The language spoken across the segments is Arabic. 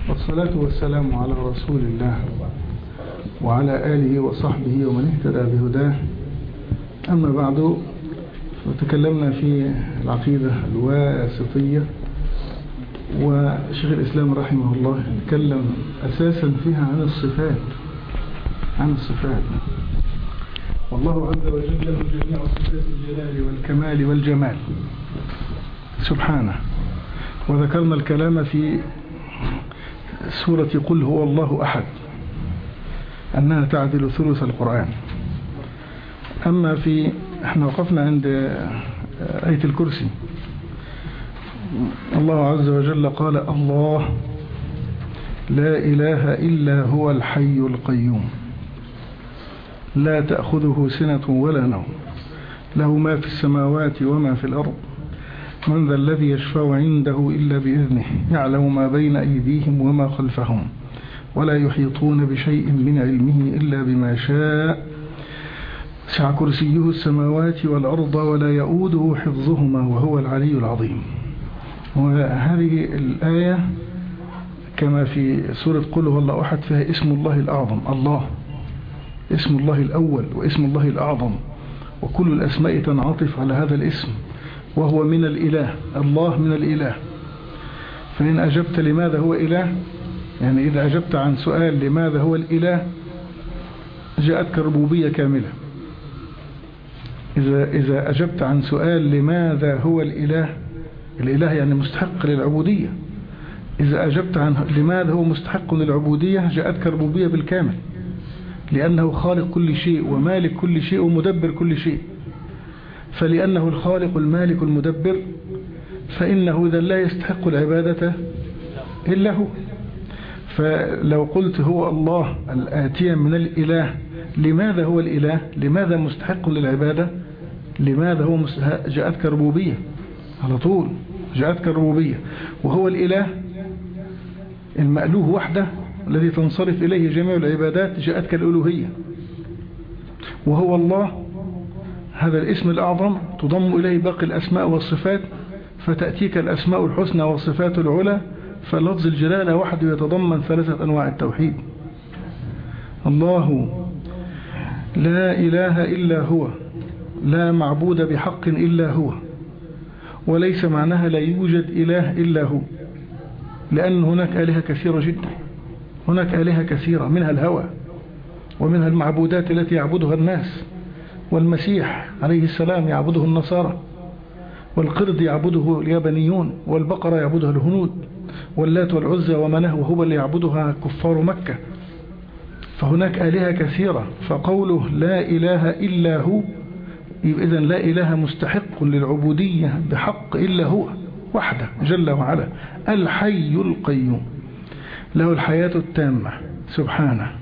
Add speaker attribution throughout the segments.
Speaker 1: والصلاة والسلام على رسول الله وعلى آله وصحبه ومن اهتدى بهداه. أما بعد، وتكلمنا في العقيدة الواسطية، وشيخ الإسلام رحمه الله تكلم أساسا فيها عن الصفات. والله عز وجل له جميع صفات الجلال والكمال والجمال سبحانه. وذكرنا الكلام في سورة قل هو الله أحد أنها تعدل ثلث القرآن. أما احنا وقفنا عند آية الكرسي. الله عز وجل قال: الله لا إله إلا هو الحي القيوم لا تأخذه سنة ولا نوم له ما في السماوات وما في الأرض من ذا الذي يشفع عنده إلا بإذنه يعلم ما بين أيديهم وما خلفهم ولا يحيطون بشيء من علمه إلا بما شاء وسع كرسيه السماوات والأرض ولا يؤوده حفظهما وهو العلي العظيم. وهذه الآية كما في سورة قل هو الله أحد فيها اسم الله الأعظم، الله اسم الله الأول واسم الله الأعظم، وكل الأسماء تنعطف على هذا الاسم، وهو من الإله، الله من الإله. فإن أجبت لماذا هو إله، يعني إذا أجبت عن سؤال لماذا هو الإله جاءتك ربوبية كاملة. إذا أجبت عن سؤال لماذا هو الإله يعني مستحق للعبودية. إذا أجبت عن لماذا هو مستحق للعبودية جاءتك ربوبية بالكامل، لأنه خالق كل شيء ومالك كل شيء ومدبر كل شيء. فلأنه الخالق المالك المدبر فإنه إذا لا يستحق العبادة إلا هو. فلو قلت هو الله الآتية من الإله، لماذا هو الإله؟ لماذا مستحق للعبادة؟ لماذا هو جاءتك ربوبية على طول، جاءتك الربوبية. وهو الإله المألوه وحده الذي تنصرف إليه جميع العبادات جاءتك الألوهية. وهو الله هذا الاسم الأعظم تضم إليه باقي الأسماء والصفات فتأتيك الأسماء الحسنى والصفات العلى. فلفظ الجلالة وحده يتضمن 3 أنواع التوحيد. الله لا إله إلا هو لا معبود بحق إلا هو، وليس معناها لا يوجد إله إلا هو، لأن هناك آلهة كثيرة جدا، هناك آلهة كثيرة منها الهوى ومنها المعبودات التي يعبدها الناس، والمسيح عليه السلام يعبده النصارى، والقرد يعبده اليابانيون، والبقرة يعبدها الهنود، واللات والعزى ومناه وهبل يعبدها كفار مكة. فهناك آلهة كثيرة. فقوله لا إله إلا هو إذن لا إله مستحق للعبودية بحق إلا هو وحده جل وعلا، الحي القيوم له الحياة التامة سبحانه،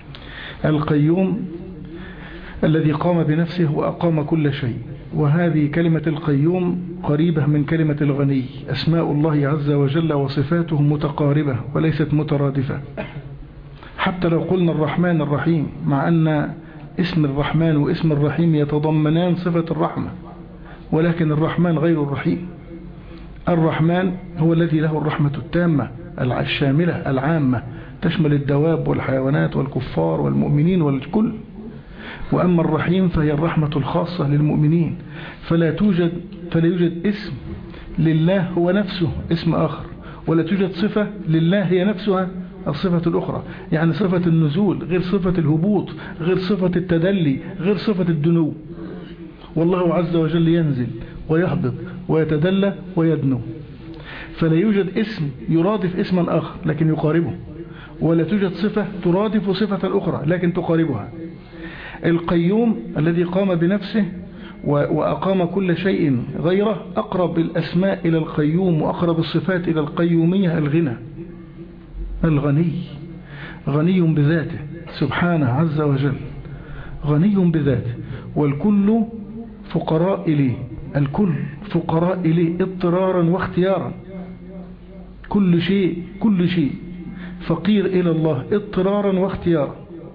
Speaker 1: القيوم الذي قام بنفسه وأقام كل شيء. وهذه كلمة القيوم قريبة من كلمة الغني. أسماء الله عز وجل وصفاته متقاربة وليست مترادفة. حتى لو قلنا الرحمن الرحيم، مع أن اسم الرحمن واسم الرحيم يتضمنان صفة الرحمة، ولكن الرحمن غير الرحيم. الرحمن هو الذي له الرحمة التامة الشاملة العامة تشمل الدواب والحيوانات والكفار والمؤمنين والكل. وأما الرحيم فهي الرحمة الخاصة للمؤمنين. فلا يوجد اسم لله هو نفسه اسم آخر، ولا توجد صفة لله هي نفسها الصفة الأخرى. يعني صفة النزول غير صفة الهبوط، غير صفة التدلي، غير صفة الدنو. والله عز وجل ينزل ويهبط ويتدلى ويدنو. فلا يوجد اسم يرادف اسما آخر لكن يقاربه، ولا توجد صفة ترادف صفة الأخرى لكن تقاربها. القيوم الذي قام بنفسه وأقام كل شيء غيره أقرب الأسماء إلى القيوم وأقرب الصفات إلى القيومية الغنى. الغني غني بذاته سبحانه عز وجل، غني بذاته، والكل فقراء إليه، الكل فقراء إليه اضطرارا واختيارا. كل شيء فقير إلى الله اضطرارا واختيارا.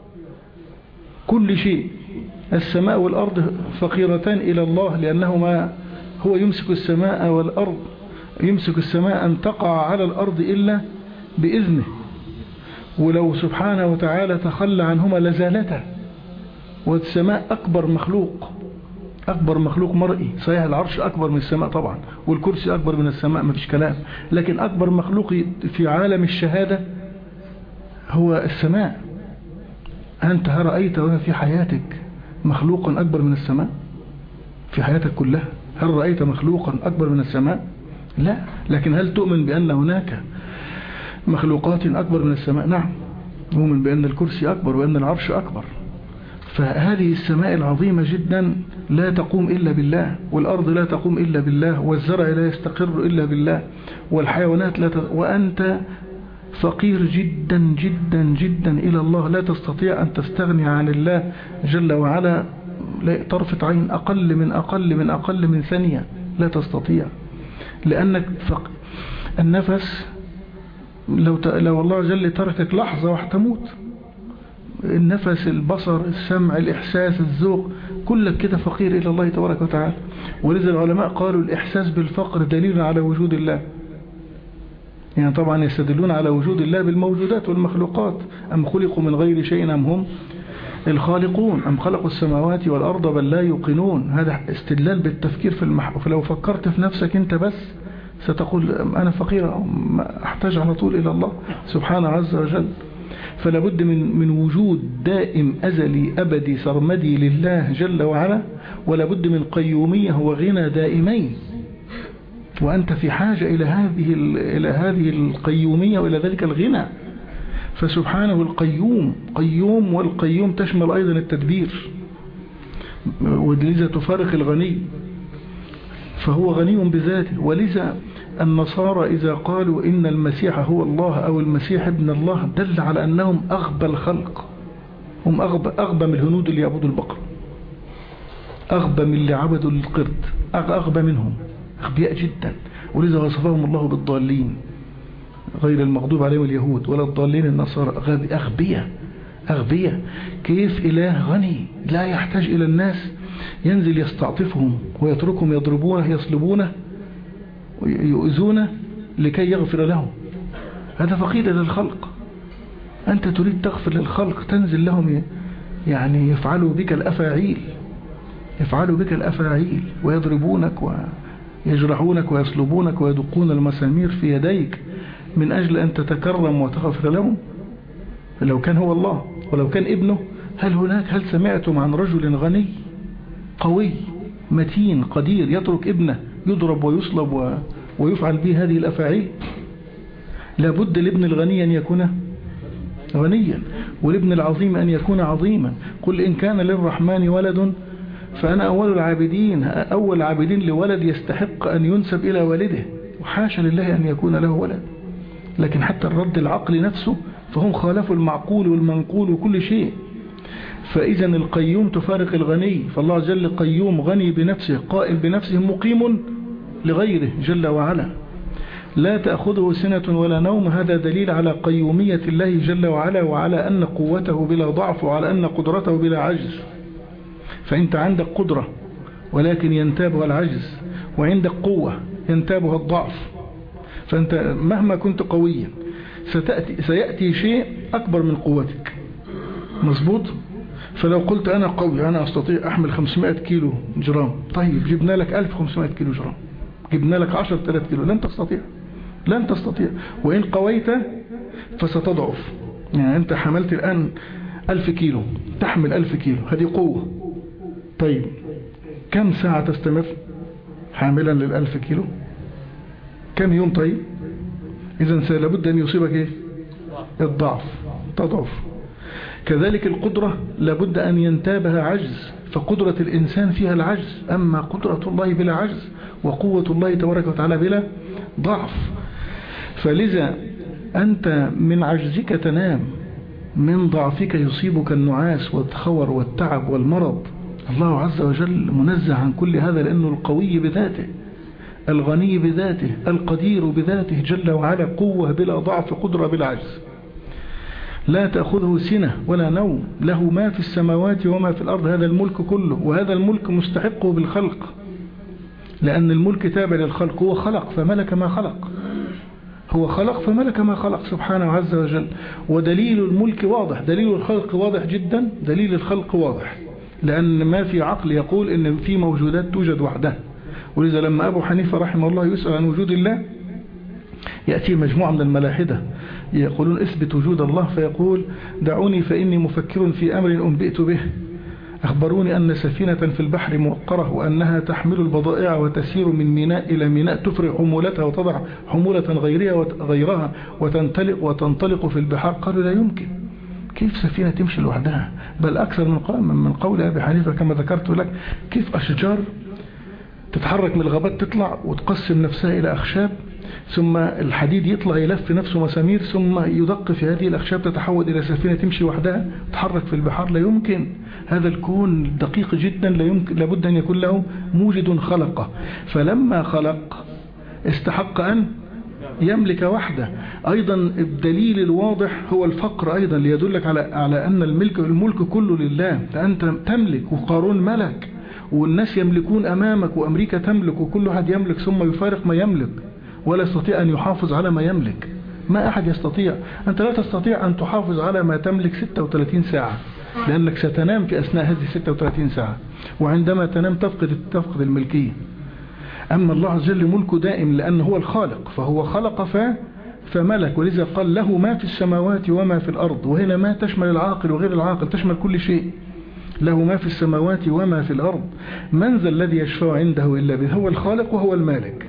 Speaker 1: كل شيء، السماء والأرض فقيرتان إلى الله، لأنهما هو يمسك السماء والأرض، يمسك السماء أن تقع على الأرض إلا بإذنه، ولو سبحانه وتعالى تخلى عنهما لزالتا. والسماء أكبر مخلوق مرئي، صحيح العرش أكبر من السماء طبعا، والكرسي أكبر من السماء ما فيش كلام، لكن أكبر مخلوق في عالم الشهادة هو السماء. أنت رأيت في حياتك مخلوقا أكبر من السماء؟ في حياتك كلها هل رأيت مخلوقا أكبر من السماء؟ لا. لكن هل تؤمن بأن هناك مخلوقات أكبر من السماء؟ نعم، نؤمن بأن الكرسي أكبر وأن العرش أكبر. فهذه السماء العظيمة جدا لا تقوم إلا بالله، والأرض لا تقوم إلا بالله، والزرع لا يستقر إلا بالله، والحيوانات لا وأنت فقير جدا جدا جدا إلى الله، لا تستطيع أن تستغني عن الله جل وعلا طرفة عين، أقل من ثانية لا تستطيع، لأنك النفس لو الله جل تركك لحظة وحتموت. النفس، البصر، السمع، الإحساس، الذوق، كلك كده فقير إلى الله تبارك وتعالى. ولذا العلماء قالوا الإحساس بالفقر دليل على وجود الله. يعني طبعا يستدلون على وجود الله بالموجودات والمخلوقات، أم خلقوا من غير شيء أم هم الخالقون أم خلقوا السماوات والأرض بل لا يوقنون. هذا استدلال بالتفكير في فلو فكرت في نفسك أنت بس ستقول أنا فقير، أحتاج على طول إلى الله سبحانه عز وجل. فلا بد من وجود دائم أزلي أبدي سرمدي لله جل وعلا، ولا بد من قيومية وغنى دائمين، وأنت في حاجة إلى هذه القيومية وإلى ذلك الغنى. فسبحانه القيوم قيوم، والقيوم تشمل أيضا التدبير، ولذا تفارق الغني، فهو غني بذاته. ولذا النصارى إذا قالوا إن المسيح هو الله أو المسيح ابن الله دل على أنهم أغبى الخلق، هم أغبى من الهنود اللي يعبدوا البقر، أغبى من اللي عبدوا القرد، أغبى منهم، أغبياء جدا. ولذا وصفهم الله بالضالين، غير المغضوب عليهم اليهود ولا الضالين النصارى، أغبياء. كيف إله غني لا يحتاج إلى الناس ينزل يستعطفهم ويتركهم يضربونه يصلبونه ويؤذونه لكي يغفر لهم؟ هذا فقير للخلق. أنت تريد تغفر للخلق، تنزل لهم يعني يفعلوا بك الأفاعيل ويضربونك ويجرحونك ويصلبونك ويدقون المسامير في يديك من أجل أن تتكرم وتغفر لهم. لو كان هو الله ولو كان ابنه، هل سمعتم عن رجل غني قوي متين قدير يترك ابنه يضرب ويصلب ويفعل به هذه الأفاعيل؟ لابد لابن الغني أن يكون غنيا، والابن العظيم أن يكون عظيما. قل إن كان للرحمن ولد فأنا أول عابدين لولد يستحق أن ينسب إلى والده، وحاشا لله أن يكون له ولد. لكن حتى الرد العقل نفسه فهم خالفوا المعقول والمنقول وكل شيء. فإذا القيوم تفارق الغني، فالله جل قيوم غني بنفسه قائم بنفسه مقيم لغيره جل وعلا، لا تأخذه سنة ولا نوم. هذا دليل على قيومية الله جل وعلا، وعلى أن قوته بلا ضعف، وعلى أن قدرته بلا عجز. فأنت عندك قدرة ولكن ينتابها العجز، وعندك قوة ينتابها الضعف. فأنت مهما كنت قويا سيأتي شيء أكبر من قوتك، مظبوط؟ فلو قلت أنا قوي، أنا أستطيع أحمل 500 كيلو جرام، طيب جبنا لك 1500 كيلو جرام، جبنا لك 10,000 كيلو، لن تستطيع. وإن قويت فستضعف. يعني أنت حملت الآن 1000 كيلو، تحمل 1000 كيلو، هذه قوة. طيب كم ساعة تستمر حاملا لل1000 كيلو؟ كم يوم؟ طيب إذن لابد أن يصيبك إيه؟ الضعف، تضعف. كذلك القدرة لابد أن ينتابها عجز، فقدرة الإنسان فيها العجز، أما قدرة الله بلا عجز، وقوة الله تبارك وتعالى بلا ضعف. فلذا أنت من عجزك تنام، من ضعفك يصيبك النعاس والخور والتعب والمرض. الله عز وجل منزه عن كل هذا، لأنه القوي بذاته، الغني بذاته، القدير بذاته جل وعلا، قوة بلا ضعف، قدرة بلا عجز. لا تأخذه سنة ولا نوم، له ما في السماوات وما في الأرض. هذا الملك كله، وهذا الملك مستحقه بالخلق، لأن الملك تابع للخلق، هو خلق فملك ما خلق، هو خلق فملك ما خلق سبحانه عز وجل. ودليل الملك واضح، دليل الخلق واضح جدا، دليل الخلق واضح، لأن ما في عقل يقول إن في موجودات توجد وحدها. ولذا لما أبو حنيفة رحمه الله يسأل عن وجود الله يأتي مجموعة من الملاحدة يقولون اثبت وجود الله، فيقول دعوني فإني مفكر في أمر أنبئت به. أخبروني أن سفينة في البحر موقرة وأنها تحمل البضائع وتسير من ميناء إلى ميناء، تفرغ حمولتها وتضع حمولة غيرها وتنطلق في البحار. قالوا لا يمكن، كيف سفينة تمشي لوحدها؟ بل أكثر من قول أبي حنيفة كما ذكرت لك، كيف أشجار تتحرك من الغابات تطلع وتقسم نفسها إلى أخشاب، ثم الحديد يطلع يلف نفسه مسامير، ثم يدق في هذه الأخشاب تتحول إلى سفينة تمشي وحدها تتحرك في البحار. لا يمكن، هذا الكون دقيق جدا، لابد أن يكون له موجد خلقه. فلما خلق استحق أن يملك وحده. أيضا الدليل الواضح هو الفقر أيضا، ليدلك على أن الملك كله لله. فأنت تملك وقارون ملك والناس يملكون أمامك وأمريكا تملك وكل واحد يملك ثم يفارق ما يملك ولا يستطيع أن يحافظ على ما يملك. ما أحد يستطيع. أنت لا تستطيع أن تحافظ على ما تملك 36 ساعة، لأنك ستنام في أثناء هذه 36 ساعة، وعندما تنام تفقد الملكية. أما الله عز وجل ملكه دائم لأنه هو الخالق، فهو خلق فملك. ولذا قال له ما في السماوات وما في الأرض، وهنا ما تشمل العاقل وغير العاقل، تشمل كل شيء. له ما في السماوات وما في الأرض. من ذا الذي يشفع عنده إلا به. هو الخالق وهو المالك،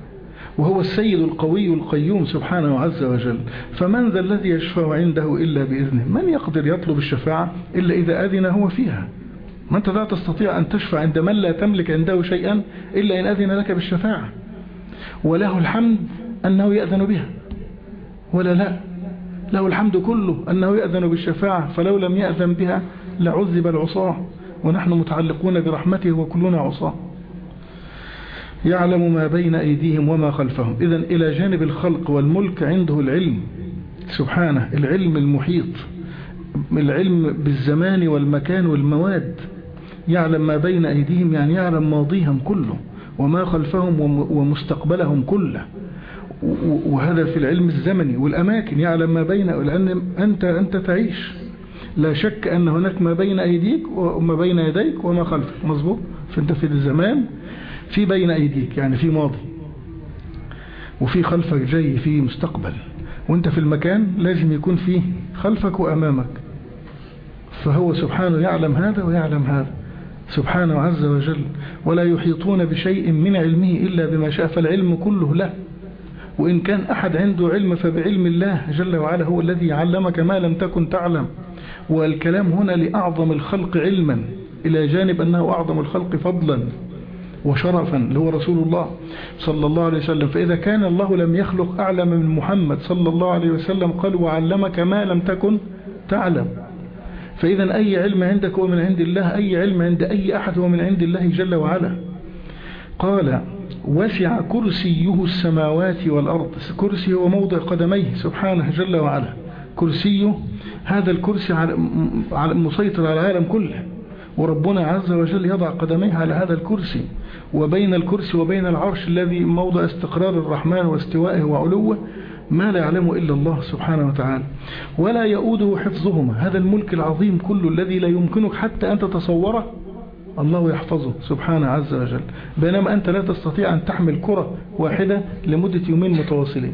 Speaker 1: وهو السيد القوي القيوم سبحانه عز وجل. فمن ذا الذي يشفع عنده إلا بإذنه. من يقدر يطلب الشفاعة إلا إذا أذن هو فيها. ما أنت لا تستطيع أن تشفع عند من لا تملك عنده شيئا إلا إن أذن لك بالشفاعة. وله الحمد أنه يأذن بها، ولا لا؟ له الحمد كله أنه يأذن بالشفاعة، فلو لم يأذن بها لعذب العصاة، ونحن متعلقون برحمته وكلنا عصاة. يعلم ما بين أيديهم وما خلفهم. إذن إلى جانب الخلق والملك عنده العلم سبحانه، العلم المحيط، العلم بالزمان والمكان والمواد. يعلم ما بين أيديهم يعني يعلم ماضيهم كله وما خلفهم ومستقبلهم كله، وهذا في العلم الزمني والأماكن. يعلم ما بين، لأن أنت تعيش، لا شك أن هناك ما بين أيديك وما بين يديك وما خلفك، مظبوط؟ فأنت في الزمان في بين أيديك يعني في ماضي، وفي خلفك جاي في مستقبل، وانت في المكان لازم يكون فيه خلفك وأمامك. فهو سبحانه يعلم هذا ويعلم هذا سبحانه عز وجل. ولا يحيطون بشيء من علمه إلا بما شاء، فالعلم كله له. وإن كان أحد عنده علم فبعلم الله جل وعلا، هو الذي علمك ما لم تكن تعلم. والكلام هنا لأعظم الخلق علما، إلى جانب أنه أعظم الخلق فضلا وشرفا اللي هو رسول الله صلى الله عليه وسلم. فإذا كان الله لم يخلق أعلم من محمد صلى الله عليه وسلم، قال وعلمك ما لم تكن تعلم. فإذا أي علم عندك هو من عند الله، أي علم عند أي أحد هو من عند الله جل وعلا. قال وسع كرسيه السماوات والأرض. كرسي هو موضع قدميه سبحانه جل وعلا. كرسيه هذا الكرسي على مسيطر على العالم كله، وربنا عز وجل يضع قدميه على هذا الكرسي، وبين الكرسي وبين العرش الذي موضع استقرار الرحمن واستوائه وعلوه ما لا يعلمه إلا الله سبحانه وتعالى. ولا يؤوده حفظهما. هذا الملك العظيم كله الذي لا يمكنك حتى أن تتصوره الله يحفظه سبحانه عز وجل، بينما أنت لا تستطيع أن تحمل كرة واحدة لمدة يومين متواصلين،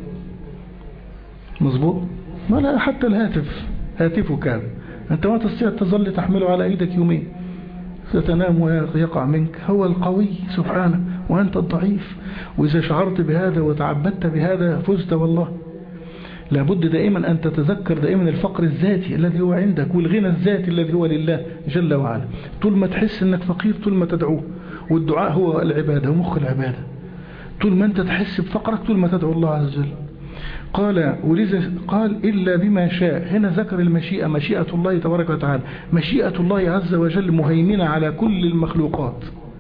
Speaker 1: مظبوط؟ ولا حتى هاتفك هذا أنت ما تستطيع تظل تحمله على أيدك يومين، ستنام ويقع منك. هو القوي سبحانه وأنت الضعيف، وإذا شعرت بهذا وتعبدت بهذا فزت والله. لابد دائما أن تتذكر دائما الفقر الذاتي الذي هو عندك، والغنى الذاتي الذي هو لله جل وعلا. طول ما تحس أنك فقير طول ما تدعوه، والدعاء هو العبادة ومخ العبادة. طول ما أنت تحس بفقرك طول ما تدعو الله عز وجل. قال ولذا قال إلا بما شاء. هنا ذكر المشيئة، مشيئة الله تبارك وتعالى. مشيئة الله عز وجل مهيمنة على كل المخلوقات،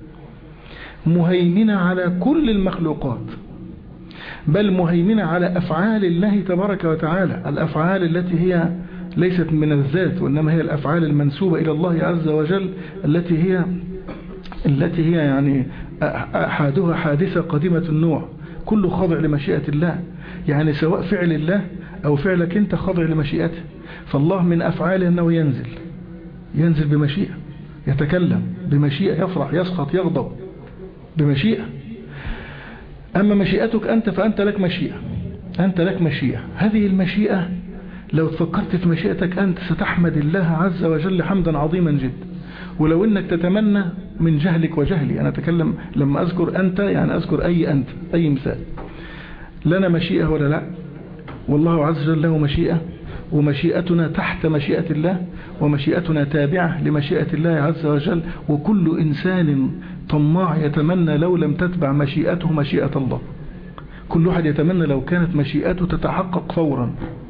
Speaker 1: مهيمنة على كل المخلوقات، بل مهيمنة على أفعال الله تبارك وتعالى. الأفعال التي هي ليست من الذات، وإنما هي الأفعال المنسوبة إلى الله عز وجل، التي هي يعني أحدها حادثة قديمة النوع، كله خاضع لمشيئة الله. يعني سواء فعل الله أو فعلك أنت خاضع لمشيئته. فالله من أفعاله أنه ينزل بمشيئة، يتكلم بمشيئة، يفرح، يسخط، يغضب بمشيئة. أما مشيئتك أنت فأنت لك مشيئة. هذه المشيئة لو تفكرت في مشيئتك أنت ستحمد الله عز وجل حمدا عظيما جدا. ولو أنك تتمنى من جهلك وجهلي، أنا أتكلم لما أذكر أنت يعني أذكر أي مثال، لنا مشيئة ولا لا؟ والله عز وجل له مشيئة، ومشيئتنا تحت مشيئة الله، ومشيئتنا تابعة لمشيئة الله عز وجل. وكل إنسان طماع يتمنى لو لم تتبع مشيئته مشيئة الله. كل واحد يتمنى لو كانت مشيئته تتحقق فورا،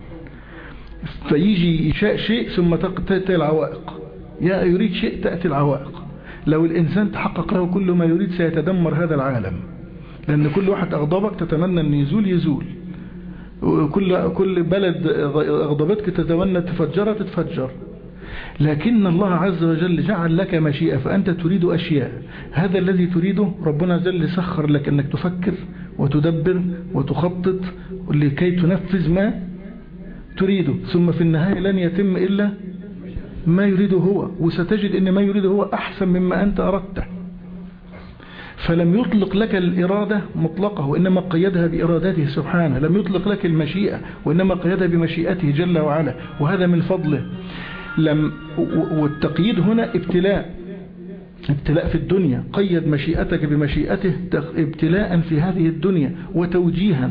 Speaker 1: فيجي يشاء شيء ثم تأتي العوائق، يريد شيء تأتي العوائق. لو الإنسان تحقق له كل ما يريد سيتدمر هذا العالم، لأن كل واحد أغضبك تتمنى أن يزول، وكل بلد أغضبتك تتمنى تتفجر. لكن الله عز وجل جعل لك مشيئة، فأنت تريد أشياء، هذا الذي تريده ربنا جل سخر لك أنك تفكر وتدبر وتخطط لكي تنفذ ما تريده، ثم في النهاية لن يتم إلا ما يريده هو، وستجد أن ما يريده هو أحسن مما أنت أردته. فلم يطلق لك الإرادة مطلقة، وإنما قيدها بإرادته سبحانه. لم يطلق لك المشيئة، وإنما قيدها بمشيئته جل وعلا، وهذا من فضله. والتقييد هنا ابتلاء في الدنيا، قيد مشيئتك بمشيئته ابتلاء في هذه الدنيا، وتوجيها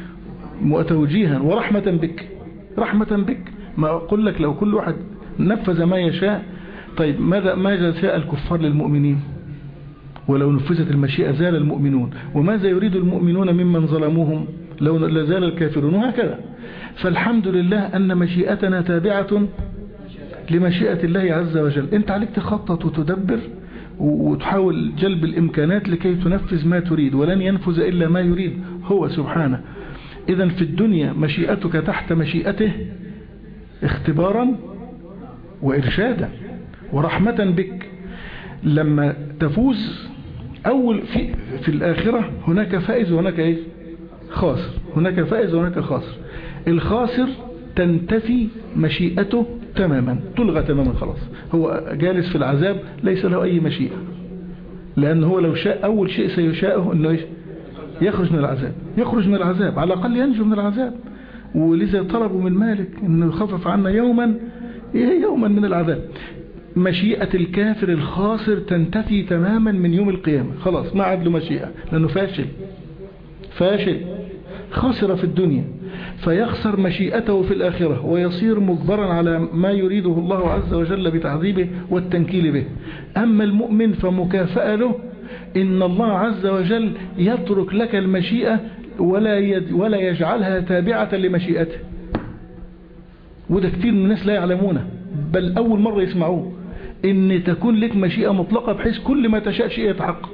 Speaker 1: ورحمة بك. ما أقول لك لو كل واحد نفذ ما يشاء، طيب ماذا شاء الكفار للمؤمنين؟ ولو نفذت المشيئة زال المؤمنون، وماذا يريد المؤمنون ممن ظلموهم؟ لو لازال الكافرون، وهكذا. فالحمد لله أن مشيئتنا تابعة لمشيئة الله عز وجل. أنت عليك تخطط وتدبر وتحاول جلب الإمكانات لكي تنفذ ما تريد، ولن ينفذ إلا ما يريد هو سبحانه. إذن في الدنيا مشيئتك تحت مشيئته اختبارا وإرشادا ورحمة بك. لما تفوز في الآخرة هناك فائز وهناك خاسر، هناك فائز وهناك خاسر. الخاسر تنتفي مشيئته تماما، تلغى تماما، خلاص هو جالس في العذاب ليس له أي مشيئة، لأنه هو لو شاء أول شيء سيشاءه أنه يخرج من العذاب، على الأقل ينجو من العذاب. ولذا طلبوا من مالك أنه يخفف عنا يوما من العذاب. مشيئة الكافر الخاسر تنتفي تماما من يوم القيامة، خلاص ما عاد له مشيئة، لأنه فاشل خسر في الدنيا، فيخسر مشيئته في الآخرة، ويصير مجبرا على ما يريده الله عز وجل بتعذيبه والتنكيل به. أما المؤمن فمكافأة له إن الله عز وجل يترك لك المشيئة ولا يجعلها تابعة لمشيئته. وده كتير من الناس لا يعلمونه، بل أول مرة يسمعوه، إن تكون لك مشيئة مطلقة بحيث كل ما تشاء شيء يتحقق.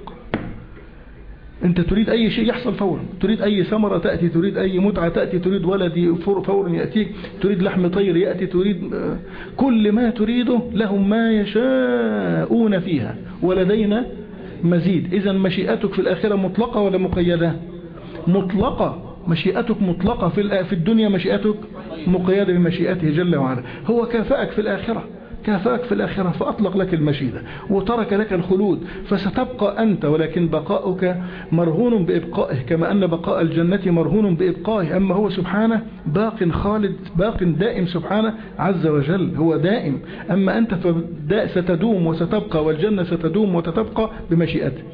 Speaker 1: أنت تريد أي شيء يحصل فورا، تريد أي ثمرة تأتي، تريد أي متعة تأتي، تريد ولد فورا يأتيك، تريد لحم طير يأتي، تريد كل ما تريده لهم ما يشاءون فيها ولدينا مزيد. إذن مشيئتك في الآخرة مطلقة ولا مقيدة؟ مطلقة. مشيئتك مطلقة في الدنيا، مشيئتك مقيدة بمشيئته جل وعلا. هو كافأك في الآخرة فأطلق لك المشيئة وترك لك الخلود، فستبقى أنت، ولكن بقاؤك مرهون بإبقائه، كما أن بقاء الجنة مرهون بإبقائه. أما هو سبحانه باق خالد، باق دائم سبحانه عز وجل، هو دائم. أما أنت ستدوم وستبقى، والجنة ستدوم وتتبقى بمشيئته.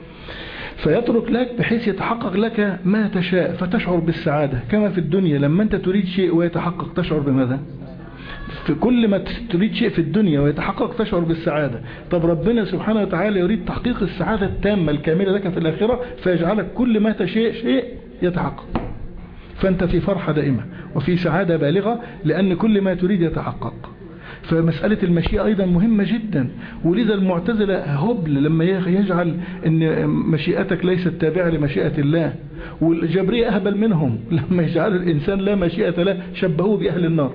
Speaker 1: فيترك لك بحيث يتحقق لك ما تشاء، فتشعر بالسعادة. كما في الدنيا لما أنت تريد شيء ويتحقق تشعر بماذا؟ في كل ما تريد شيء في الدنيا ويتحقق تشعر بالسعادة. طب ربنا سبحانه وتعالى يريد تحقيق السعادة التامة الكاملة لك في الآخرة، فيجعلك كل ما تشاء شيء يتحقق، فأنت في فرحة دائمة وفي سعادة بالغة، لأن كل ما تريد يتحقق. فمسألة المشيئة أيضا مهمة جدا. ولذا المعتزلة هبل لما يجعل أن مشيئتك ليست تابعة لمشيئة الله، والجبرية أهبل منهم لما يجعل الإنسان لا مشيئة له، شبهوه بأهل النار.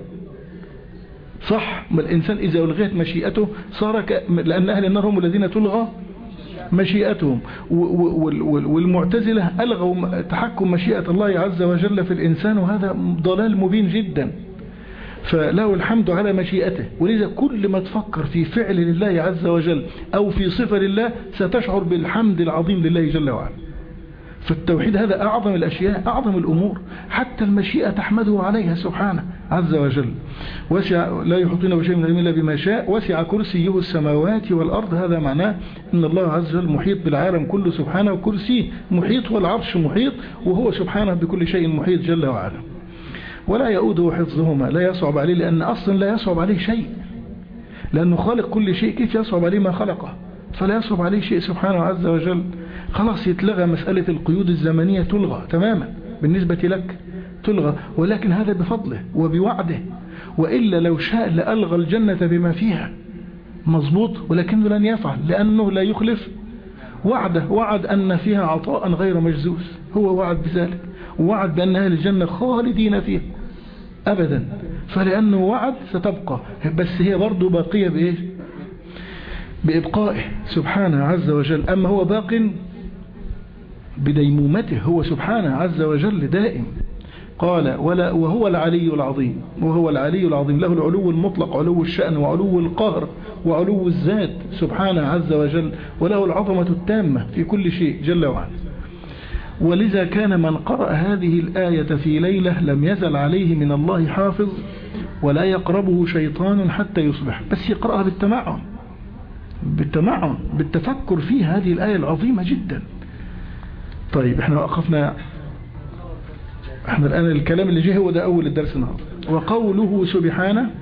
Speaker 1: صح، ما الإنسان إذا ألغيت مشيئته صار لأن أهل النار هم الذين تلغى مشيئتهم. والمعتزلة ألغوا تحكم مشيئة الله عز وجل في الإنسان، وهذا ضلال مبين جدا. فله الحمد على مشيئته، ولذا كل ما تفكر في فعل لله عز وجل أو في صفة لله ستشعر بالحمد العظيم لله جل وعلا. فالتوحيد هذا أعظم الأشياء، أعظم الأمور، حتى المشيئة تحمده عليها سبحانه عز وجل. وسع لا يحيطون بشيء من علمه إلا بما شاء، وسع كرسيه السماوات والأرض. هذا معناه أن الله عز وجل محيط بالعالم كله سبحانه، وكرسيه محيط والعرش محيط، وهو سبحانه بكل شيء محيط جل وعلا. ولا يؤوده حفظهما، لا يصعب عليه، لأن أصلا لا يصعب عليه شيء، لأنه خالق كل شيء، كيف يصعب عليه ما خلقه؟ فلا يصعب عليه شيء سبحانه عز وجل. خلاص يتلغى مسألة القيود الزمنية، تلغى تماما بالنسبة لك، تلغى، ولكن هذا بفضله وبوعده. وإلا لو شاء لألغى الجنة بما فيها، مظبوط، ولكنه لن يفعل لأنه لا يخلف وعده. وعد أن فيها عطاء غير مجزوز، هو وعد بذلك، ووعد بأن أهل الجنة خالدين فيها أبدا. فلأنه وعد ستبقى، بس هي برضو باقية بإيه؟ بإبقائه سبحانه عز وجل. أما هو باق بديمومته، هو سبحانه عز وجل دائم. قال وهو العلي العظيم، وهو العلي العظيم، له العلو المطلق، علو الشأن وعلو القهر وعلو الذات سبحانه عز وجل، وله العظمة التامة في كل شيء جل وعلا. ولذا كان من قرأ هذه الآية في ليلة لم يزل عليه من الله حافظ، ولا يقربه شيطان حتى يصبح. بس يقرأها بالتمعن بالتفكر في هذه الآية العظيمة جدا. طيب احنا وقفنا، احنا الآن الكلام اللي جه هو ده أول الدرس النهارده. وقوله سبحانه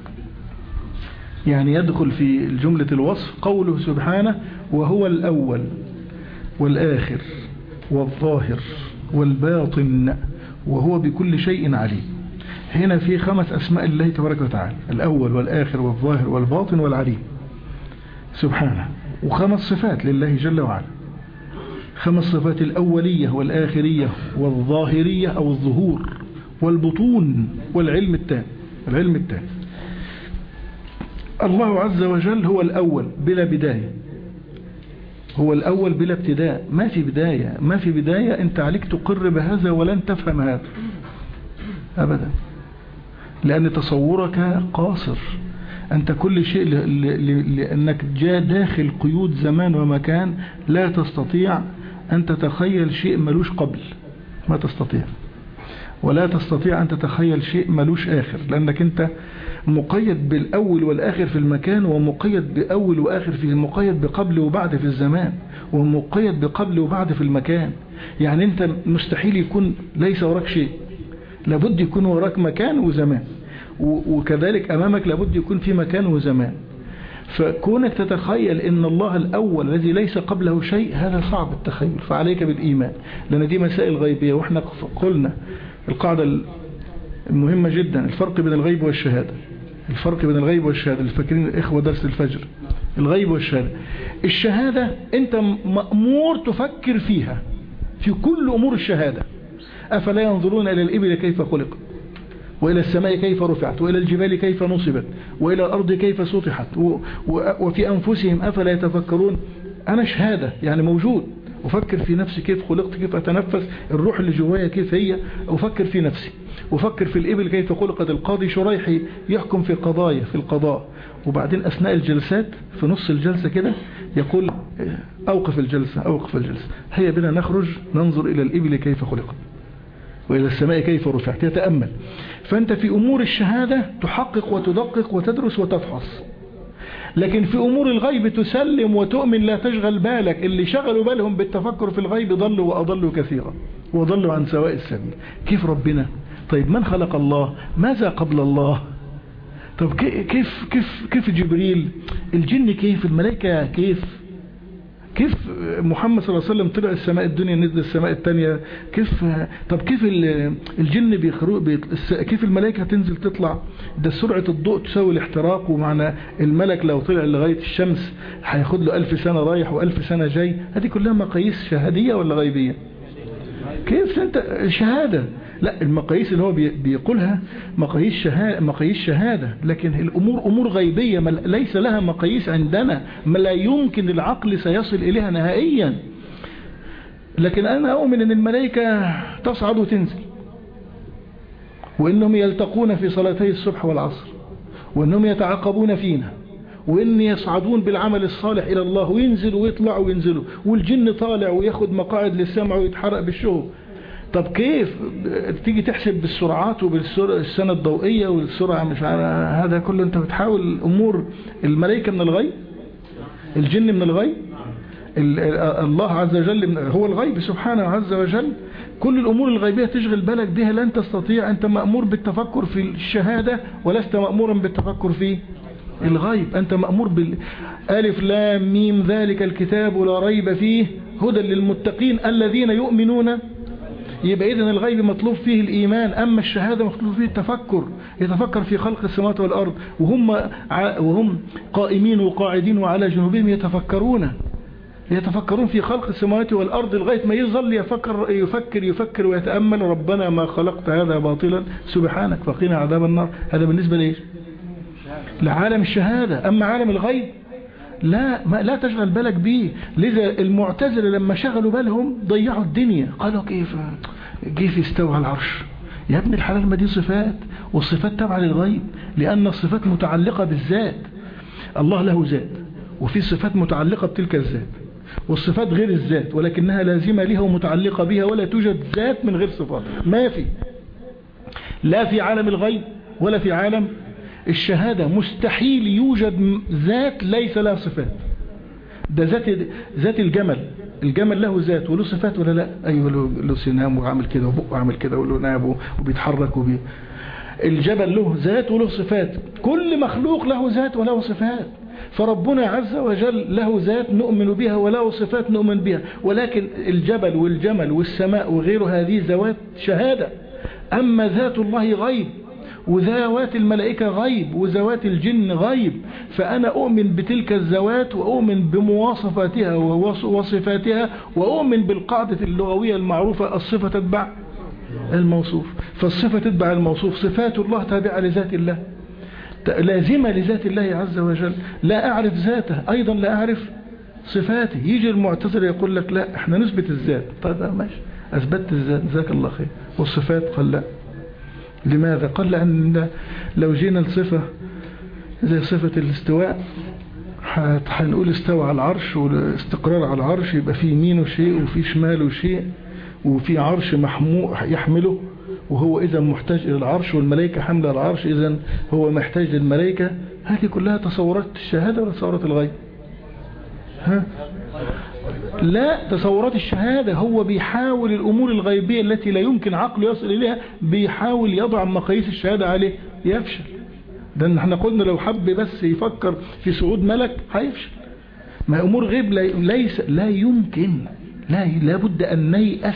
Speaker 1: يعني يدخل في الجملة الوصف، قوله سبحانه وهو الأول والآخر والظاهر والباطن وهو بكل شيء عليم. هنا في 5 أسماء الله تبارك وتعالى، الأول والآخر والظاهر والباطن والعليم سبحانه، و5 صفات لله جل وعلا، 5 صفات: الأولية والآخرية والظاهرية أو الظهور والبطون والعلم التام. العلم التام. الله عز وجل هو الأول بلا بداية، هو الأول بلا ابتداء، ما في بداية، ما في بداية. أنت عليك تقر بهذا ولن تفهم هذا أبدا، لأن تصورك قاصر. أنت كل شيء لأنك جاء داخل قيود زمان ومكان، لا تستطيع أن تتخيل شيء ملوش قبل، ما تستطيع، ولا تستطيع أن تتخيل شيء ملوش آخر، لأنك أنت مقيد بالأول والآخر في المكان، ومقيد بأول وآخر في مقيد بقبل وبعد في الزمان، ومقيد بقبل وبعد في المكان. يعني أنت مستحيل يكون ليس وراك شيء، لابد يكون وراك مكان وزمان، وكذلك أمامك لابد يكون في مكان وزمان. فكونك تتخيل ان الله الأول الذي ليس قبله شيء، هذا صعب التخيل. فعليك بالإيمان، لأن دي مسائل غيبية. وإحنا قلنا القاعدة المهمة جدا، الفرق بين الغيب والشهادة. الفرق بين الغيب والشهادة، اللي فاكرين الإخوة درس الفجر، الغيب والشهادة. الشهادة أنت مأمور تفكر فيها في كل أمور الشهادة. أفلا ينظرون إلى الإبل كيف خلقت، وإلى السماء كيف رفعت، وإلى الجبال كيف نصبت، وإلى الأرض كيف سطحت، وفي أنفسهم أفلا يتفكرون. أنا شهادة يعني موجود، أفكر في نفسي كيف خلقت، كيف أتنفس، الروح اللي جوايا كيف هي، أفكر في نفسي، أفكر في الإبل كيف خلقت. القاضي شريحي يحكم في قضايا في القضاء، وبعدين أثناء الجلسات في نص الجلسة كده يقول أوقف الجلسة، أوقف الجلسة، هيا بنا نخرج ننظر إلى الإبل كيف خلقت، وإلى السماء كيف رفعت، يتأمل. فأنت في أمور الشهادة تحقق وتدقق وتدرس وتفحص، لكن في أمور الغيب تسلم وتؤمن، لا تشغل بالك. اللي شغلوا بالهم بالتفكر في الغيب ضلوا وأضلوا كثيرا، وضلوا عن سواء السبيل. كيف ربنا؟ طيب من خلق الله؟ ماذا قبل الله؟ طب كيف جبريل؟ الجن كيف؟ الملائكة كيف محمد صلى الله عليه وسلم طلع السماء الدنيا نزل السماء الثانية؟ طب كيف الجن كيف الملائكة تنزل تطلع؟ ده سرعة الضوء تساوي الاحتراق، ومعنى الملك لو طلع لغاية الشمس هياخد له 1000 سنة رايح و1000 سنة جاي. هذه كلها مقاييس شهادية ولا غيبية؟ كيف انت شهادة؟ لا، المقاييس اللي هو بيقولها مقاييس شهادة، لكن الأمور أمور غيبية ليس لها مقاييس عندنا، ما لا يمكن العقل سيصل إليها نهائيا. لكن أنا أؤمن أن الملائكة تصعد وتنزل، وإنهم يلتقون في صلاتي الصبح والعصر، وإنهم يتعاقبون فينا، وإن يصعدون بالعمل الصالح إلى الله وينزلوا ويطلعوا وينزلوا، والجن طالع وياخد مقاعد للسمع ويتحرق بالشهب. طب كيف تيجي تحسب بالسرعات وبالسنة الضوئية والسرعة مش هذا كله؟ أنت بتحاول أمور الملائكة من الغيب، الجن من الغيب، الله عز وجل هو الغيب سبحانه عز وجل. كل الأمور الغيبية تشغل بالك بها لن تستطيع. أنت مأمور بالتفكر في الشهادة ولست مأمورا بالتفكر في الغيب. أنت مأمور بالألف لام ميم ذلك الكتاب لا ريب فيه هدى للمتقين الذين يؤمنون. يبقى إذن الغيب مطلوب فيه الإيمان، أما الشهادة مطلوب فيه التفكر، يتفكر في خلق السماوات والأرض وهم قائمين وقاعدين وعلى جنوبهم يتفكرون في خلق السماوات والأرض لغاية ما يظل يفكر ويتأمل ربنا ما خلقت هذا باطلا سبحانك فقنا عذاب النار. هذا بالنسبة لإيش؟ لعالم الشهادة. أما عالم الغيب لا تشغل بالك به. لذا المعتزلة لما شغلوا بالهم ضيعوا الدنيا، قالوا كيف يستوى على العرش؟ يا ابن الحلال، ما دي صفات، والصفات تابعة للغيب، لأن الصفات متعلقة بالذات. الله له ذات، وفي صفات متعلقة بتلك الذات، والصفات غير الذات ولكنها لازمة لها ومتعلقة بها، ولا توجد ذات من غير صفات. ما في، لا في عالم الغيب ولا في عالم الشهادة. مستحيل يوجد ذات ليس لها صفات. ده ذات الجمل له ذات وله صفات ولا لا؟ أيوه، له سنام وعامل كده وبقه عامل كده وله ناب وبيتحرك الجبل له ذات وله صفات. كل مخلوق له ذات وله صفات. فربنا عز وجل له ذات نؤمن بها وله صفات نؤمن بها، ولكن الجبل والجمل والسماء وغيره هذه ذوات شهادة. أما ذات الله غيب، وذوات الملائكة غيب، وذوات الجن غيب. فأنا أؤمن بتلك الذوات، وأؤمن بمواصفاتها وصفاتها، وأؤمن بالقاعدة اللغوية المعروفة: الصفة تتبع الموصوف. فالصفة تتبع الموصوف. صفات الله تابعة لذات الله، لازمة لذات الله عز وجل. لا أعرف ذاته أيضا لا أعرف صفاته. يجي المعتزلة يقول لك لا، احنا نثبت الذات. طيب ماشي، أثبتت الذات جزاك الله خير. والصفات قال لا. لماذا؟ قال لأن لو جينا لصفة زي صفة الاستواء هنقول استوى على العرش، والاستقرار على العرش يبقى في يمينه شيء وفي شماله شيء وفي عرش محمول يحمله، وهو إذا محتاج إلى العرش، والملائكة حمل العرش إذا هو محتاج للملائكة. هذه كلها تصورات الشهادة ولا تصورات الغيب؟ لا، تصورات الشهادة. هو بيحاول الأمور الغيبية التي لا يمكن عقل يصل إليها، بيحاول يضع مقاييس الشهادة عليه، يفشل. ده احنا قلنا لو حب بس يفكر في صعود ملك هيفشل. ما أمور غيب لا يمكن، لا بد أن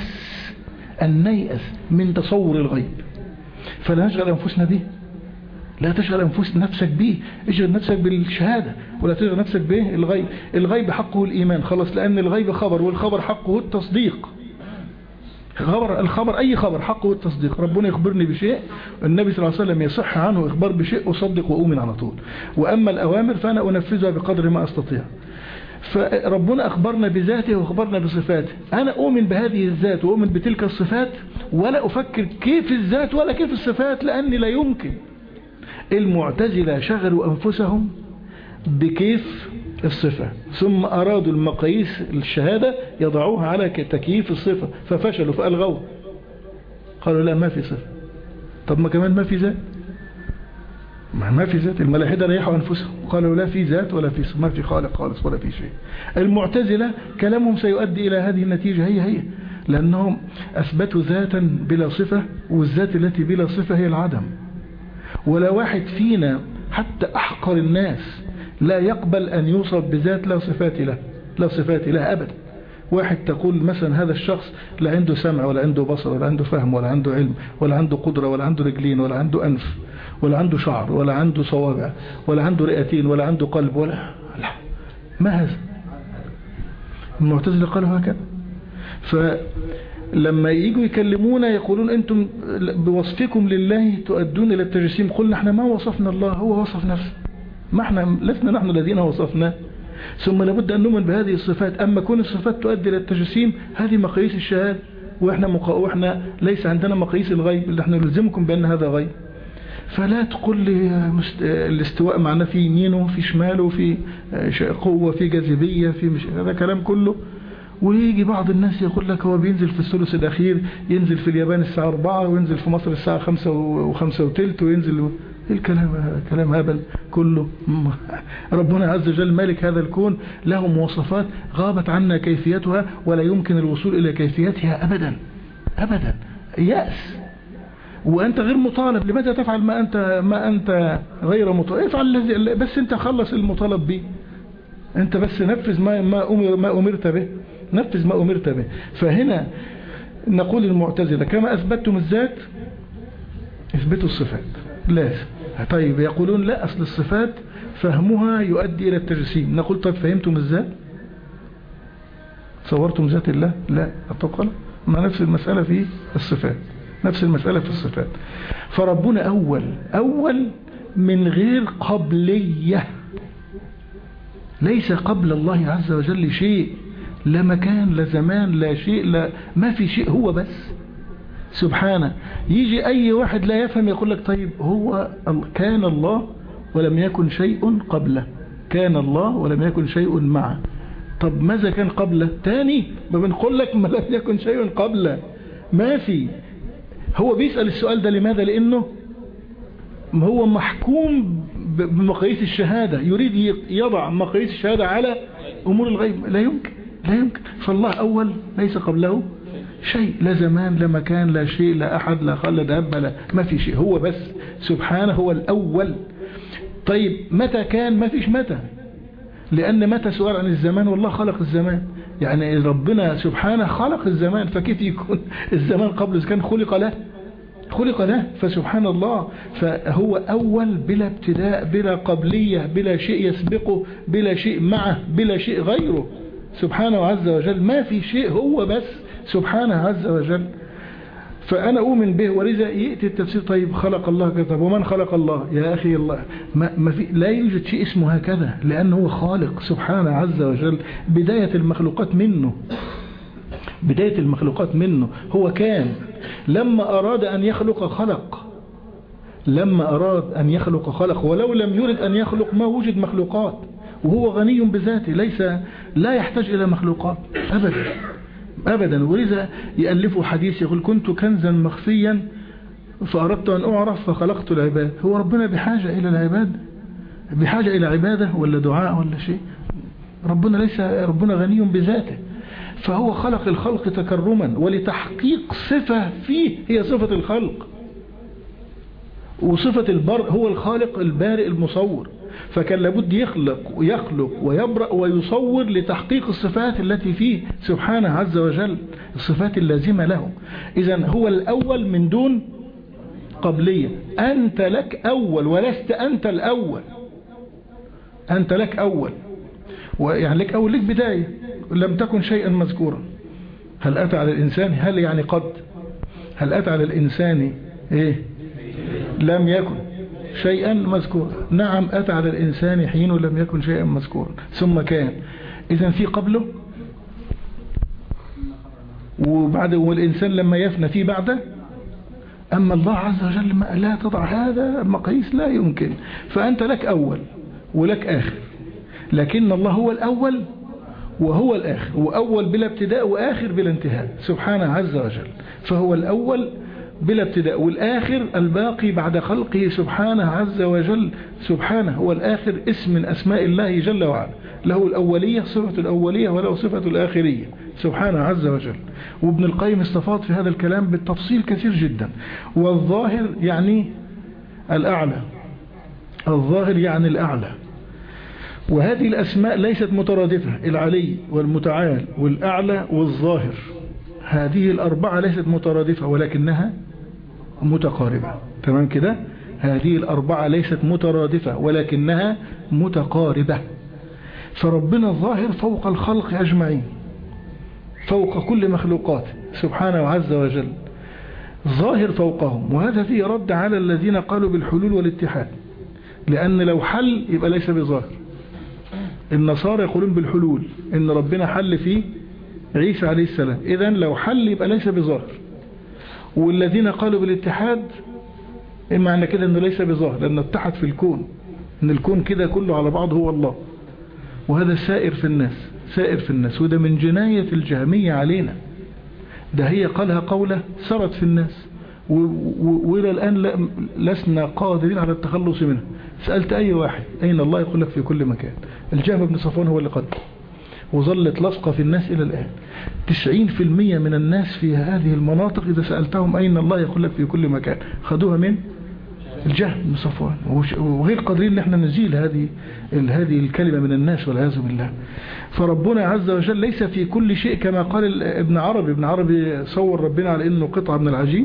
Speaker 1: نيأس من تصور الغيب. فلا نشغل أنفسنا به، لا تشغل نفسك به، اشغل نفسك بالشهادة، ولا تشغل نفسك به الغيب. الغيب حقه الإيمان خلاص، لأن الغيب خبر، والخبر حقه التصديق. الخبر أي خبر حقه التصديق. ربنا يخبرني بشيء، النبي صلى الله عليه وسلم يصح عنه إخبار بشيء، أصدق وأؤمن على طول. وأما الأوامر فأنا أنفذها بقدر ما أستطيع. فربنا أخبرنا بذاته وأخبرنا بصفاته. أنا أؤمن بهذه الذات وأؤمن بتلك الصفات، ولا أفكر كيف الذات ولا كيف الصفات، لأني لا يمكن. المعتزلة شغلوا أنفسهم بكيف الصفة، ثم أرادوا المقاييس الشهادة يضعوها على تكييف الصفة، ففشلوا فألغوا. قالوا لا، ما في صفة. طب ما كمان ما في ذات، ما في ذات. الملاحدة ريحوا أنفسهم وقالوا لا في ذات ولا في صفة، ما في خالق خالص ولا في شيء. المعتزلة كلامهم سيؤدي إلى هذه النتيجة هي لأنهم أثبتوا ذاتا بلا صفة، والذات التي بلا صفة هي العدم. ولا واحد فينا حتى أحقر الناس لا يقبل أن يوصف بذات لا صفات له أبدا. واحد تقول مثلا هذا الشخص لا عنده سمع ولا عنده بصر ولا عنده فهم ولا عنده علم ولا عنده قدرة ولا عنده رجلين ولا عنده أنف ولا عنده شعر ولا عنده صوابع ولا عنده رئتين ولا عنده قلب ولا لا. ما هذا؟ المعتزلة قالوا هكذا. لما ييجوا يكلمونا يقولون أنتم بوصفكم لله تؤدون إلى التجسيم. قلنا احنا ما وصفنا الله، هو وصف نفسه، ما احنا لسنا نحن الذين وصفناه. ثم لابد أن نؤمن بهذه الصفات. أما كون الصفات تؤدي إلى التجسيم هذه مقاييس الشهادة، وإحنا ليس عندنا مقاييس الغيب اللي احنا نلزمكم بأن هذا غيب. فلا تقول لي الاستواء معناه في يمينه في شماله في قوة في جاذبية في مش هذا كلام كله. ويجي بعض الناس يقول لك هو بينزل في الثلث الأخير، ينزل في اليابان الساعة 4 وينزل في مصر الساعة 5:05 وينزل. الكلام هبل كله. ربنا عز وجل مالك هذا الكون له مواصفات غابت عنا كيفيتها ولا يمكن الوصول إلى كيفيتها أبدا أبدا. يأس، وأنت غير مطالب. لماذا تفعل ما أنت غير مطالب؟ افعل الذي بس أنت خلص المطالب به، أنت بس نفذ ما أمرت به، نفذ ما أمرت به. فهنا نقول المعتزلة كما أثبتتم الذات اثبتوا الصفات لازم. طيب يقولون لا، أصل الصفات فهمها يؤدي إلى التجسيم. نقول طيب فهمتم الذات؟ صورتم ذات الله؟ لا أتوقع ما نفس المسألة في الصفات، نفس المسألة في الصفات. فربنا أول من غير قبلية، ليس قبل الله عز وجل شيء، لا مكان لا زمان لا شيء، لا ما في شيء، هو بس سبحانه. يجي أي واحد لا يفهم يقول لك طيب هو كان الله ولم يكن شيء قبله، كان الله ولم يكن شيء معه. طب ماذا كان قبله؟ تاني ما بنقول لك ما لم يكن شيء قبله، ما في. هو بيسأل السؤال ده لماذا؟ لأنه هو محكوم بمقاييس الشهادة، يريد يضع مقاييس الشهادة على أمور الغيب. لا يمكن، لا يمكن. فالله أول ليس قبله شيء، لا زمان لا مكان لا شيء لا أحد لا خلد دابة لا ما في شيء، هو بس سبحانه هو الأول. طيب متى كان؟ ما فيش متى، لأن متى سؤال عن الزمان، والله خلق الزمان. يعني ربنا سبحانه خلق الزمان، فكيف يكون الزمان قبل إذا كان خلق له؟ فسبحان الله. فهو أول بلا ابتداء بلا قبلية بلا شيء يسبقه بلا شيء معه بلا شيء غيره سبحانه عز وجل. ما في شيء، هو بس سبحانه عز وجل. فأنا أؤمن به. ولذا يأتي التفسير طيب خلق الله كذا، ومن خلق الله؟ يا أخي الله ما في، لا يوجد شيء اسمه هكذا، لأنه هو خالق سبحانه عز وجل. بداية المخلوقات منه، بداية المخلوقات منه. هو كان لما أراد أن يخلق خلق، لما أراد أن يخلق خلق، ولو لم يرد أن يخلق ما وجد مخلوقات. وهو غني بذاته، لا يحتاج إلى مخلوقات أبدا أبدا. ولذا يألفوا حديث يقول كنت كنزا مخفيا فأردت أن أعرف فخلقت العباد. هو ربنا بحاجة إلى العباد؟ بحاجة إلى عبادة ولا دعاء ولا شيء؟ ربنا غني بذاته. فهو خلق الخلق تكرما ولتحقيق صفة فيه هي صفة الخلق وصفة البر. هو الخالق البارئ المصور، فكان لابد يخلق ويبرأ ويصور لتحقيق الصفات التي فيه سبحانه عز وجل، الصفات اللازمة له. إذن هو الأول من دون قبلية. أنت لك أول ولست أنت الأول، أنت لك أول، ويعني لك أول، لك بداية، لم تكن شيئا مذكورا. هل أتى على الإنسان، هل يعني قد، هل أتى على الإنسان لم يكن شيئا مذكورا؟ نعم أتى على الإنسان حين لم يكن شيئا مذكورا ثم كان. إذن في قبله وبعد، والإنسان لما يفنى في بعده. أما الله عز وجل لا تضع هذا مقاييس، لا يمكن. فأنت لك أول ولك آخر، لكن الله هو الأول وهو الآخر، وأول بلا ابتداء وآخر بلا انتهاء سبحانه عز وجل. فهو الأول بلا ابتداء، والآخر الباقي بعد خلقه سبحانه عز وجل. سبحانه هو الآخر، اسم من أسماء الله جل وعلا، له الأولية صفة الأولية وله صفة الآخرية سبحانه عز وجل. وابن القيم استفاض في هذا الكلام بالتفصيل كثير جدا. والظاهر يعني الأعلى، الظاهر يعني الأعلى. وهذه الأسماء ليست مترادفة، العلي والمتعال والأعلى والظاهر، هذه الأربعة ليست مترادفة ولكنها متقاربة. تمام كده؟ هذه الأربعة ليست مترادفة ولكنها متقاربة. فربنا الظاهر فوق الخلق أجمعين، فوق كل مخلوقات، سبحانه عز وجل ظاهر فوقهم. وهذا فيه رد على الذين قالوا بالحلول والاتحاد، لأن لو حل يبقى ليس بظاهر. النصارى يقولون بالحلول، إن ربنا حل في عيسى عليه السلام، إذن لو حل يبقى ليس بظاهر. والذين قالوا بالاتحاد معنى كده أنه ليس بظاهر، لأنه اتحد في الكون، أن الكون كده كله على بعض هو الله. وهذا سائر في الناس، سائر في الناس، وده من جناية الجهمية علينا. ده هي قالها قولة سرت في الناس، وإلى الآن لسنا قادرين على التخلص منها. سألت أي واحد أين الله يقول لك في كل مكان. الجهم بن صفوان هو اللي قدر، وظلت لصقة في الناس إلى الآن. 90% من الناس في هذه المناطق إذا سألتهم أين الله يقول لك في كل مكان، خدوها من الجهم بن صفوان، وغير قادرين ان احنا نزيل هذه الكلمة من الناس والعياذ بالله. فربنا عز وجل ليس في كل شيء كما قال ابن عربي صور ربنا على انه قطعة من العجين.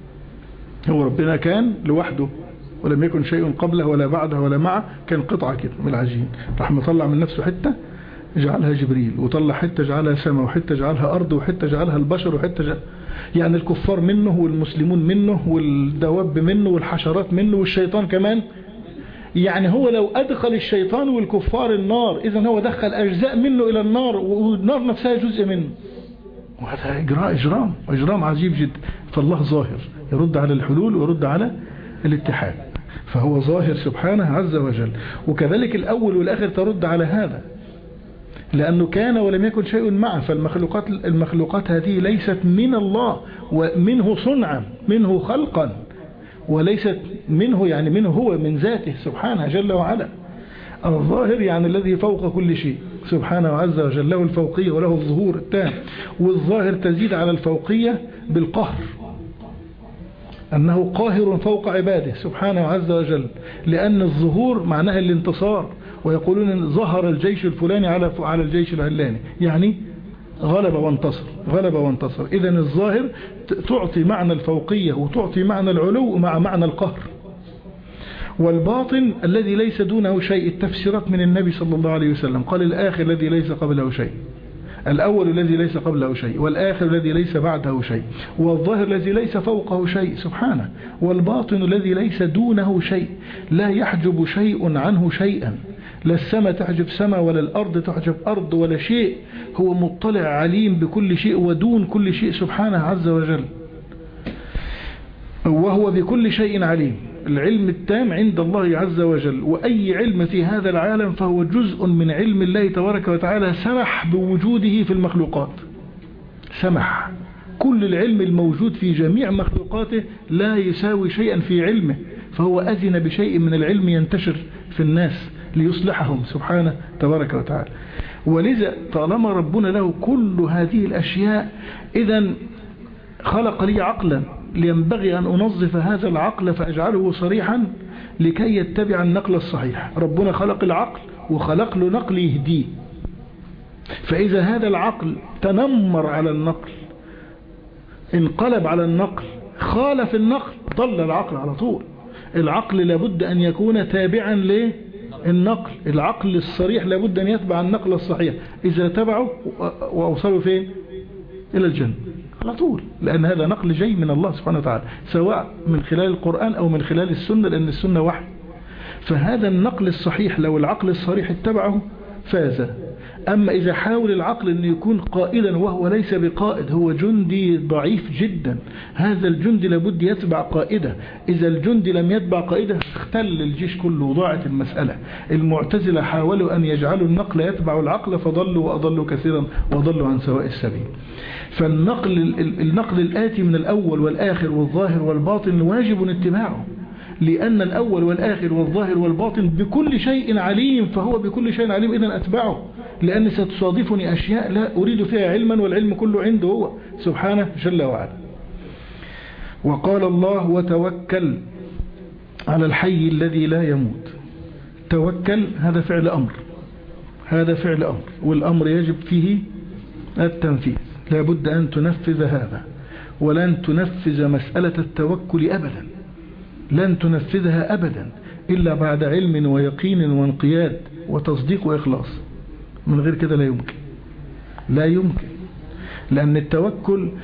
Speaker 1: هو ربنا كان لوحده ولم يكن شيء قبله ولا بعده ولا معه، كان قطعة كده من العجين، راح مطلع من نفسه حتة جعلها جبريل، وطلع حتة جعلها سماء، وحتة جعلها أرض، وحتة جعلها البشر، وحتة يعني الكفار منه والمسلمون منه والدواب منه والحشرات منه والشيطان كمان. يعني هو لو أدخل الشيطان والكفار النار إذا هو دخل أجزاء منه إلى النار، والنار نفسها جزء منه. وهذا إجرام عجيب جدا. فالله ظاهر يرد على الحلول ويرد على الاتحاد، فهو ظاهر سبحانه عز وجل. وكذلك الأول والآخر ترد على هذا، لأنه كان ولم يكن شيء معه. فالمخلوقات هذه ليست من الله، ومنه صنعا، منه خلقا، وليست منه يعني منه هو من ذاته سبحانه جل وعلا. الظاهر يعني الذي فوق كل شيء سبحانه عز وجل، له الفوقية وله الظهور التام. والظاهر تزيد على الفوقية بالقهر، أنه قاهر فوق عباده سبحانه عز وجل، لأن الظهور معناها الانتصار. ويقولون ظهر الجيش الفلاني على الجيش العلاني، يعني غلب وانتصر. إذن الظاهر تعطي معنى الفوقية وتعطي معنى العلو مع معنى القهر. والباطن الذي ليس دونه شيء، التفسيرات من النبي صلى الله عليه وسلم قال الآخر الذي ليس قبله شيء، الأول الذي ليس قبله شيء، والآخر الذي ليس بعده شيء، والظاهر الذي ليس فوقه شيء سبحانه، والباطن الذي ليس دونه شيء، لا يحجب شيء عنه شيئا، لا السماء تحجب سماء ولا الأرض تحجب أرض ولا شيء. هو مطلع عليم بكل شيء ودون كل شيء سبحانه عز وجل، وهو بكل شيء عليم. العلم التام عند الله عز وجل، وأي علم في هذا العالم فهو جزء من علم الله تبارك وتعالى، سمح بوجوده في المخلوقات. سمح كل العلم الموجود في جميع مخلوقاته لا يساوي شيئا في علمه، فهو أذن بشيء من العلم ينتشر في الناس ليصلحهم سبحانه تبارك وتعالى. ولذا طالما ربنا له كل هذه الأشياء، إذن خلق لي عقلا، لينبغي أن أنظف هذا العقل فأجعله صريحا لكي يتبع النقل الصحيح. ربنا خلق العقل وخلق له نقل يهديه، فإذا هذا العقل تنمر على النقل، انقلب على النقل، خالف النقل، ضل العقل على طول. العقل لابد أن يكون تابعا للنقل، العقل الصريح لابد أن يتبع النقل الصحيح. إذا تبعوا وأوصلوا فين؟ إلى الجنة على طول، لأن هذا نقل جاي من الله سبحانه وتعالى، سواء من خلال القرآن أو من خلال السنة، لأن السنة وحي. فهذا النقل الصحيح لو العقل الصريح اتبعه فاز. أما إذا حاول العقل أن يكون قائدا وهو ليس بقائد، هو جندي ضعيف جدا، هذا الجندي لابد يتبع قائده. إذا الجندي لم يتبع قائده اختل الجيش كله وضاعت المسألة. المعتزلة حاولوا أن يجعلوا النقل يتبع العقل فضلوا وأضلوا كثيرا وضلوا عن سواء السبيل. فالنقل الآتي من الأول والآخر والظاهر والباطن واجب اتباعه، لأن الأول والآخر والظاهر والباطن بكل شيء عليم، فهو بكل شيء عليم، إذن أتبعه، لأن ستصادفني أشياء لا أريد فيها علما، والعلم كله عنده هو سبحانه جل وعلا. وقال الله وتوكل على الحي الذي لا يموت. توكل هذا فعل أمر، هذا فعل أمر، والأمر يجب فيه التنفيذ، لا بد أن تنفذ هذا، ولن تنفذ مسألة التوكل أبدا، لن تنفذها أبدا إلا بعد علم ويقين وانقياد وتصديق وإخلاص. من غير كده لا يمكن، لا يمكن. لأن التوكل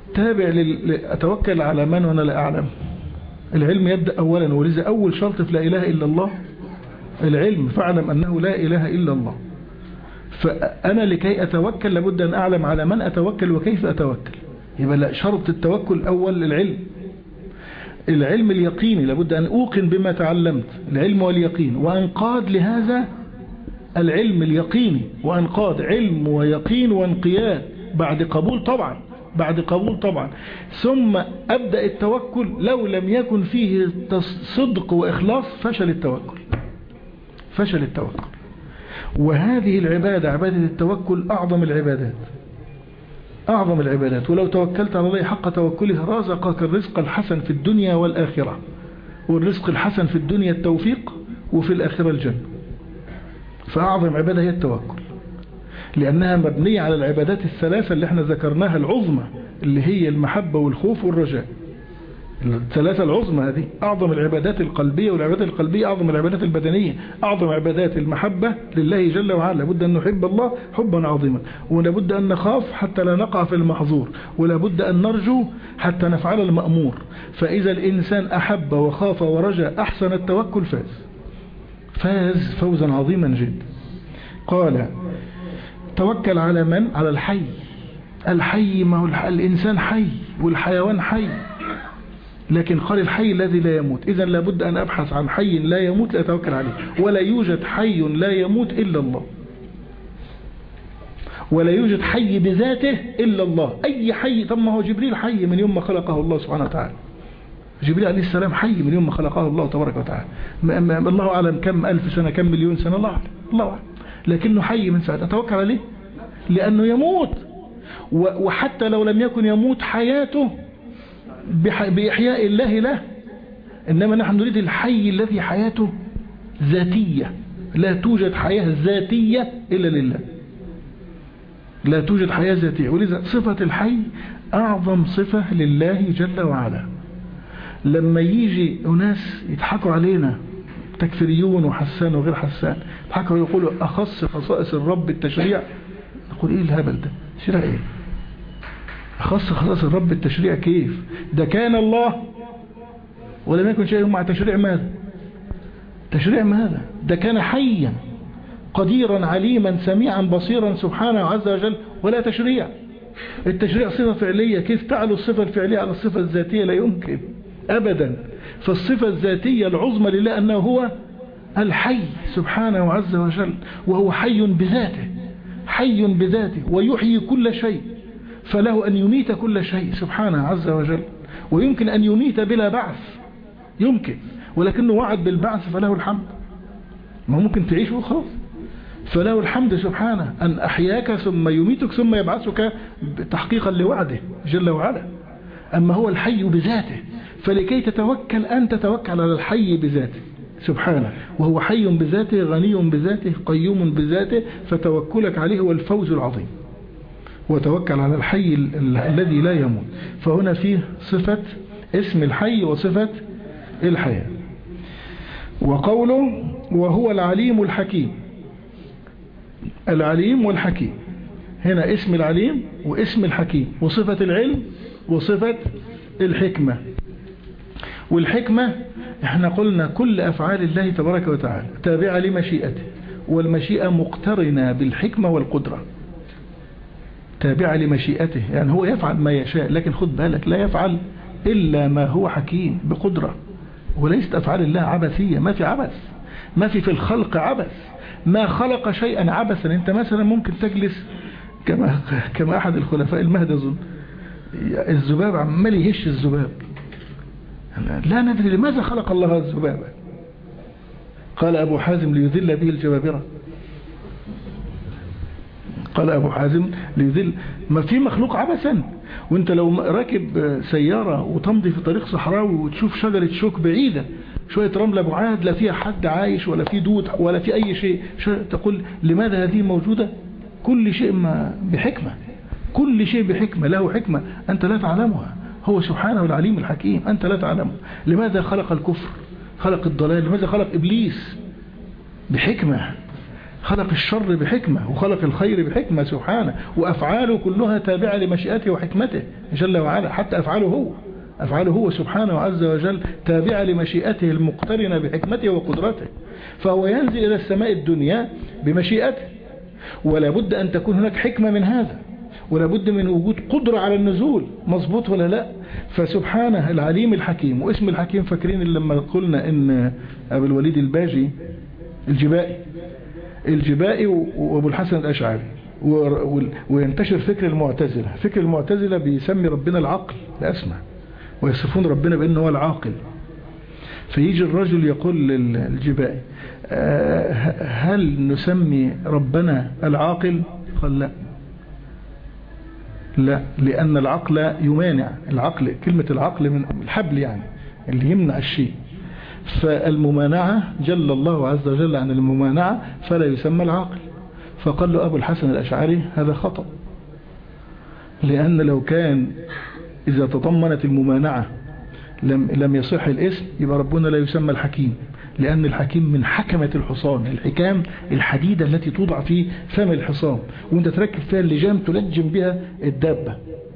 Speaker 1: تابع أتوكل على من وأنا لا أعلم. العلم يبدأ أولا، ولذا أول شرط في لا إله إلا الله العلم، فاعلم أنه لا إله إلا الله. فأنا لكي أتوكل لابد أن أعلم على من أتوكل وكيف أتوكل. يبقى لا، شرط التوكل الأول العلم، العلم اليقيني، لابد أن أوقن بما تعلمت، العلم واليقين، وأنقاد لهذا العلم اليقيني، وأنقاد علم ويقين وانقياد بعد قبول طبعا، بعد قبول طبعا، ثم أبدأ التوكل. لو لم يكن فيه صدق وإخلاص فشل التوكل، فشل التوكل. وهذه العبادة، عبادة التوكل، أعظم العبادات، أعظم العبادات. ولو توكلت على الله حق توكله رزقك الرزق الحسن في الدنيا والآخرة. والرزق الحسن في الدنيا التوفيق، وفي الآخرة الجنة. فأعظم عبادة هي التوكل، لأنها مبنية على العبادات الثلاثة اللي احنا ذكرناها العظمى، اللي هي المحبة والخوف والرجاء. الثلاثة العظمى هذه أعظم العبادات القلبية، والعبادات القلبية أعظم العبادات البدنية. أعظم عبادات المحبة لله جل وعلا، لابد أن نحب الله حبا عظيما، ولابد أن نخاف حتى لا نقع في المحظور، ولابد أن نرجو حتى نفعل المأمور. فإذا الإنسان أحب وخاف ورجى أحسن التوكل فاز فوزا عظيما جدا. قال توكل على من؟ على الحي. الحي، ما هو الإنسان حي والحيوان حي، لكن قال الحي الذي لا يموت. إذن لابد أن أبحث عن حي لا يموت لأتوكل عليه. ولا يوجد حي لا يموت إلا الله، ولا يوجد حي بذاته إلا الله. أي حي، طب ما هو جبريل حي من يوم ما خلقه الله سبحانه وتعالى. جبريل عليه السلام حي من يوم ما خلقه الله تبارك وتعالى. الله أعلم كم ألف سنة، كم مليون سنة، الله أعلم، الله أعلم، لكنه حي من ساعة. أتوكل عليه لأنه يموت، وحتى لو لم يكن يموت حياته بإحياء الله له. إنما نحن نريد الحي الذي حياته ذاتية. لا توجد حياة ذاتية إلا لله، لا توجد حياة ذاتية. ولذا صفة الحي أعظم صفة لله جل وعلا. لما يجي أناس يضحكوا علينا، تكفيريون وحسان وغير حسان، يضحكوا يقولوا أخص خصائص الرب التشريع، نقول إيه الهبل ده؟ تشريع إيه؟ أخص خصائص الرب التشريع كيف؟ ده كان الله ولم يكن شيء مع تشريع ماذا؟ تشريع ماذا؟ ده كان حيا قديرا عليما سميعا بصيرا سبحانه عز وجل، ولا تشريع. التشريع صفة فعلية، كيف تعلو الصفة الفعلية على الصفة الذاتية؟ لا يمكن أبدا. فالصفة الذاتية العظمى لله أنه هو الحي سبحانه عز وجل، وهو حي بذاته، حي بذاته، ويحيي كل شيء، فله أن يميت كل شيء سبحانه عز وجل. ويمكن أن يميت بلا بعث، يمكن، ولكنه وعد بالبعث فله الحمد. ما ممكن تعيش وخلاص، فله الحمد سبحانه أن أحياك ثم يميتك ثم يبعثك تحقيقا لوعده جل وعلا. أما هو الحي بذاته، فلكي تتوكل أن تتوكل على الحي بذاته سبحانه، وهو حي بذاته، غني بذاته، قيوم بذاته، فتوكلك عليه هو الفوز العظيم. وتوكل على الحي الذي لا يموت. فهنا فيه صفة اسم الحي وصفة الحياة. وقوله وهو العليم الحكيم، العليم والحكيم، هنا اسم العليم واسم الحكيم، وصفة العلم وصفة الحكمة. والحكمة احنا قلنا كل أفعال الله تبارك وتعالى تابعة لمشيئته، والمشيئة مقترنة بالحكمة والقدرة، تابعة لمشيئته، يعني هو يفعل ما يشاء، لكن خد بالك لا يفعل إلا ما هو حكيم بقدرة. وليست أفعال الله عبثية، ما في عبث، ما في الخلق عبث، ما خلق شيئا عبثا. انت مثلا ممكن تجلس كما أحد الخلفاء المهدي أظن، الذباب عمال يهش الذباب، لا ندري لماذا خلق الله الذباب. قال أبو حازم ليذل به الجبابرة، قال أبو حازم ليذل، ما في مخلوق عبثا. وانت لو راكب سيارة وتمضي في طريق صحراوي وتشوف شجرة شوك بعيدة، شوية رملة بعاد، لا فيها حد عايش ولا في دود ولا في أي شيء، تقول لماذا هذه موجودة؟ كل شيء بحكمة، كل شيء بحكمة، له حكمة أنت لا تعلمها، هو سبحانه العليم الحكيم أنت لا تعلمه. لماذا خلق الكفر، خلق الضلال، لماذا خلق إبليس؟ بحكمة. خلق الشر بحكمة وخلق الخير بحكمة سبحانه، وأفعاله كلها تابعة لمشيئته وحكمته جل وعلا، حتى أفعاله هو سبحانه عز وجل تابعة لمشيئته المقترنة بحكمته وقدرته. فهو ينزل إلى السماء الدنيا بمشيئته، ولا بد أن تكون هناك حكمة من هذا، ولا بد من وجود قدرة على النزول. مظبوط ولا لا؟ فسبحانه العليم الحكيم. واسم الحكيم فاكرين لما قلنا ان أبو الوليد الباجي الجبائي وابو الحسن الأشعري، وينتشر فكر المعتزلة بيسمي ربنا العقل الأسمى، ويصفون ربنا بأنه هو العاقل. فيجي الرجل يقول للجبائي هل نسمي ربنا العاقل؟ قال لا، لأن العقل يمانع. كلمة العقل من الحبل يعني اللي يمنع الشيء، فالممانعة جل الله عز وجل عن الممانعة فلا يسمى العقل. فقال له أبو الحسن الأشعري هذا خطأ، لأن لو كان إذا تضمنت الممانعة لم يصح الاسم، يبقى ربنا لا يسمى الحكيم، لأن الحكيم من حكمة الحصان، الحكام الحديدة التي توضع في فم الحصان وانت تركب فيها اللجام تلجم بها الدابة.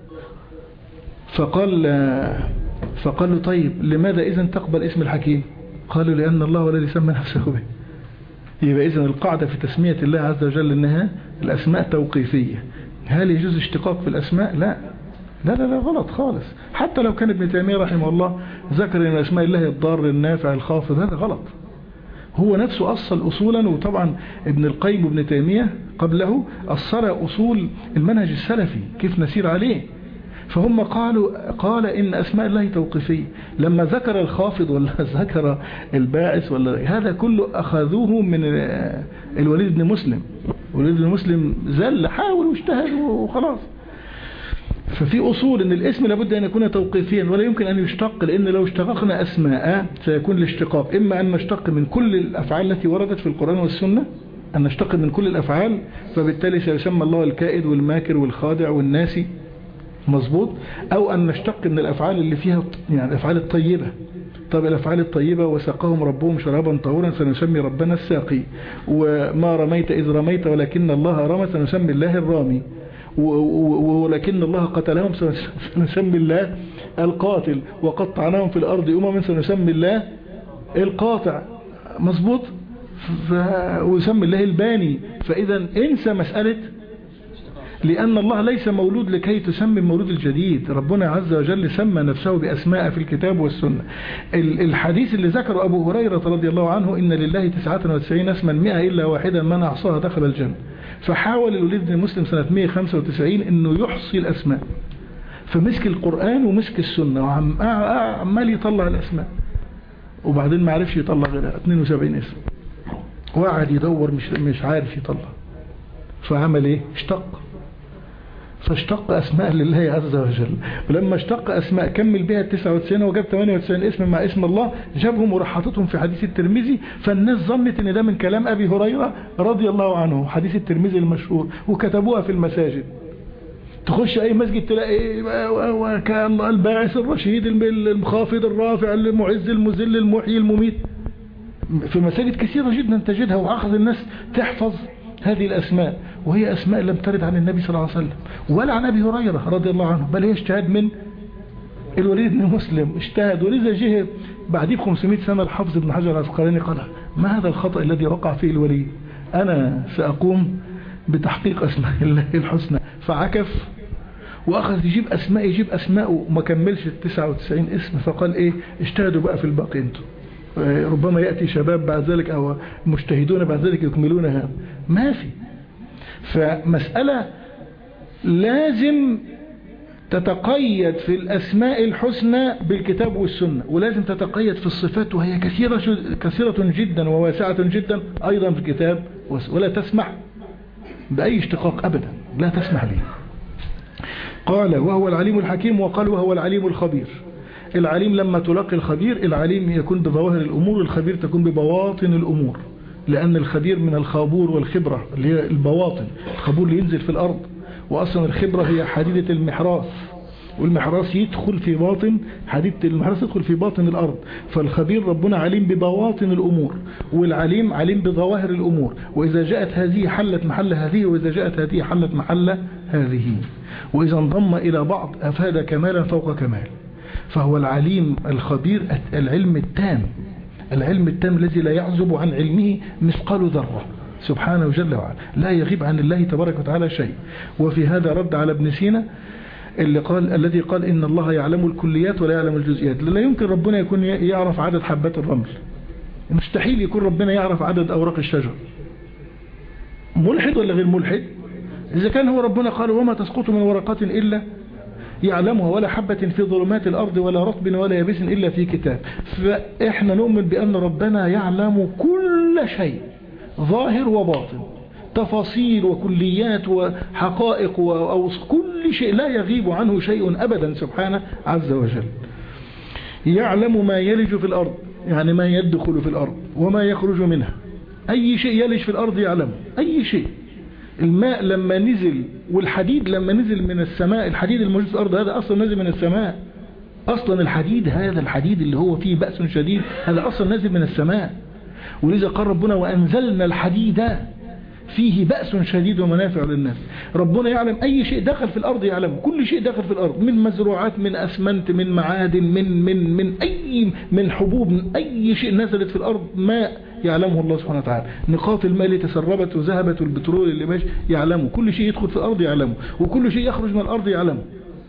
Speaker 1: فقال له طيب لماذا إذن تقبل اسم الحكيم؟ قالوا لأن الله هو الذي سمى نفسه به. يبقى إذن القاعدة في تسمية الله عز وجل أنها الأسماء توقيفية. هل يجوز اشتقاق في الأسماء؟ لا غلط خالص. حتى لو كان ابن تيمية رحمه الله ذكر ان اسماء الله الضار النافع الخافض، هذا غلط. هو نفسه أصل أصولا، وطبعا ابن القيم وابن تيمية قبله أصل أصول المنهج السلفي كيف نسير عليه. فهم قال إن أسماء الله توقيفية. لما ذكر الخافض ولا ذكر الباعث ولا هذا كله أخذوه من الوليد بن مسلم. الوليد بن مسلم زل حاول واجتهد وخلاص. ففي أصول أن الاسم لابد أن يكون توقيفيا ولا يمكن أن يشتق، لأن لو اشتققنا أسماء سيكون الاشتقاق إما أن نشتق من كل الأفعال التي وردت في القرآن والسنة، أن نشتق من كل الأفعال، فبالتالي سيسمى الله الكائد والماكر والخادع والناسي. مظبوط. أو أن نشتق من الأفعال اللي فيها يعني الأفعال الطيبة. طب الأفعال الطيبة وسقاهم ربهم شرابا طهورا سنسمي ربنا الساقي، وما رميت إذ رميت ولكن الله رمى سنسمي الله الرامي، ولكن الله قتلهم سنسمي الله القاتل، وقطعناهم في الأرض أمما سنسمي الله القاطع. مظبوط. ويسمي الله الباني. فإذا انسى مسألة، لأن الله ليس مولود لكي تسمي المولود الجديد. ربنا عز وجل سمى نفسه بأسماء في الكتاب والسنة. الحديث اللي ذكره أبو هريرة رضي الله عنه إن لله 99 اسما 100 إلا واحدا من أحصاها دخل الجنة. فحاول الوليد بن مسلم سنة 195 إنه يحصي الأسماء، فمسك القرآن ومسك السنة وعمال يطلع الأسماء، وبعدين ما عرفش يطلع غير 72 اسم، وقعد يدور مش عارف يطلع. فعمل ايه؟ فاشتق أسماء لله عز وجل. ولما اشتق أسماء كمل بها 99 وجاب 98 اسم مع اسم الله، جابهم ورحطتهم في حديث الترمذي. فالناس ظنت ان ده من كلام أبي هريرة رضي الله عنه، حديث الترمذي المشهور، وكتبوها في المساجد. تخش أي مسجد تلاقي وكان الباعث الرشيد المخافض الرافع المعز المذل المحيي المميت. في مساجد كثيرة جدا تجدها، وأخذ الناس تحفظ هذه الأسماء، وهي أسماء لم ترد عن النبي صلى الله عليه وسلم ولا عن أبي هريرة رضي الله عنه، بل هي اجتهاد من الوليد بن مسلم اجتهد. ولذا جه بعد 500 سنة الحافظ ابن حجر العسقلاني قال ما هذا الخطأ الذي وقع فيه الوليد؟ أنا سأقوم بتحقيق أسماء الله الحسنى. فعكف وأخذ يجيب أسماء وما كملش 99 اسم. فقال إيه؟ اجتهدوا بقى في الباقي انتم، ربما يأتي شباب بعد ذلك أو مجتهدون بعد ذلك يكملون هذا. ما في. فمسألة لازم تتقيد في الأسماء الحسنى بالكتاب والسنة، ولازم تتقيد في الصفات، وهي كثيرة جدا وواسعة جدا أيضا في الكتاب، ولا تسمح بأي اشتقاق أبدا، لا تسمح به. قال وهو العليم الحكيم، وقال وهو العليم الخبير. العليم لما تلاقي الخبير، العليم يكون بظواهر الأمور، الخبير تكون ببواطن الأمور، لأن الخبير من الخابور والخبرة اللي هي البواطن. الخابور اللي ينزل في الأرض، وأصلا الخبرة هي حديدة المحراث، والمحراث يدخل في باطن حديدة المحراث، يدخل في باطن الأرض. فالخبير ربنا عليم ببواطن الأمور، والعليم عليم بظواهر الأمور، وإذا جاءت هذه حلت محل هذه، وإذا جاءت هذه حلت محل هذه، وإذا انضم إلى بعض أفاد كمالا فوق كمال. فهو العليم الخبير، العلم التام، العلم التام الذي لا يعزب عن علمه مثقال ذرة سبحانه جل وعلا، لا يغيب عن الله تبارك وتعالى شيء. وفي هذا رد على ابن سينا الذي قال إن الله يعلم الكليات ولا يعلم الجزئيات. لا يمكن ربنا يكون يعرف عدد حبات الرمل، مستحيل يكون ربنا يعرف عدد أوراق الشجر. ملحد ولا غير ملحد؟ إذا كان هو ربنا قال وما تسقط من ورقات إلا يعلمها ولا حبة في ظلمات الأرض ولا رطب ولا يابس إلا في كتاب. فإحنا نؤمن بأن ربنا يعلم كل شيء ظاهر وباطن، تفاصيل وكليات وحقائق كل شيء لا يغيب عنه شيء أبدا سبحانه عز وجل. يعلم ما يلج في الأرض، يعني ما يدخل في الأرض وما يخرج منها. أي شيء يلج في الأرض يعلمه، أي شيء. الماء لما نزل والحديد لما نزل من السماء، الحديد الموجود في الأرض هذا أصلا نزل من السماء. أصلا الحديد، هذا الحديد اللي هو فيه بأس شديد، هذا أصلا نزل من السماء. ولذا قال ربنا وأنزلنا الحديد فيه بأس شديد ومنافع للناس. ربنا يعلم أي شيء دخل في الأرض يعلم، كل شيء دخل في الأرض من مزروعات، من أسمنت، من معادن، من حبوب، من أي شيء نزلت في الأرض ماء يعلمه الله سبحانه وتعالى. نقاط الماء اللي تسربت وذهبت والبترول اللي ماشي يعلمه، كل شيء يدخل في الأرض يعلمه، وكل شيء يخرج من الأرض يعلمه،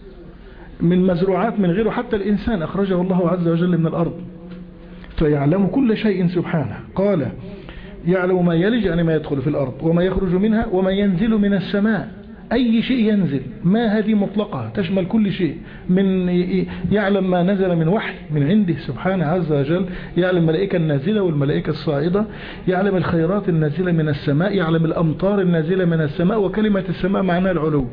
Speaker 1: من مزروعات من غيره، حتى الإنسان أخرجه الله عز وجل من الأرض، فيعلم كل شيء سبحانه. قال يعلم ما يلج، يعني ما يدخل في الأرض، وما يخرج منها، وما ينزل من السماء. أي شيء ينزل، ما هذه مطلقة تشمل كل شيء. من يعلم ما نزل من وحي من عنده سبحانه عز وجل، يعلم الملائكة النازلة والملائكة الصاعدة، يعلم الخيرات النازلة من السماء، يعلم الأمطار النازلة من السماء. وكلمة السماء معناها العلو،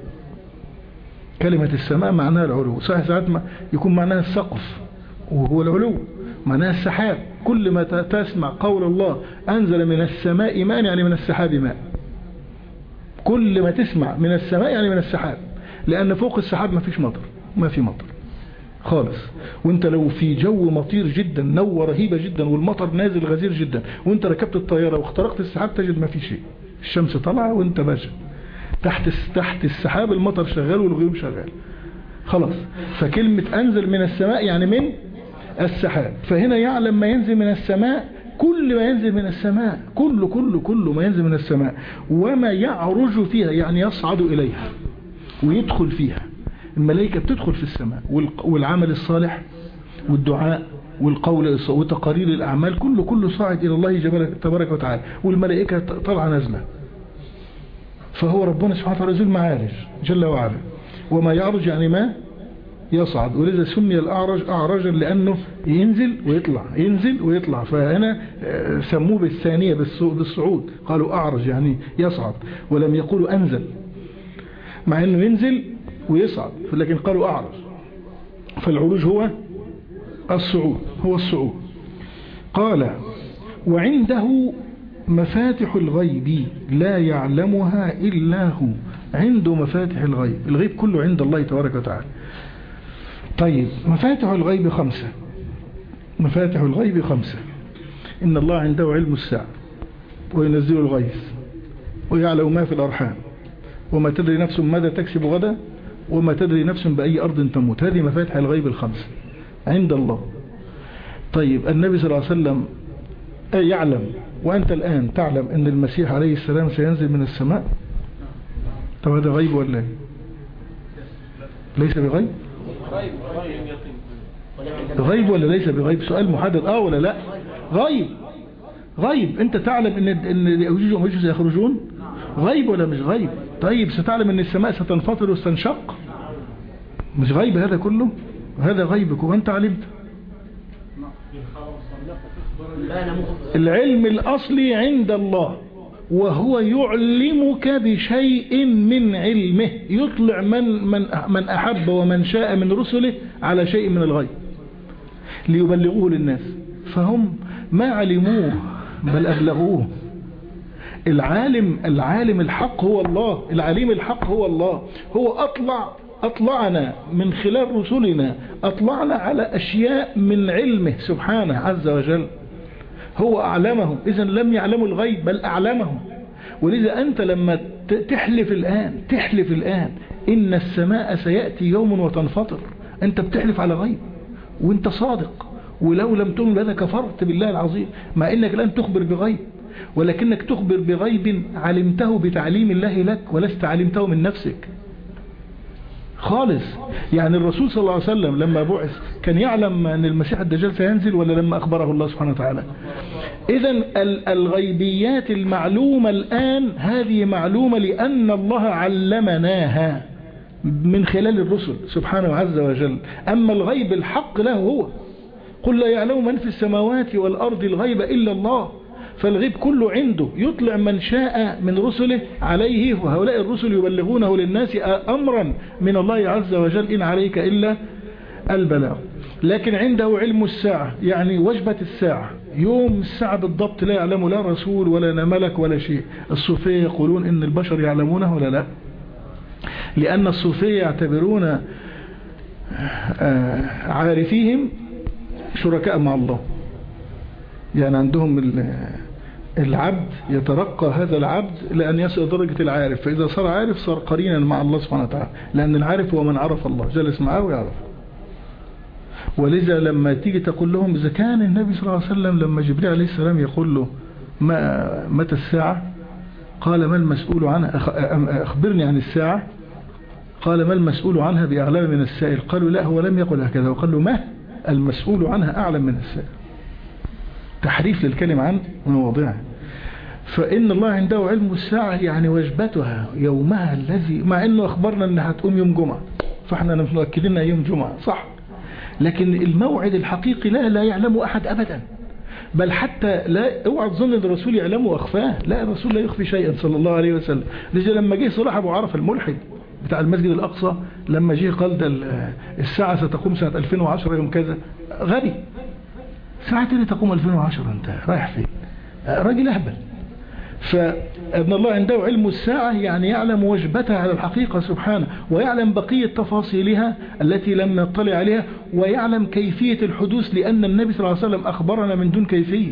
Speaker 1: كلمة السماء معناها العلو. صحيح ساعات ما يكون معناها السقف وهو العلو، معناها السحاب. كل ما تسمع قول الله أنزل من السماء ماء، يعني من السحاب ماء. كل ما تسمع من السماء يعني من السحاب، لأن فوق السحاب ما فيش مطر، ما في مطر خالص. وانت لو في جو مطير جدا، نوة رهيبة جدا، والمطر نازل غزير جدا، وانت ركبت الطيارة واخترقت السحاب تجد ما في شيء، الشمس طالعة وانت ماشي تحت السحاب، المطر شغال والغيوم شغال خلاص. فكلمة أنزل من السماء يعني من السحاب. فهنا يعلم ما ينزل من السماء، كل ما ينزل من السماء، كل ما ينزل من السماء، وما يعرج فيها يعني يصعد إليها ويدخل فيها. الملائكة بتدخل في السماء، والعمل الصالح والدعاء والقول وتقارير الأعمال كله صاعد إلى الله تبارك وتعالى، والملائكة طالعة نازلة. فهو ربنا سبحانه وتعالى ذو المعارج جل وعلا. وما يعرج يعني ما يصعد، ولذا سمي الأعرج أعرجا لأنه ينزل ويطلع ينزل ويطلع. فهنا سموه بالثانية بالصعود، قالوا أعرج يعني يصعد، ولم يقولوا أنزل، مع أنه ينزل ويصعد، لكن قالوا أعرج. فالعروج هو الصعود. قال وعنده مفاتح الغيب لا يعلمها إلا هو. عنده مفاتح الغيب، الغيب كله عند الله تبارك وتعالى. طيب مفاتح الغيب 5. مفاتح الغيب 5. إن الله عنده علم الساعة وينزل الغيث ويعلم ما في الأرحام وما تدري نفس ماذا تكسب غدا وما تدري نفس بأي أرض تموت. هذه مفاتح الغيب 5 عند الله. طيب النبي صلى الله عليه وسلم يعلم، وأنت الآن تعلم أن المسيح عليه السلام سينزل من السماء. طب هذا غيب ولا ليس بغيب؟ غيب ولا ليس بغيب؟ سؤال محدد ولا لا؟ غيب. انت تعلم ان يأجوج ومأجوج سيخرجون، غيب ولا مش غيب؟ طيب ستعلم ان السماء ستنفطر وستنشق، مش غيب هذا كله؟ هذا غيبك وانت علمت. العلم الأصلي عند الله، وهو يعلمك بشيء من علمه، يطلع من أحب ومن شاء من رسله على شيء من الغيب ليبلغوه للناس، فهم ما علموه بل أبلغوه. العالم الحق هو الله، العليم الحق هو الله. هو أطلعنا من خلال رسلنا، أطلعنا على أشياء من علمه سبحانه عز وجل. هو أعلمهم، إذن لم يعلموا الغيب بل أعلمهم. ولذا أنت لما تحلف الآن إن السماء سيأتي يوم وتنفطر، أنت بتحلف على غيب وأنت صادق، ولو لم تؤمن بهذا كفرت بالله العظيم، مع أنك الآن تخبر بغيب، ولكنك تخبر بغيب علمته بتعليم الله لك ولست علمته من نفسك خالص. يعني الرسول صلى الله عليه وسلم لما بعث كان يعلم أن المسيح الدجال سينزل ولا لما أخبره الله سبحانه وتعالى؟ إذن الغيبيات المعلومة الآن هذه معلومة لأن الله علمناها من خلال الرسل سبحانه عز وجل. أما الغيب الحق له هو، قل لا يعلم من في السماوات والأرض الغيب إلا الله، فالغيب كله عنده، يطلع من شاء من رسله عليه، وهؤلاء الرسل يبلغونه للناس أمرا من الله عز وجل إن عليك إلا البلاغ. لكن عنده علم الساعة، يعني وجبة الساعة، يوم الساعة بالضبط لا يعلم لا رسول ولا ملك ولا شيء. الصوفية يقولون إن البشر يعلمونه ولا لا؟ لأن الصوفية يعتبرون عارفيهم شركاء مع الله، يعني عندهم العبد يترقى هذا العبد لأن يصل درجة العارف، فإذا صار عارف صار قرينا مع الله سبحانه وتعالى، لأن العارف هو من عرف الله، جلس معه ويعرف. ولذا لما تيجي تقول لهم إذا كان النبي صلى الله عليه وسلم لما جبريل عليه السلام يقول له متى الساعة، قال ما المسؤول عنها، أخبرني عن الساعة، قال ما المسؤول عنها بأعلم من السائل، قالوا لا هو لم يقل هكذا، وقال له ما المسؤول عنها أعلم من السائل، تحريف للكلمة عن مواضعها. فإن الله عنده علم الساعة يعني وجبتها يومها الذي، مع أنه أخبرنا أنها هتقوم يوم جمعة، فإحنا متأكدين يوم جمعة صح، لكن الموعد الحقيقي لا يعلم أحد أبدا، بل حتى لا اوعى تظن ان الرسول يعلمه واخفاه، لا الرسول لا يخفي شيئا صلى الله عليه وسلم. لذا لما جه صلاح ابو عرفة الملحد بتاع المسجد الاقصى، لما جه قال ده الساعة ستقوم سنة 2010 يوم كذا، غبي، ساعة اللي تقوم 2010 انت رايح فين؟ راجل اهبل. فابن الله عنده علم الساعة يعني يعلم وجبتها على الحقيقة سبحانه، ويعلم بقية تفاصيلها التي لم نطلع عليها، ويعلم كيفية الحدوث، لأن النبي صلى الله عليه وسلم أخبرنا من دون كيفية،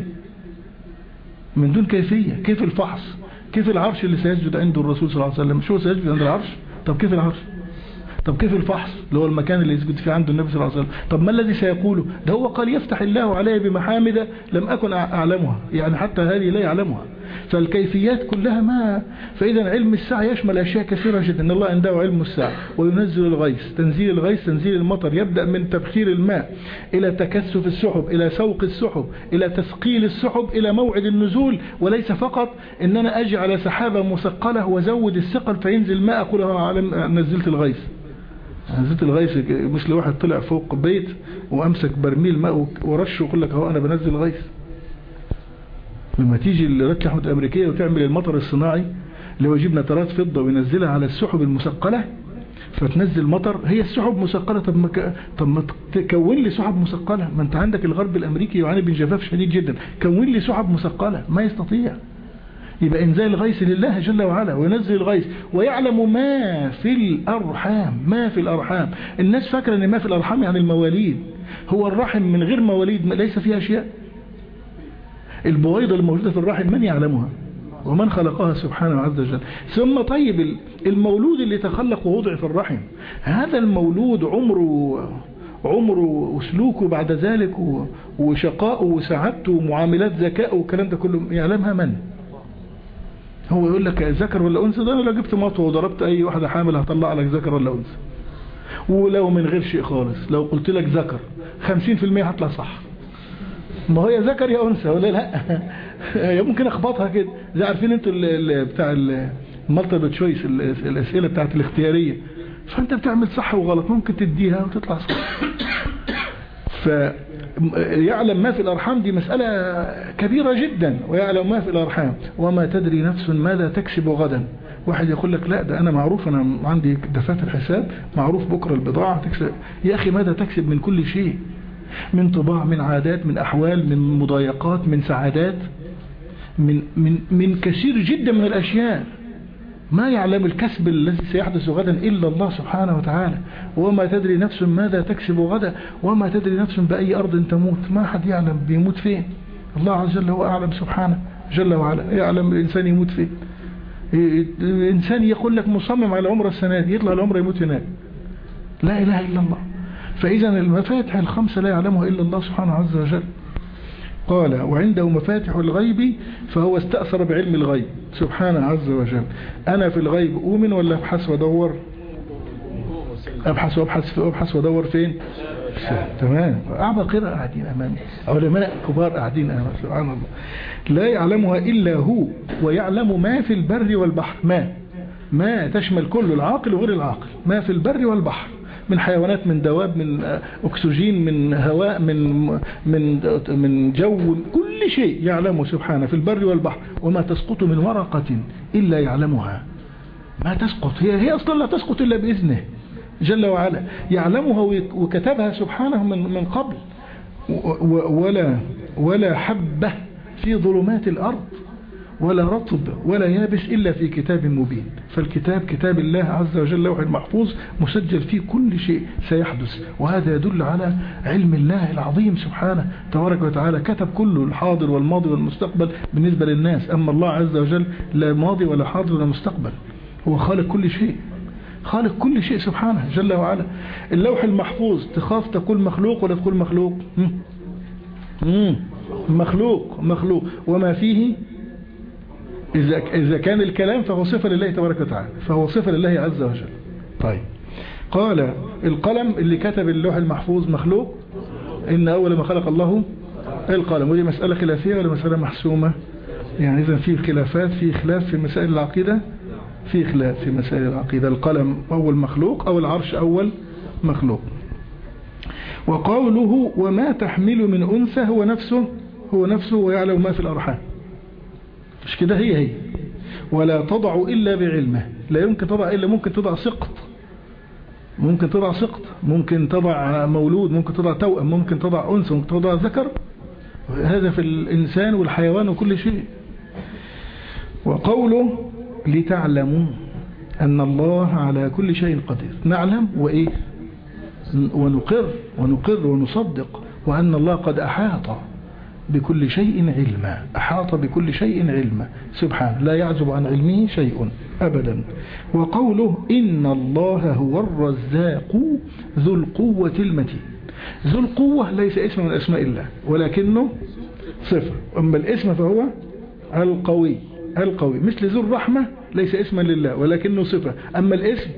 Speaker 1: من دون كيفية. كيف الفحص؟ كيف العرش اللي سيسجد عنده الرسول صلى الله عليه وسلم؟ شو سيسجد عند العرش؟ طب كيف العرش؟ طب كيف الفحص اللي هو المكان اللي يسجد فيه عنده النبي صلى الله عليه وسلم؟ طب ما الذي سيقوله؟ ده هو قال يفتح الله علي بمحامد لم أكن أعلمها، يعني حتى هذه لا يعلمها. فالكيفيات كلها ما. فإذا علم الساعة يشمل أشياء كثيرة جدا. إن الله عنده علم الساعة، وينزل الغيث، تنزيل الغيث، تنزيل المطر، يبدأ من تبخير الماء إلى تكثف السحب، إلى سوق السحب، إلى تثقيل السحب، إلى موعد النزول. وليس فقط إن أنا أجي على سحابة مثقلة وزود الثقل فينزل ماء أقول نزلت الغيث. نزلت الغيث مثل واحد طلع فوق بيت وأمسك برميل ماء ورشه ويقول لك هو أنا بنزل الغيث. لما تيجي الولايات المتحدة الأمريكية وتعمل المطر الصناعي اللي هو يجيب نترات فضة وينزلها على السحب المثقلة فتنزل مطر، هي السحب مثقلة. طب ما تكون لي سحب مثقلة، ما انت عندك الغرب الأمريكي يعاني من جفاف شديد جدا، كون لي سحب مثقلة، ما يستطيع. يبقى انزال الغيث لله جل وعلا، وينزل الغيث، ويعلم ما في الأرحام. ما في الأرحام، الناس فاكرة ان ما في الأرحام يعني المواليد. هو الرحم من غير مواليد ليس فيها أشياء. البويضة الموجودة في الرحم من يعلمها؟ ومن خلقها سبحانه عز وجل. ثم طيب المولود اللي تخلق ووضع في الرحم، هذا المولود عمره وسلوكه بعد ذلك وشقاءه وسعادته ومعاملات ذكائه والكلام ده كله يعلمها من؟ هو يقول لك ذكر ولا أنثى؟ ده أنا لو جبت مطوة وضربت أي واحدة حامل هطلع لك ذكر ولا أنثى. ولو من غير شيء خالص، لو قلت لك ذكر 50% هطلع صح. ما هي ذكر يا أنثى ولا لا؟ ممكن أخبطها كده، زي عارفين انتوا بتاع المالتيبل تشويس، الأسئلة بتاعت الاختيارية، فأنت بتعمل صح وغلط، ممكن تديها وتطلع صح. فيعلم ما في الأرحام دي مسألة كبيرة جدا. ويعلم ما في الأرحام وما تدري نفس ماذا تكسب غدا. واحد يقول لك لا ده أنا معروف، أنا عندي دفاتر حساب، معروف بكرة البضاعة تكسب. يا أخي ماذا تكسب من كل شيء، من طباع، من عادات، من أحوال، من مضايقات، من سعادات، من كثير جدا من الأشياء. ما يعلم الكسب الذي سيحدث غدا إلا الله سبحانه وتعالى. وما تدري نفس ماذا تكسب غدا، وما تدري نفس بأي أرض تموت. ما حد يعلم بيموت فين، الله عز وجل هو أعلم سبحانه جل وعلا، يعلم الإنسان يموت فين. الإنسان يقول لك مصمم على عمره السنة دي، يطلع العمره يموت هناك. لا إله إلا الله. فإذا المفاتح الخمسة لا يعلمها إلا الله سبحانه عز وجل. قال وعنده مفاتح الغيب فهو استأثر بعلم الغيب سبحانه عز وجل. أنا في الغيب أؤمن ولا أبحث وأدور؟ أبحث وأدور فين؟ تمام. أعمل قراءة قاعدين أمامي، علماء كبار قاعدين أمامي سبحان الله. لا يعلمها إلا هو، ويعلم ما في البر والبحر. ما تشمل كل العاقل وغير العاقل، ما في البر والبحر من حيوانات، من دواب، من أكسجين، من هواء، من جو، كل شيء يعلمه سبحانه في البر والبحر. وما تسقط من ورقة إلا يعلمها. ما تسقط، هي أصلا لا تسقط إلا بإذنه جل وعلا، يعلمها وكتبها سبحانه من قبل. ولا حبة في ظلمات الأرض ولا رطب ولا يابس إلا في كتاب مبين. فالكتاب كتاب الله عز وجل، لوح المحفوظ مسجل فيه كل شيء سيحدث، وهذا يدل على علم الله العظيم سبحانه تبارك وتعالى. كتب كله، الحاضر والماضي والمستقبل بالنسبة للناس، أما الله عز وجل لا ماضي ولا حاضر ولا مستقبل، هو خالق كل شيء، خالق كل شيء سبحانه جل وعلا. اللوح المحفوظ تخاف تقول مخلوق ولا تقول مخلوق؟ مخلوق. وما فيه إذا كان الكلام فهو صفة لله تبارك وتعالى، فهو صفة لله عز وجل. طيب قال القلم اللي كتب اللوح المحفوظ مخلوق. إن أول ما خلق الله القلم. ودي مسألة خلافية ولا مسألة محسومة؟ يعني إذا في خلافات، في خلاف في مسائل العقيدة، في خلاف في مسائل العقيدة. القلم أول مخلوق أو العرش أول مخلوق. وقوله وما تحمل من أنثى هو نفسه ويعلم ما في الأرحام. مش كده؟ هي ولا تضع إلا بعلمه. لا يمكن تضع إلا، ممكن تضع سقط، ممكن تضع مولود، ممكن تضع توأم، ممكن تضع أنثى، ممكن تضع ذكر. هذا في الإنسان والحيوان وكل شيء. وقوله لتعلموا أن الله على كل شيء قدير. نعلم وإيه؟ ونقر ونصدق وأن الله قد أحاط بكل شيء علما، سبحانه لا يعزب عن علمه شيء أبدا. وقوله إن الله هو الرزاق ذو القوة المتين. ذو القوة ليس اسم من أسماء الله ولكنه صفة، أما الاسم فهو القوي. مثل ذو الرحمة ليس اسما لله ولكنه صفة، أما الاسم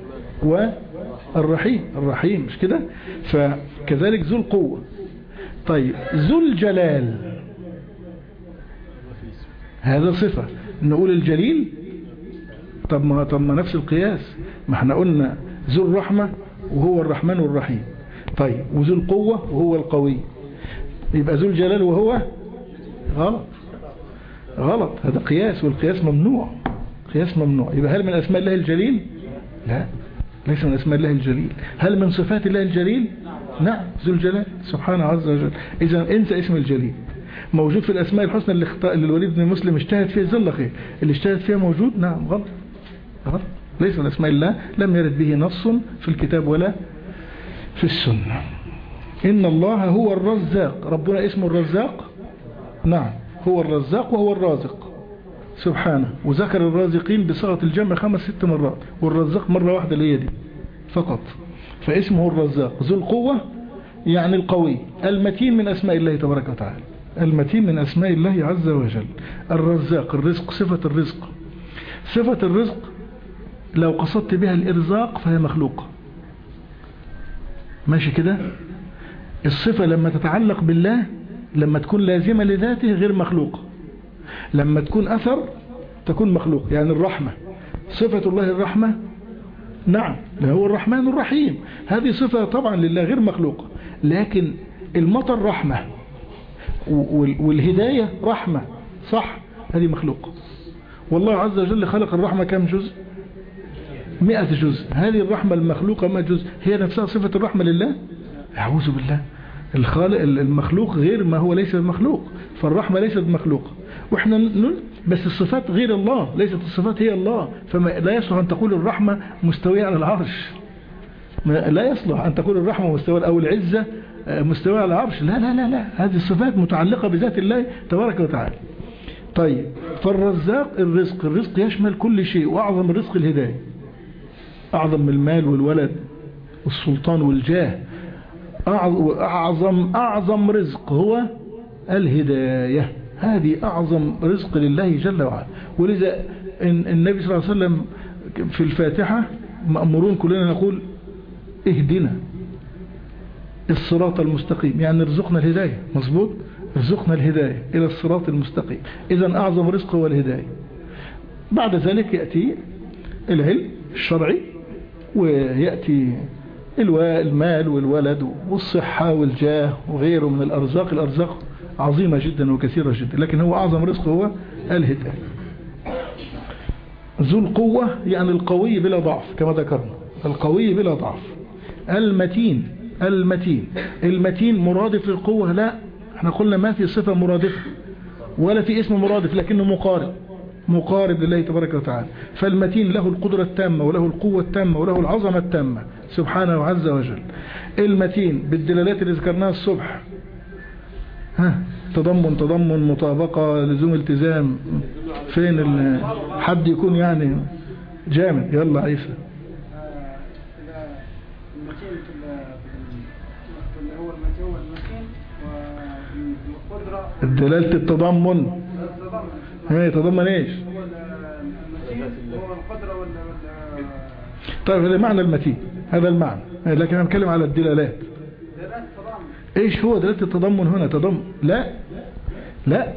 Speaker 1: والرحيم مش كده؟ فكذلك ذو القوة. طيب ذو الجلال هذا صفة، نقول الجليل. طب ما نفس القياس، ما احنا قلنا ذو الرحمة وهو الرحمن والرحيم. طيب وذو القوة وهو القوي، يبقى ذو الجلال وهو غلط. هذا قياس، والقياس ممنوع، يبقى هل من أسماء الله الجليل؟ لا، ليس من أسماء الله الجليل. هل من صفات الله الجليل؟ نعم، ذو الجلال سبحانه عز وجل. إذا انسى اسم الجليل، موجود في الأسماء الحسنى اللي الوليد بن مسلم اجتهد فيها، جزاه خير، اللي اجتهد فيها موجود. نعم غلط، ليس من أسماء الله، لم يرد به نص في الكتاب ولا في السنة. إن الله هو الرزاق، ربنا اسمه الرزاق. نعم هو الرزاق وهو الرازق سبحانه، وذكر الرازقين بصيغة الجمع 5-6 مرات، والرزاق مرة واحدة اللي هي دي فقط. فاسمه الرزاق. ذو القوة يعني القوي. المتين من أسماء الله تبارك وتعالى، المتين من أسماء الله عز وجل. الرزاق، الرزق، صفة الرزق لو قصدت بها الإرزاق فهي مخلوقة، ماشي كده؟ الصفة لما تتعلق بالله، لما تكون لازمة لذاته غير مخلوقة، لما تكون أثر تكون مخلوق. يعني الرحمة، صفة الله الرحمة، نعم هو الرحمن الرحيم، هذه صفة طبعا لله غير مخلوقة. لكن المطر رحمة، والهداية رحمة، صح؟ هذه مخلوقة. والله عز وجل خلق الرحمة كم جزء؟ 100 جزء. هذه الرحمة المخلوقة 100 جزء، هي نفسها صفة الرحمة لله؟ أعوذ بالله. الخالق المخلوق غير ما هو ليس مخلوق، فالرحمة ليست مخلوقة. واحنا بس الصفات غير الله، ليست الصفات هي الله. فما لا يصح أن تقول الرحمة مستوية على العرش، لا يصلح أن تكون الرحمة مستوى أو العزة مستوى على العرش. لا لا لا لا، هذه الصفات متعلقة بذات الله تبارك وتعالى. طيب، فالرزاق الرزق يشمل كل شيء، وأعظم الرزق الهداية، أعظم من المال والولد والسلطان والجاه. أعظم رزق هو الهداية، هذه أعظم رزق لله جل وعلا. ولذا النبي صلى الله عليه وسلم في الفاتحة مأمورون كلنا نقول اهدنا الصراط المستقيم، يعني ارزقنا الهداية. مظبوط، ارزقنا الهداية إلى الصراط المستقيم. إذن أعظم رزق هو الهداية. بعد ذلك يأتي العلم الشرعي، ويأتي المال والولد والصحة والجاه وغيره من الأرزاق. الأرزاق عظيمة جدا وكثيرة جدا، لكن هو أعظم رزق هو الهداية. ذو القوة يعني القوي بلا ضعف كما ذكرنا، القوي بلا ضعف. المتين مرادف للقوة؟ لا، احنا قلنا ما في صفة مرادفة ولا في اسم مرادف، لكنه مقارب لله تبارك وتعالى. فالمتين له القدرة التامة وله القوة التامة وله العظمة التامة سبحانه عز وجل. المتين بالدلالات اللي ذكرناها الصبح، تضمن مطابقة لزوم التزام. فين حد يكون يعني جامد؟ يلا عيسى.
Speaker 2: المتين اللي هو المتين والقدرة.
Speaker 1: دلالة التضمن يتضمن ايش؟
Speaker 2: هو المتين هو القدرة ولا
Speaker 1: طيب، هذا معنى المتين، هذا المعنى، لكن انا بتكلم على الدلالات.
Speaker 2: دلالات التضمن.
Speaker 1: ايش هو دلالة التضمن هنا؟ تضمن؟ لا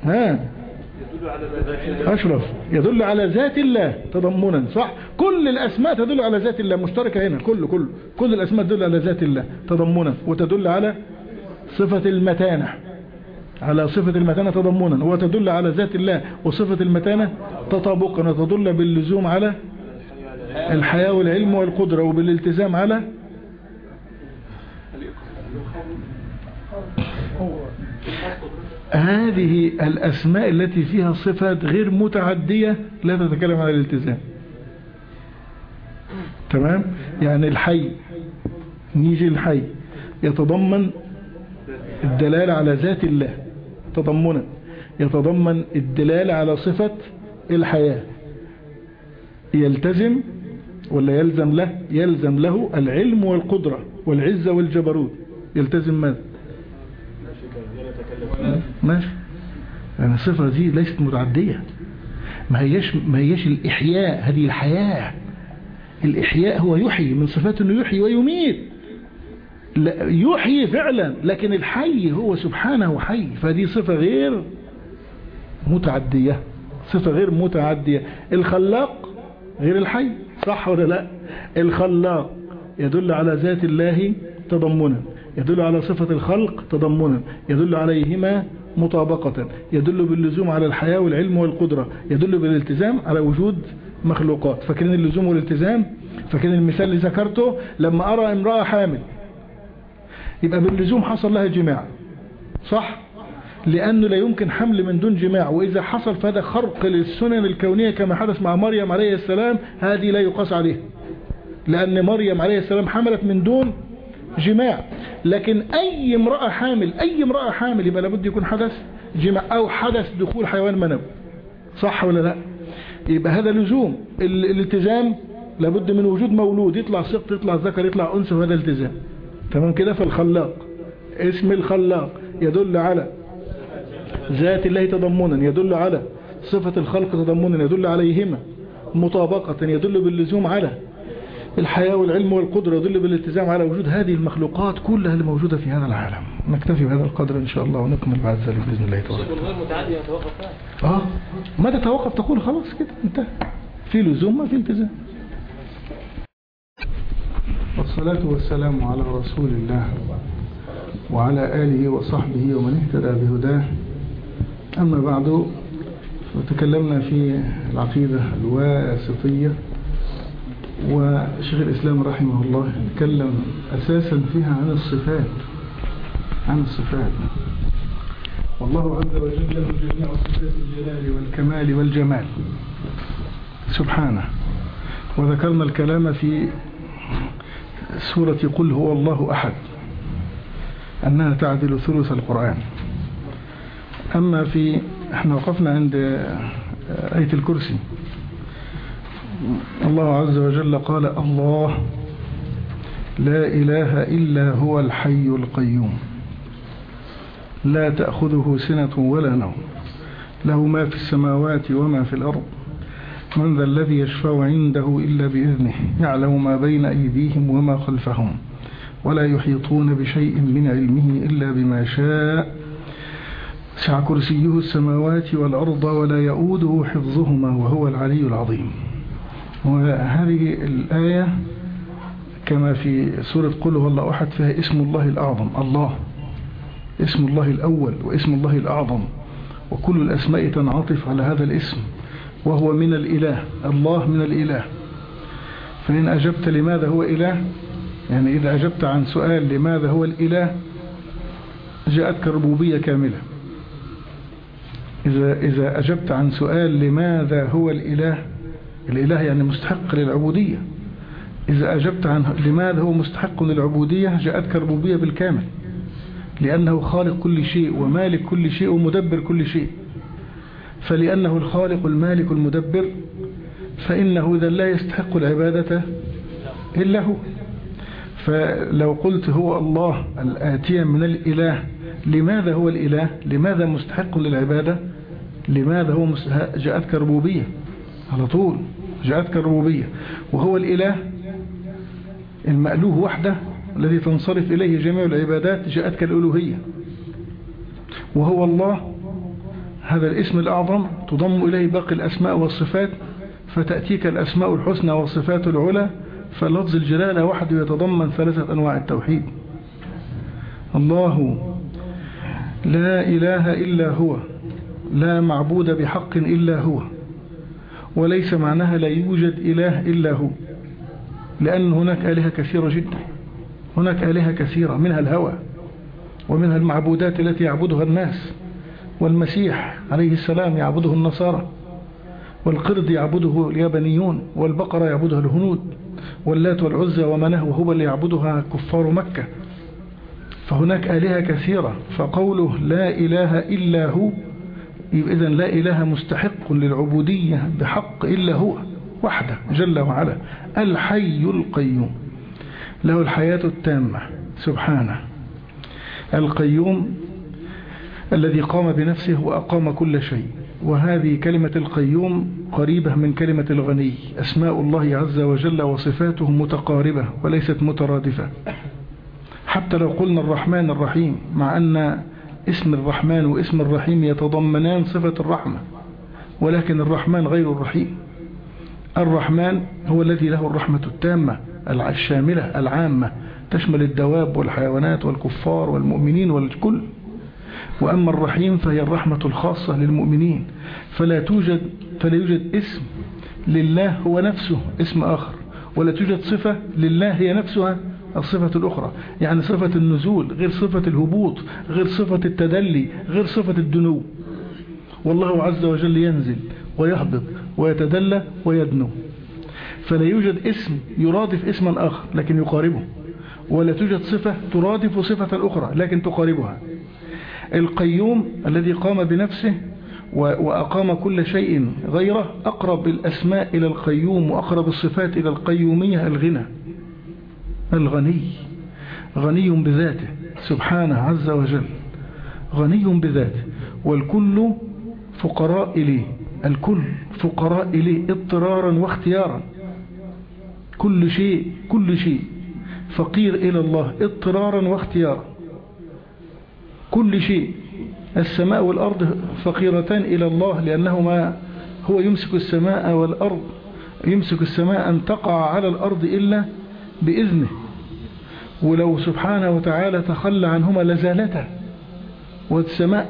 Speaker 1: أشرف، يدل على ذات الله تضمنا، صح؟ كل الأسماء تدل على ذات الله مشتركة هنا، كل الأسماء تدل على ذات الله تضمنا، وتدل على صفة المتانة، تضمنا، وتدل على ذات الله وصفة المتانة تطابقا، وتدل باللزوم على الحياة والعلم والقدرة، وبالالتزام على هذه الأسماء التي فيها صفات غير متعدية لا تتكلم عن الالتزام. تمام؟ يعني الحي، نيجي الحي يتضمن الدلالة على ذات الله تضمنا، يتضمن الدلالة على صفة الحياة. يلتزم ولا يلزم له العلم والقدرة والعزة والجبروت. يلتزم ماذا؟ ماشي، يعني الصفة دي ليست متعدية، ما هيش الإحياء، هذه الحياة. الإحياء هو يحيي، من صفاته أنه يحيي ويميت، يحيي فعلا، لكن الحي هو سبحانه حي، فهذه صفة غير متعدية. الخلاق غير الحي، صح ولا لا؟ الخلاق يدل على ذات الله تضمنا، يدل على صفة الخلق تضمنا، يدل عليهما مطابقة، يدل باللزوم على الحياة والعلم والقدرة، يدل بالالتزام على وجود مخلوقات. فاكرين اللزوم والالتزام؟ فاكرين المثال اللي ذكرته؟ لما أرى امرأة حامل يبقى باللزوم حصل لها جماع، صح؟ لأنه لا يمكن حمل من دون جماع، وإذا حصل فهذا خرق للسنن الكونية كما حدث مع مريم عليه السلام، هذه لا يقاس عليه، لأن مريم عليه السلام حملت من دون جماع. لكن أي امرأة حامل يبقى لابد يكون حدث جماع أو حدث دخول حيوان منوي، صح ولا لا؟ يبقى هذا لزوم. الالتزام لابد من وجود مولود، يطلع سقط، يطلع ذكر، يطلع أنثى، وهذا التزام. تمام كده؟ فالخلاق، اسم الخلاق يدل على ذات الله تضمنا، يدل على صفة الخلق تضمنا، يدل عليهما مطابقة، يدل باللزوم على الحياة والعلم والقدرة، يدل بالالتزام على وجود هذه المخلوقات كلها اللي موجودة في هذا العالم. نكتفي بهذا القدر إن شاء الله، ونكمل بعد ذلك بإذن الله تعالى.
Speaker 2: غير متعدي يتوقف
Speaker 1: ما تتوقف، تقول خلاص كده انتهى، في لزوم ما في التزام. والصلاة والسلام على رسول الله وعلى آله وصحبه ومن اهتدى بهداه. أما بعد، تكلمنا في العقيدة الواسطية، وشيخ الإسلام رحمه الله تكلم أساسا فيها عن الصفات. والله عز وجل له جميع صفات الجلال والكمال والجمال سبحانه. وذكرنا الكلام في سورة قل هو الله أحد أنها تعدل ثلث القرآن. أما احنا وقفنا عند آية الكرسي. الله عز وجل قال الله لا إله إلا هو الحي القيوم لا تأخذه سنة ولا نوم له ما في السماوات وما في الأرض من ذا الذي يشفع عنده إلا بإذنه يعلم ما بين أيديهم وما خلفهم ولا يحيطون بشيء من علمه إلا بما شاء سع كرسيه السماوات والأرض ولا يؤوده حفظهما وهو العلي العظيم. وهذه الآية كما في سورة قل هو الله أحد فيها اسم الله الأعظم الله، اسم الله الأول واسم الله الأعظم، وكل الأسماء تنعطف على هذا الاسم وهو من الإله، الله من الإله. فإن أجبت لماذا هو إله، يعني إذا أجبت عن سؤال لماذا هو الإله جاءتك ربوبية كاملة. إذا أجبت عن سؤال لماذا هو الإله، الإله يعني مستحق للعبودية، إذا أجبت عن لماذا هو مستحق للعبودية جاءتك ربوبية بالكامل، لأنه خالق كل شيء ومالك كل شيء ومدبر كل شيء. فلأنه الخالق المالك المدبر فإنه إذا لا يستحق العبادة إلا هو. فلو قلت هو الله الآتية من الإله، لماذا هو الإله، لماذا مستحق للعبادة، لماذا هو جاءتك ربوبية على طول، جاءتك الربوبية. وهو الإله المألوه وحده الذي تنصرف إليه جميع العبادات جاءتك الألوهية. وهو الله هذا الاسم الأعظم تضم إليه باقي الأسماء والصفات فتأتيك الأسماء الحسنى والصفات العلى، فلفظ الجلالة وحده يتضمن 3 أنواع التوحيد. الله لا إله إلا هو لا معبود بحق إلا هو، وليس معناها لا يوجد إله إلا هو، لأن هناك آلهة كثيرة جدا، هناك آلهة كثيرة منها الهوى ومنها المعبودات التي يعبدها الناس، والمسيح عليه السلام يعبده النصارى، والقرد يعبده اليابانيون، والبقرة يعبدها الهنود، واللات والعزى ومناه وهبل يعبدها كفار مكة. فهناك آلهة كثيرة، فقوله لا إله إلا هو إذن لا إله مستحق للعبودية بحق إلا هو وحده جل وعلا الحي القيوم له الحياة التامة سبحانه، القيوم الذي قام بنفسه وأقام كل شيء. وهذه كلمة القيوم قريبة من كلمة الغني. أسماء الله عز وجل وصفاته متقاربة وليست مترادفة. حتى لو قلنا الرحمن الرحيم، مع أن اسم الرحمن واسم الرحيم يتضمنان صفة الرحمة، ولكن الرحمن غير الرحيم. الرحمن هو الذي له الرحمة التامة الشاملة العامة تشمل الدواب والحيوانات والكفار والمؤمنين والكل. وأما الرحيم فهي الرحمة الخاصة للمؤمنين. فلا يوجد اسم لله هو نفسه اسم آخر، ولا توجد صفة لله هي نفسها الصفة الأخرى. يعني صفة النزول غير صفة الهبوط، غير صفة التدلي، غير صفة الدنو. والله عز وجل ينزل ويهبط ويتدلى ويدنو. فلا يوجد اسم يرادف اسما آخر لكن يقاربه، ولا توجد صفة ترادف صفة الأخرى لكن تقاربها. القيوم الذي قام بنفسه وأقام كل شيء غيره أقرب الأسماء إلى القيوم وأقرب الصفات إلى القيومية الغنى. الغني غني بذاته سبحانه عز وجل، غني بذاته، والكل فقراء إليه، الكل فقراء إليه اضطرارا واختيارا. كل شيء فقير إلى الله اضطرارا واختيارا. كل شيء، السماء والأرض فقيرتان إلى الله، لأنهما هو يمسك السماء والأرض، يمسك السماء أن تقع على الأرض إلا بإذنه، ولو سبحانه وتعالى تخلى عنهما لزالتا. والسماء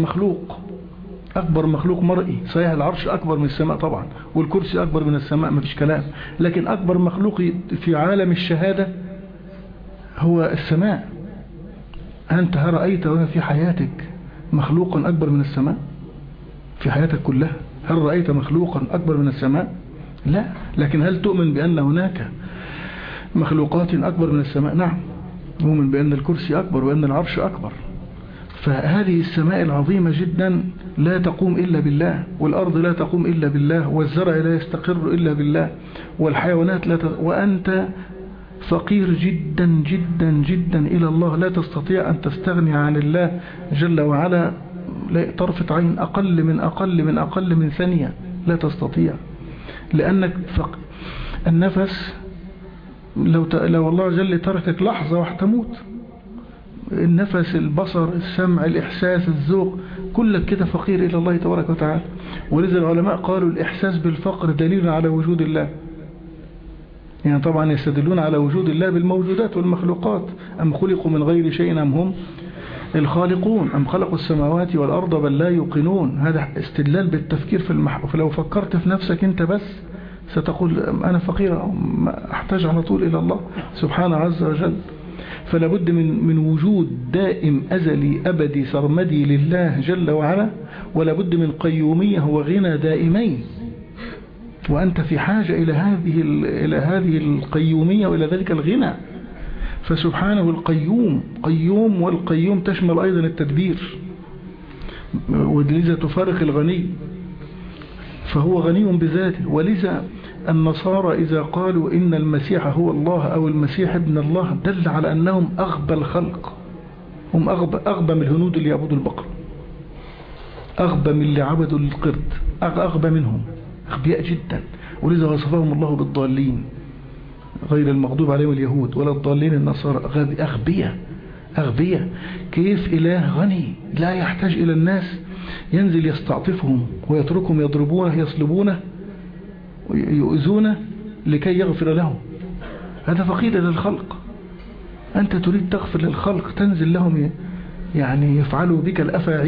Speaker 1: أكبر مخلوق مرئي، صحيح العرش أكبر من السماء طبعا، والكرسي أكبر من السماء ما فيش كلام، لكن أكبر مخلوق في عالم الشهادة هو السماء. أنت رأيت في حياتك مخلوقا أكبر من السماء في حياتك كلها؟ هل رأيت مخلوقا أكبر من السماء؟ لا. لكن هل تؤمن بأن هناك مخلوقات أكبر من السماء. نعم، نؤمن بأن الكرسي أكبر وأن العرش أكبر. فهذه السماء العظيمة جدا لا تقوم إلا بالله، والأرض لا تقوم إلا بالله، والزرع لا يستقر إلا بالله، والحيوانات وأنت فقير جدا جدا جدا إلى الله، لا تستطيع أن تستغني عن الله جل وعلا طرفة عين، أقل من ثانية لا تستطيع، لأنك النفس لو الله جل تركك لحظة وحتموت. النفس، البصر، السمع، الإحساس، الذوق، كلك كده فقير إلى الله تبارك وتعالى. ولذا العلماء قالوا الإحساس بالفقر دليل على وجود الله. يعني طبعا يستدلون على وجود الله بالموجودات والمخلوقات، أم خلقوا من غير شيء أم هم الخالقون أم خلقوا السماوات والأرض بل لا يوقنون. هذا استدلال بالتفكير في فلو فكرت في نفسك أنت بس ستقول أنا فقير، أحتاج على طول إلى الله سبحانه عز وجل. فلا بد من وجود دائم أزلي أبدي سرمدي لله جل وعلا، ولا بد من قيومية وغنى دائمين، وأنت في حاجة إلى هذه القيومية وإلى ذلك الغنى. فسبحانه القيوم قيوم، والقيوم تشمل أيضا التدبير، ولذا تفارق الغني، فهو غني بذاته. ولذا النصارى إذا قالوا إن المسيح هو الله أو المسيح ابن الله دل على أنهم أغبى الخلق، هم أغبى من الهنود اللي يعبدوا البقر، أغبى من اللي عبدوا القرد، أغبى منهم، أغبياء جدا. ولذا وصفهم الله بالضالين، غير المغضوب عليهم اليهود ولا الضالين النصارى، أغبياء. كيف إله غني لا يحتاج إلى الناس ينزل يستعطفهم ويتركهم يضربونه يصلبونه ويؤذونه لكي يغفر لهم؟ هذا فقير للخلق. أنت تريد تغفر للخلق، تنزل لهم يعني يفعلوا بك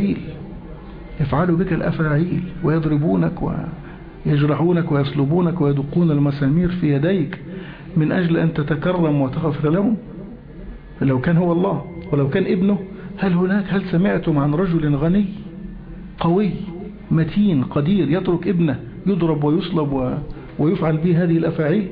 Speaker 1: الأفاعيل ويضربونك ويجرحونك ويصلبونك ويدقون المسامير في يديك من أجل أن تتكرم وتغفر لهم. لو كان هو الله ولو كان ابنه، هل سمعتم عن رجل غني قوي متين قدير يترك ابنه يضرب ويصلب ويفعل به هذه الأفاعيل؟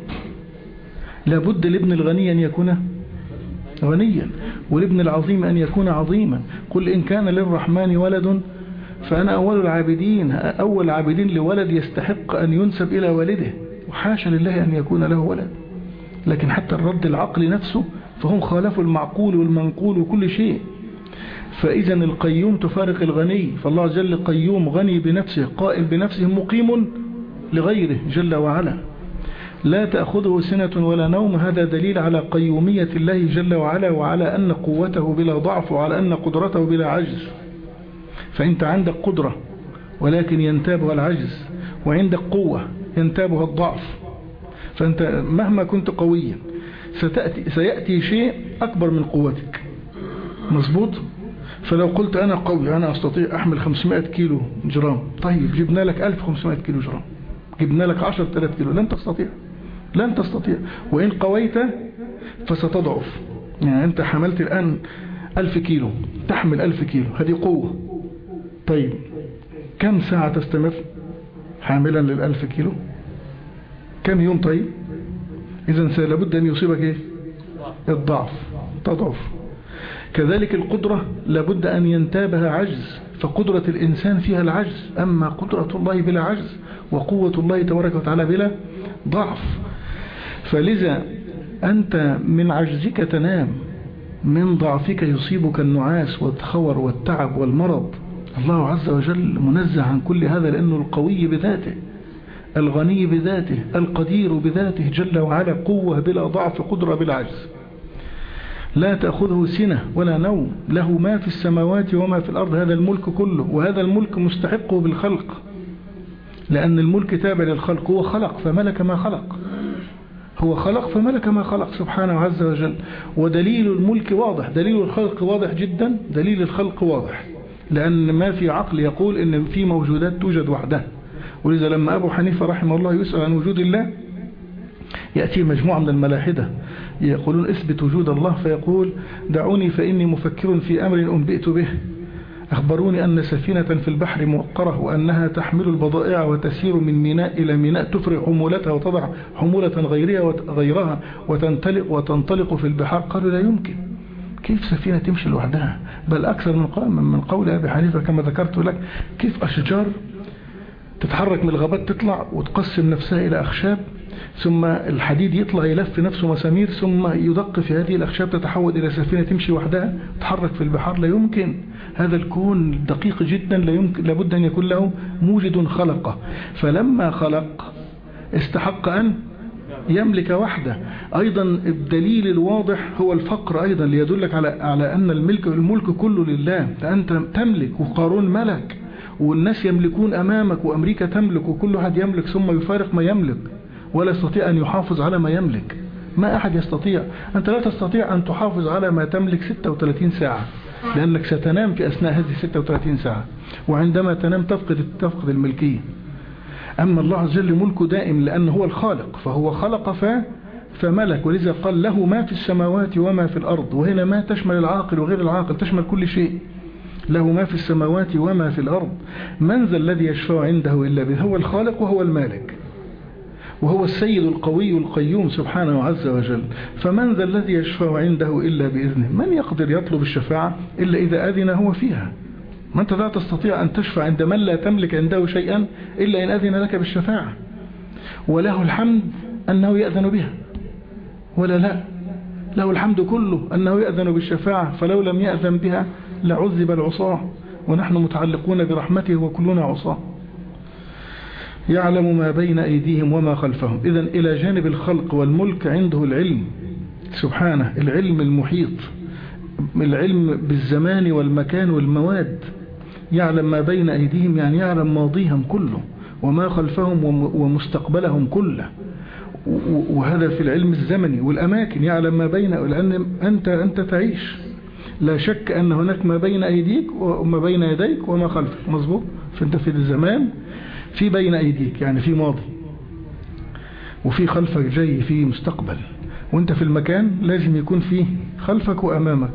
Speaker 1: لابد لابن الغني أن يكون غنيا، ولابن العظيم أن يكون عظيما. قل إن كان للرحمن ولد فأنا أول العابدين لولد يستحق أن ينسب إلى والده، وحاشا لله أن يكون له ولد. لكن حتى الرد العقلي نفسه فهم خالفوا المعقول والمنقول وكل شيء. فإذا القيوم تفارق الغني، فالله جل قيوم غني بنفسه قائم بنفسه مقيم لغيره جل وعلا، لا تأخذه سنة ولا نوم. هذا دليل على قيومية الله جل وعلا، وعلى أن قوته بلا ضعف، وعلى أن قدرته بلا عجز. فأنت عندك قدرة ولكن ينتابها العجز، وعندك قوة ينتابها الضعف. فأنت مهما كنت قويا سيأتي شيء أكبر من قوتك، مظبوط؟ فلو قلت أنا قوي، أنا أستطيع أحمل 500 كيلو جرام، طيب جبنا لك 1500 كيلو جرام، جبنا لك 10,000 كيلو، لن تستطيع. وإن قويت فستضعف. يعني أنت حملت الآن 1000 كيلو، تحمل 1000 كيلو، هذه قوة. طيب كم ساعة تستمر حاملا لل1000 كيلو؟ كم يوم؟ طيب إذن لابد أن يصيبك إيه؟ الضعف، تضعف. كذلك القدرة لابد أن ينتابها عجز، فقدرة الإنسان فيها العجز، أما قدرة الله بلا عجز، وقوة الله تبارك وتعالى بلا ضعف. فلذا أنت من عجزك تنام، من ضعفك يصيبك النعاس والخور والتعب والمرض. الله عز وجل منزه عن كل هذا، لأنه القوي بذاته، الغني بذاته، القدير بذاته جل وعلا، قوة بلا ضعف، قدرة بلا عجز. لا تأخذه سنة ولا نوم، له ما في السماوات وما في الأرض. هذا الملك كله، وهذا الملك مستحقه بالخلق، لأن الملك تابع للخلق. هو خلق فملك ما خلق، هو خلق فملك ما خلق سبحانه عز وجل. ودليل الملك واضح، دليل الخلق واضح جدا، دليل الخلق واضح، لأن ما في عقل يقول إن في موجودات توجد وحدها. ولذا لما أبو حنيفة رحمه الله يسأل عن وجود الله، يأتي مجموعة من الملاحدة يقولون اثبت وجود الله، فيقول دعوني فإني مفكر في أمر أنبئت به، أخبروني أن سفينة في البحر موقرة وأنها تحمل البضائع وتسير من ميناء إلى ميناء تفرغ حمولتها وتضع حمولة غيرها وتنطلق في البحار. قالوا لا يمكن، كيف سفينة تمشي لوحدها؟ بل أكثر من قول أبي حنيفة كما ذكرت لك، كيف أشجار تتحرك من الغابات تطلع وتقسم نفسها إلى أخشاب، ثم الحديد يطلع يلف نفسه مسامير، ثم يدق في هذه الأخشاب تتحول إلى سفينة تمشي وحدها تتحرك في البحار؟ لا يمكن. هذا الكون دقيق جدا، لا يمكن، لابد أن يكون له موجد خلقه. فلما خلق استحق أن يملك وحده. أيضا الدليل الواضح هو الفقر أيضا، ليدلك على أن الملك كله لله. أنت تملك، وقارون ملك، والناس يملكون أمامك، وأمريكا تملك، وكل واحد يملك ثم يفارق ما يملك ولا يستطيع أن يحافظ على ما يملك. ما أحد يستطيع. أنت لا تستطيع أن تحافظ على ما تملك 36 ساعة، لأنك ستنام في أثناء هذه 36 ساعة، وعندما تنام تفقد الملكية. أما الله عز وجل ملكه دائم، لأنه هو الخالق، فهو خلق فملك، ولذا قال له ما في السماوات وما في الأرض. وهنا ما تشمل العاقل وغير العاقل، تشمل كل شيء. له ما في السماوات وما في الأرض. من ذا الذي يشفع عنده إلا به؟ هو الخالق وهو المالك، وهو السيد القوي القيوم سبحانه عز وجل. فمن ذا الذي يشفع عنده إلا بإذنه؟ من يقدر يطلب الشفاعة إلا إذا أذن هو فيها؟ ما أنت لا تستطيع أن تشفع عند من لا تملك عنده شيئا إلا إن أذن لك بالشفاعة. وله الحمد أنه يأذن بها، ولا لا؟ له الحمد كله أنه يأذن بالشفاعة، فلو لم يأذن بها لعذب العصاة، ونحن متعلقون برحمته وكلنا عصاة. يعلم ما بين أيديهم وما خلفهم. إذن إلى جانب الخلق والملك عنده العلم سبحانه، العلم المحيط، العلم بالزمان والمكان والمواد. يعلم ما بين أيديهم يعني يعلم ماضيهم كله، وما خلفهم ومستقبلهم كله، وهذا في العلم الزمني والأماكن. يعلم ما بين، لأن أنت تعيش، لا شك أن هناك ما بين أيديك وما بين يديك وما خلفك، مظبوط؟ فأنت في الزمان في بين أيديك يعني في ماضي، وفي خلفك جاي في مستقبل، وانت في المكان لازم يكون فيه خلفك وأمامك.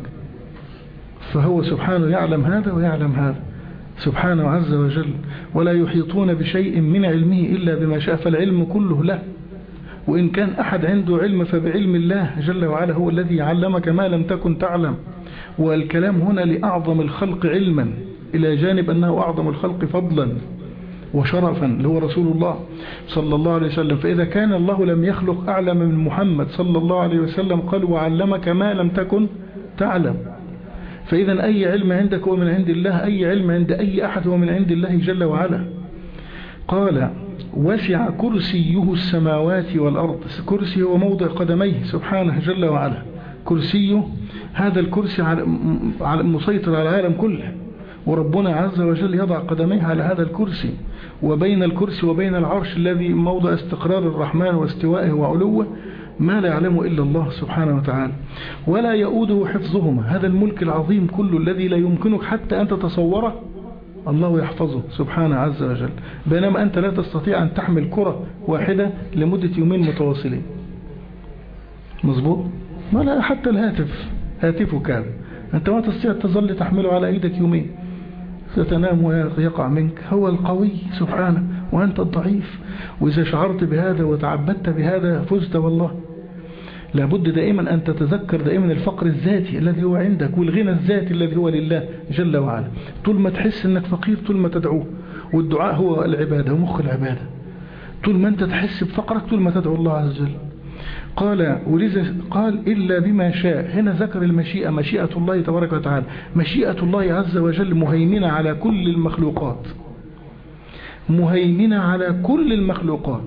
Speaker 1: فهو سبحانه يعلم هذا ويعلم هذا سبحانه عز وجل. ولا يحيطون بشيء من علمه إلا بما شاء، فالعلم كله له. وإن كان أحد عنده علم فبعلم الله جل وعلا، هو الذي علمك ما لم تكن تعلم. والكلام هنا لأعظم الخلق علما، إلى جانب أنه أعظم الخلق فضلا وشرفا، اللي هو رسول الله صلى الله عليه وسلم. فإذا كان الله لم يخلق أعلم من محمد صلى الله عليه وسلم، قال وعلمك ما لم تكن تعلم. فإذا أي علم عندك هو من عند الله، أي علم عند أي أحد هو من عند الله جل وعلا. قال وسع كرسيه السماوات والأرض. كرسي هو موضع قدميه سبحانه جل وعلا. كرسيه هذا الكرسي مسيطر على العالم كله، وربنا عز وجل يضع قدميه على هذا الكرسي، وبين الكرسي وبين العرش الذي موضع استقرار الرحمن واستوائه وعلوه ما لا يعلمه إلا الله سبحانه وتعالى. ولا يؤوده حفظهما. هذا الملك العظيم كله الذي لا يمكنك حتى أن تتصوره، الله يحفظه سبحانه عز وجل. بينما أنت لا تستطيع أن تحمل كرة واحدة لمدة يومين متواصلين، مظبوط؟ ولا حتى هاتفك هذا أنت ما تستطيع تظل تحمله على أيدك يومين، ستنام ويقع منك. هو القوي سبحانه وأنت الضعيف. وإذا شعرت بهذا وتعبدت بهذا فزت والله. لابد دائما أن تتذكر دائما الفقر الذاتي الذي هو عندك، والغنى الذاتي الذي هو لله جل وعلا. طول ما تحس أنك فقير طول ما تدعوه، والدعاء هو العبادة ومخ العبادة. طول ما أنت تحس بفقرك طول ما تدعو الله عز وجل. قال ولذا قال إلا بما شاء. هنا ذكر المشيئة، مشيئة الله تبارك وتعالى. مشيئة الله عز وجل مهيمنة على كل المخلوقات، مهيمنة على كل المخلوقات،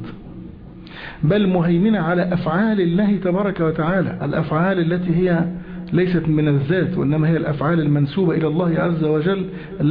Speaker 1: بل مهيمنة على أفعال الله تبارك وتعالى. الأفعال التي هي ليست من الذات، وإنما هي الأفعال المنسوبة إلى الله عز وجل،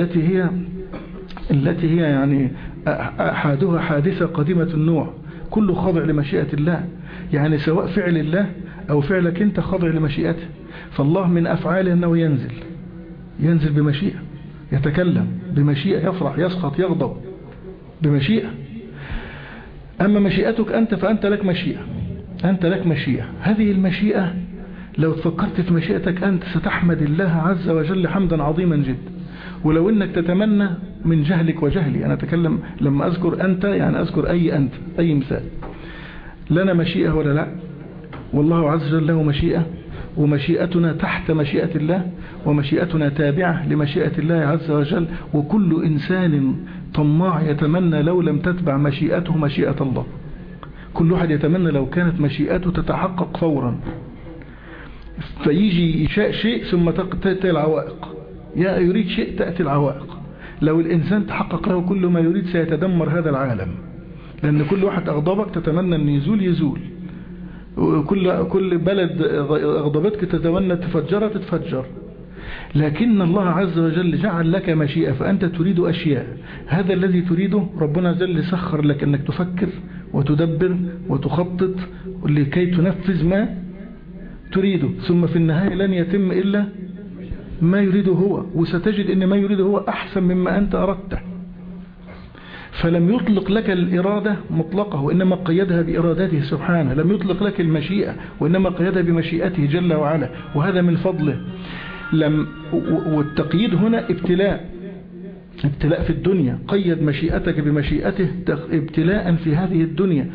Speaker 1: التي هي يعني أحدها حادثة قديمة النوع، كله خاضع لمشيئة الله. يعني سواء فعل الله أو فعلك أنت خاضع لمشيئته. فالله من أفعاله أنه ينزل بمشيئة، يتكلم بمشيئة، يفرح يسخط يغضب بمشيئة. أما مشيئتك أنت فأنت لك مشيئة، أنت لك مشيئة. هذه المشيئة لو فكرت في مشيئتك أنت ستحمد الله عز وجل حمدا عظيما جدا، ولو انك تتمنى من جهلك وجهلي، انا اتكلم لما اذكر انت يعني اذكر انت اي مثال، لنا مشيئة ولا لا؟ والله عز وجل له مشيئة، ومشيئتنا تحت مشيئة الله، ومشيئتنا تابعة لمشيئة الله عز وجل. وكل إنسان طماع يتمنى لو لم تتبع مشيئته مشيئة الله. كل واحد يتمنى لو كانت مشيئته تتحقق فورا، فيجي يشاء شيء ثم تأتي العوائق، يريد شيء تأتي العوائق. لو الإنسان تحقق له كل ما يريد سيتدمر هذا العالم، لأن كل واحد أغضبك تتمنى أن يزول، وكل بلد أغضبتك تتمنى تتفجر. لكن الله عز وجل جعل لك مشيئة، فأنت تريد أشياء، هذا الذي تريده ربنا جل سخر لك أنك تفكر وتدبر وتخطط لكي تنفذ ما تريده، ثم في النهاية لن يتم إلا ما يريده هو، وستجد أن ما يريده هو أحسن مما أنت أردته. فلم يطلق لك الإرادة مطلقة، وإنما قيدها بإرادته سبحانه. لم يطلق لك المشيئة، وإنما قيدها بمشيئته جل وعلا، وهذا من فضله. والتقييد هنا ابتلاء في الدنيا، قيد مشيئتك بمشيئته ابتلاء في هذه الدنيا،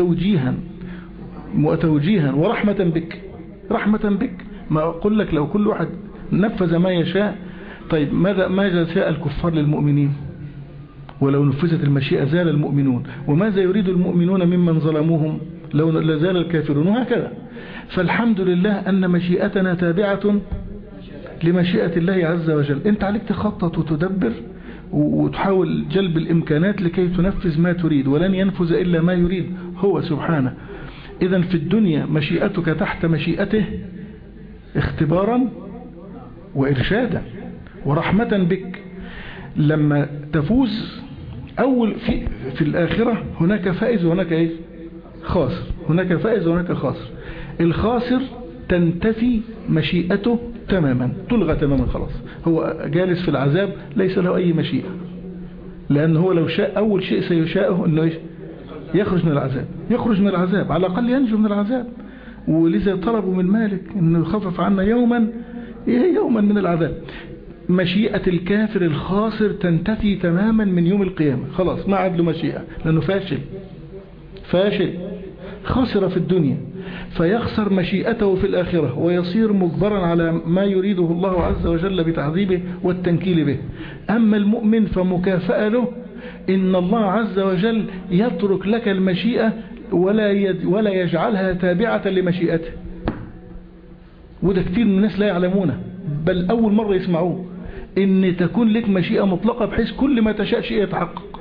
Speaker 1: وتوجيها ورحمة بك. ما أقول لك لو كل واحد نفذ ما يشاء، طيب ماذا شاء الكفار للمؤمنين؟ ولو نفذت المشيئة زال المؤمنون، وماذا يريد المؤمنون ممن ظلموهم؟ لو لازال الكافرون، وهكذا. فالحمد لله أن مشيئتنا تابعة لمشيئة الله عز وجل. أنت عليك تخطط وتدبر وتحاول جلب الإمكانات لكي تنفذ ما تريد، ولن ينفذ إلا ما يريد هو سبحانه. إذن في الدنيا مشيئتك تحت مشيئته اختبارا وإرشادا ورحمة بك. لما تفوز في الآخرة هناك فائز وهناك خاسر، هناك فائز وهناك خاسر. الخاسر تنتفي مشيئته تماما، تلغى تماما، خلاص هو جالس في العذاب ليس له أي مشيئة، لأنه هو لو شاء أول شيء سيشاءه أنه يخرج من العذاب، على الأقل ينجو من العذاب. ولذا طلبوا من مالك أنه يخفف عنا يوما من العذاب. مشيئة الكافر الخاسر تنتفي تماما من يوم القيامة، خلاص ما عاد له مشيئة، لأنه فاشل خسر في الدنيا، فيخسر مشيئته في الآخرة، ويصير مجبرا على ما يريده الله عز وجل بتعذيبه والتنكيل به. أما المؤمن فمكافأة له إن الله عز وجل يترك لك المشيئة ولا يجعلها تابعة لمشيئته. وده كتير من الناس لا يعلمونه، بل أول مرة يسمعوه، إن تكون لك مشيئة مطلقة بحيث كل ما تشاء شيء يتحقق.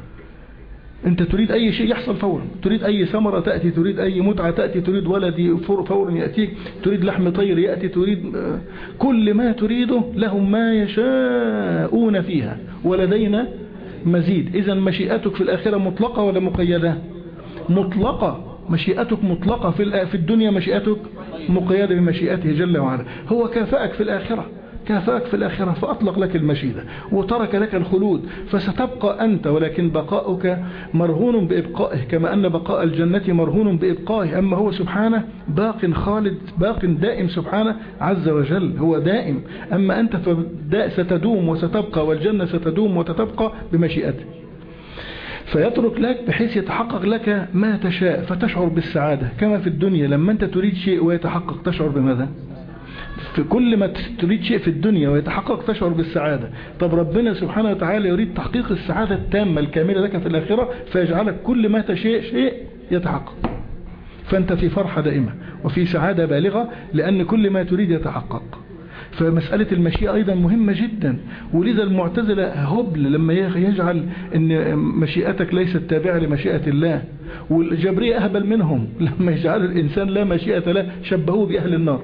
Speaker 1: أنت تريد أي شيء يحصل فورا، تريد أي ثمرة تأتي، تريد أي متعة تأتي، تريد ولد فورا يأتيك، تريد لحم طير يأتي، تريد كل ما تريده لهم ما يشاءون فيها ولدينا مزيد. إذن مشيئتك في الآخرة مطلقة ولا مقيدة؟ مطلقة. مشيئتك مطلقة في الدنيا، مشيئتك مقيدة بمشيئته جل وعلا. هو كافأك في الآخرة فأطلق لك المشيئة وترك لك الخلود، فستبقى أنت، ولكن بقاؤك مرهون بإبقائه، كما أن بقاء الجنة مرهون بإبقائه. أما هو سبحانه باق خالد، باق دائم سبحانه عز وجل، هو دائم. أما أنت ستدوم وستبقى، والجنة ستدوم وتتبقى بمشيئته. فيترك لك بحيث يتحقق لك ما تشاء، فتشعر بالسعادة كما في الدنيا. لما أنت تريد شيء ويتحقق تشعر بماذا؟ في كل ما تريد شيء في الدنيا ويتحقق تشعر بالسعادة. طب ربنا سبحانه وتعالى يريد تحقيق السعادة التامة الكاملة لك في الآخرة، فيجعلك كل ما تشاء شيء يتحقق، فأنت في فرحة دائمة وفي سعادة بالغة، لأن كل ما تريد يتحقق. فمسألة المشيئة أيضا مهمة جدا. ولذا المعتزلة هبل لما يجعل أن مشيئتك ليست تابعة لمشيئة الله، والجبرية أهبل منهم لما يجعل الإنسان لا مشيئة له، شبهوه بأهل النار.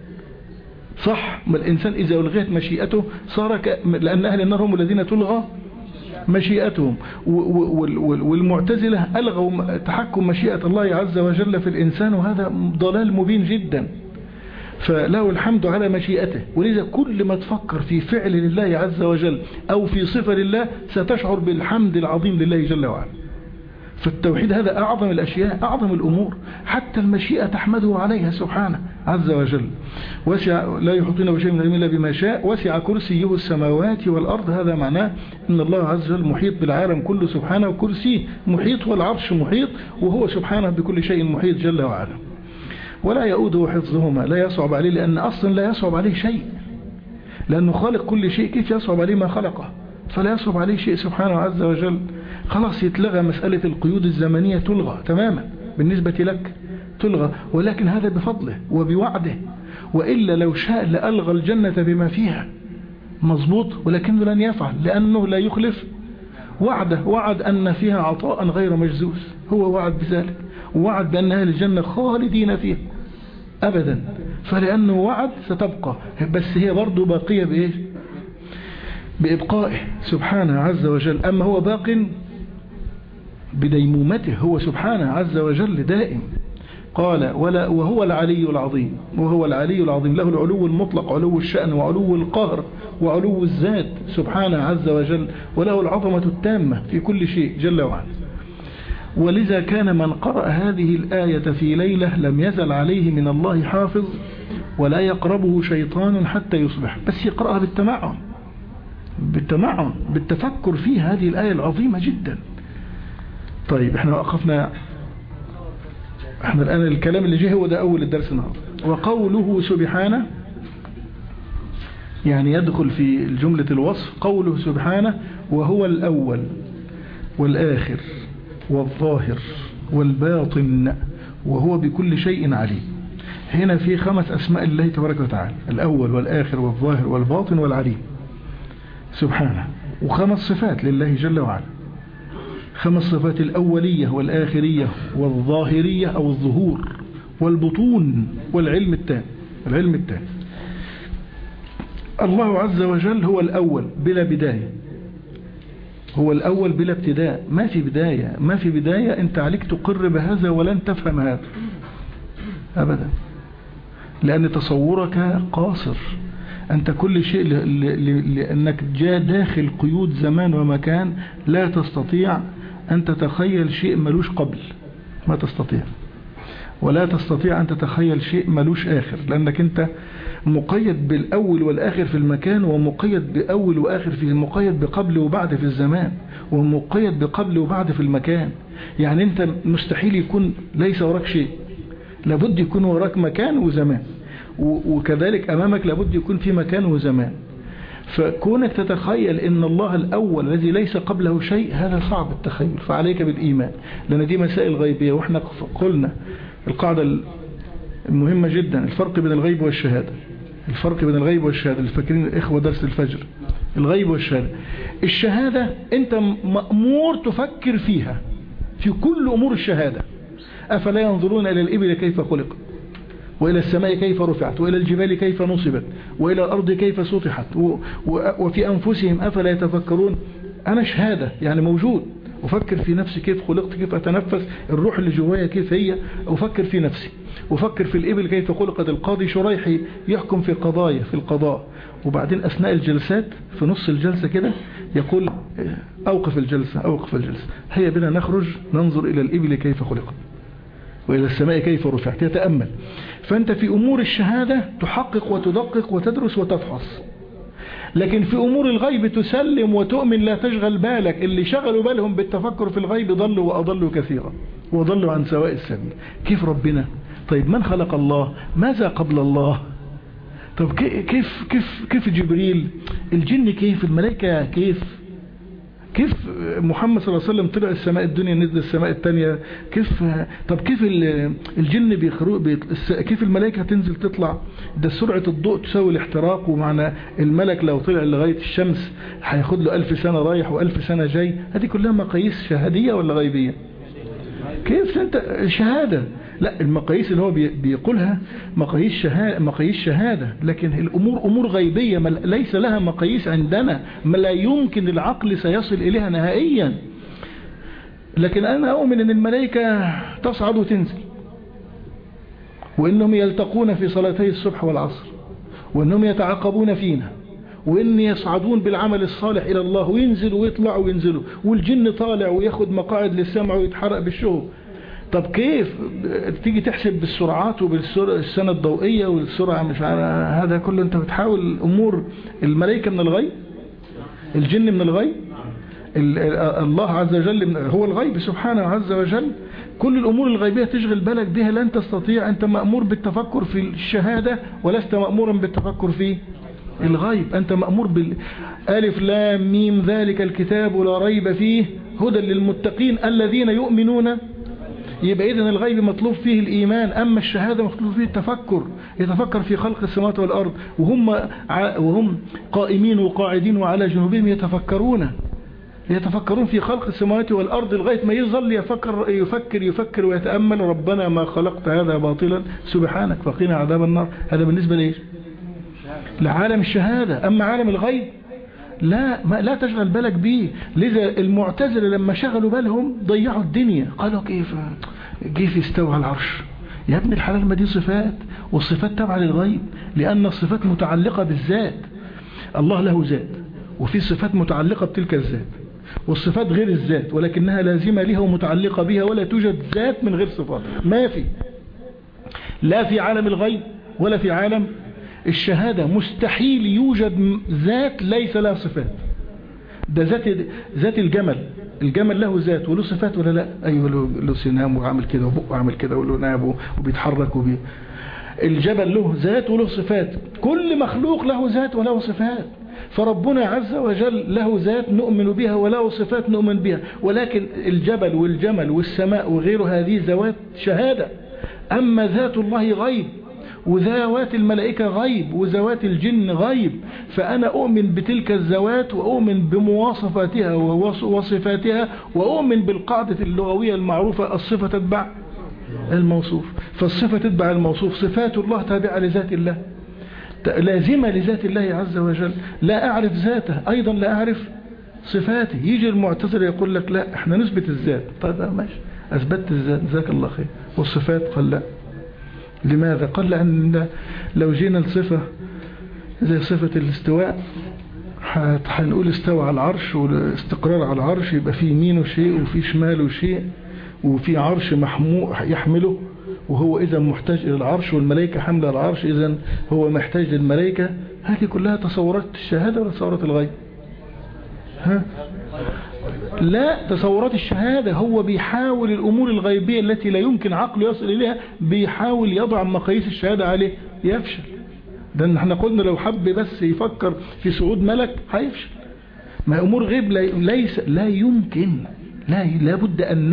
Speaker 1: صح، ما الإنسان إذا ألغيت مشيئته صار لأن أهل النار هم الذين تلغى مشيئتهم. والمعتزلة ألغوا تحكم مشيئة الله عز وجل في الإنسان، وهذا ضلال مبين جدا. فله الحمد على مشيئته. ولذا كل ما تفكر في فعل لله عز وجل أو في صفة لله ستشعر بالحمد العظيم لله جل وعلا. فالتوحيد هذا أعظم الأشياء، أعظم الأمور، حتى المشيئة تحمده عليها سبحانه. عز وجل. وسع لا يحيطون بشيء من علمه إلا بما شاء. وسع كرسيه السماوات والأرض. هذا معناه أن الله عز وجل محيط بالعالم كله سبحانه، وكرسيه محيط والعرش محيط، وهو سبحانه بكل شيء محيط جل وعلا. ولا يؤوده حفظهما، لا يصعب عليه، لأن أصلا لا يصعب عليه شيء، لأنه خالق كل شيء، كيف يصعب عليه ما خلقه؟ فلا يصعب عليه شيء سبحانه عز وجل. خلاص يتلغى مسألة القيود الزمنية، تلغى تماما بالنسبة لك، تلغى، ولكن هذا بفضله وبوعده، وإلا لو شاء لألغى الجنة بما فيها، مظبوط، ولكنه لن يفعل لأنه لا يخلف وعده. وعد أن فيها عطاء غير مجزوز، هو وعد بذلك، ووعد بأن أهل الجنة خالدين فيها أبدا، فلأنه وعد ستبقى، بس هي برضو باقية بإيه؟ بإبقائه سبحانه عز وجل. أما هو باق بديمومته، هو سبحانه عز وجل دائم. قال وهو العلي العظيم، وهو العلي العظيم، له العلو المطلق، علو الشأن وعلو القهر وعلو الذات سبحانه عز وجل، وله العظمة التامة في كل شيء جل وعلا. ولذا كان من قرأ هذه الآية في ليلة لم يزل عليه من الله حافظ، ولا يقربه شيطان حتى يصبح، بس يقرأها بالتمعن بالتفكر في هذه الآية العظيمة جدا. طيب احنا وقفنا، احنا الآن الكلام اللي جه هو ده أول الدرس النهارده. وقوله سبحانه يعني يدخل في الجملة الوصف، قوله سبحانه وهو الأول والآخر والظاهر والباطن وهو بكل شيء عليم. هنا في 5 أسماء الله تبارك وتعالى، الأول والآخر والظاهر والباطن والعليم سبحانه، و5 صفات لله جل وعلا، 5 صفات: الأولية والآخرية والظاهرية أو الظهور والبطون والعلم التام. العلم التام. الله عز وجل هو الأول بلا بداية، هو الأول بلا ابتداء، ما في بداية، ما في بداية. أنت عليك تقر بهذا ولن تفهم هذا أبدا، لأن تصورك قاصر. أنت كل شيء لأنك جاء داخل قيود زمان ومكان، لا تستطيع أن تتخيل شيء ملوش قبل، ما تستطيع، ولا تستطيع أن تتخيل شيء ملوش آخر، لأنك أنت مقيد بالأول والآخر في المكان، ومقيد بأول وآخر في، مقيد بقبل وبعد في الزمان، ومقيد بقبل وبعد في المكان. يعني أنت مستحيل يكون ليس وراك شيء، لابد يكون وراك مكان وزمان، وكذلك أمامك لابد يكون في مكان وزمان. فكونك تتخيل ان الله الأول الذي ليس قبله شيء، هذا صعب التخيل، فعليك بالإيمان، لأن دي مسائل غيبية. وإحنا قلنا القاعدة المهمة جدا، الفرق بين الغيب والشهادة. الفرق بين الغيب والشهادة، اللي فاكرين الإخوة درس الفجر، الغيب والشهادة. الشهادة أنت مأمور تفكر فيها في كل أمور الشهادة. أفلا ينظرون إلى الإبل كيف خلقت، وإلى السماء كيف رفعت، وإلى الجبال كيف نصبت، وإلى الأرض كيف سطحت، وفي أنفسهم أفلا يتفكرون. أنا شهادة يعني موجود، أفكر في نفسي كيف خلقت، كيف أتنفس، الروح اللي جوايا كيف هي، أفكر في نفسي، أفكر في الإبل كيف خلقت. القاضي شريحي يحكم في قضايا في القضاء، وبعدين أثناء الجلسات في نص الجلسة كده يقول أوقف الجلسة، أوقف الجلسة، هيا بنا نخرج ننظر إلى الإبل كيف خلقت، وإلى السماء كيف رفعت، يتأمل. فأنت في أمور الشهادة تحقق وتدقق وتدرس وتفحص، لكن في أمور الغيب تسلم وتؤمن، لا تشغل بالك. اللي شغلوا بالهم بالتفكر في الغيب ضلوا وأضلوا كثيرا، وضلوا عن سواء السبيل. كيف ربنا؟ طيب من خلق الله؟ ماذا قبل الله؟ طب كيف جبريل؟ الجن كيف؟ الملائكة كيف محمد صلى الله عليه وسلم طلع السماء الدنيا نزل السماء الثانية كيف؟ طب كيف الجن كيف الملائكة تنزل تطلع؟ ده سرعة الضوء تساوي الاحتراق، ومعنى الملك لو طلع لغاية الشمس هياخد له 1000 سنة رايح و1000 سنة جاي. هذه كلها مقاييس شهادية ولا غيبية؟ كيف انت شهادة؟ لا، المقاييس اللي هو بيقولها مقاييس شهادة، لكن الأمور أمور غيبية ليس لها مقاييس عندنا، ما لا يمكن العقل سيصل إليها نهائيا. لكن أنا أؤمن أن الملائكة تصعد وتنزل، وإنهم يلتقون في صلاتي الصبح والعصر، وإنهم يتعاقبون فينا، وإن يصعدون بالعمل الصالح إلى الله، وينزلوا ويطلعوا وينزلوا، والجن طالع وياخد مقاعد للسمع ويتحرق بالشهب. طب كيف تيجي تحسب بالسرعات وبالسنة الضوئية والسرعة مش عارف هذا كله؟ انت بتحاول امور الملائكة من الغيب، الجن من الغيب، الله عز وجل هو الغيب سبحانه عز وجل. كل الامور الغيبية تشغل بالك بها لن تستطيع. انت مأمور بالتفكر في الشهادة ولست مأمورا بالتفكر في الغيب. انت مأمور بالالف لام ميم ذلك الكتاب لا ريب فيه هدى للمتقين الذين يؤمنون. يبقى إذن الغيب مطلوب فيه الإيمان، أما الشهادة مطلوب فيه التفكر، يتفكر في خلق السماوات والأرض وهم قائمين وقاعدين وعلى جنوبهم يتفكرون في خلق السماوات والأرض لغاية ما يظل يفكر ويتأمل ربنا ما خلقت هذا باطلا سبحانك فقنا عذاب النار. هذا بالنسبة لإيش؟ لعالم الشهادة. أما عالم الغيب لا تشغل بالك به. لذا المعتزلة لما شغلوا بالهم ضيعوا الدنيا. قالوا كيف يستوى على العرش؟ يا ابن الحلال ما دي صفات، والصفات تابعة للغيب، لأن الصفات متعلقة بالذات. الله له ذات وفي صفات متعلقة بتلك الذات، والصفات غير الذات ولكنها لازمة لها ومتعلقة بها، ولا توجد ذات من غير صفات. ما في، لا في عالم الغيب ولا في عالم الشهادة. مستحيل يوجد ذات ليس لها صفات. ده ذات الجمل له ذات وله صفات ولا لا؟ أيوه له سنام وعمل كده وبقه وعمل كده وله ناب وبيتحرك الجبل له ذات وله صفات. كل مخلوق له ذات وله صفات. فربنا عز وجل له ذات نؤمن بها وله صفات نؤمن بها، ولكن الجبل والجمل والسماء وغيره هذه ذوات شهادة. أما ذات الله غيب، وذوات الملائكة غيب، وذوات الجن غيب. فأنا أؤمن بتلك الذوات وأؤمن بمواصفاتها وصفاتها، وأؤمن بالقاعدة اللغوية المعروفة الصفة تتبع الموصوف. فالصفة تتبع الموصوف. صفات الله تابعة لذات الله، لازمة لذات الله عز وجل. لا أعرف ذاته أيضا لا أعرف صفاته. يجي المعتزلة يقول لك لا احنا نثبت الذات. طيب ماشي، أثبتت الذات جزاك الله خير، والصفات قال لا. لماذا؟ قال لأن لو جينا لصفة زي صفة الاستواء هنقول استوى على العرش، والاستقرار على العرش يبقى في يمينه شيء وفي شماله شيء وفي عرش يحمله، وهو إذا محتاج إلى العرش، والملائكة حمل العرش إذا هو محتاج للملائكة. هذه كلها تصورات الشهادة ولا تصورات الغيب؟ لا، تصورات الشهادة. هو بيحاول الأمور الغيبية التي لا يمكن عقله يصل إليها، بيحاول يضع مقاييس الشهادة عليه، يفشل. ده احنا قلنا لو حب بس يفكر في صعود ملك هيفشل. ما أمور غيب لا يمكن، لا بد أن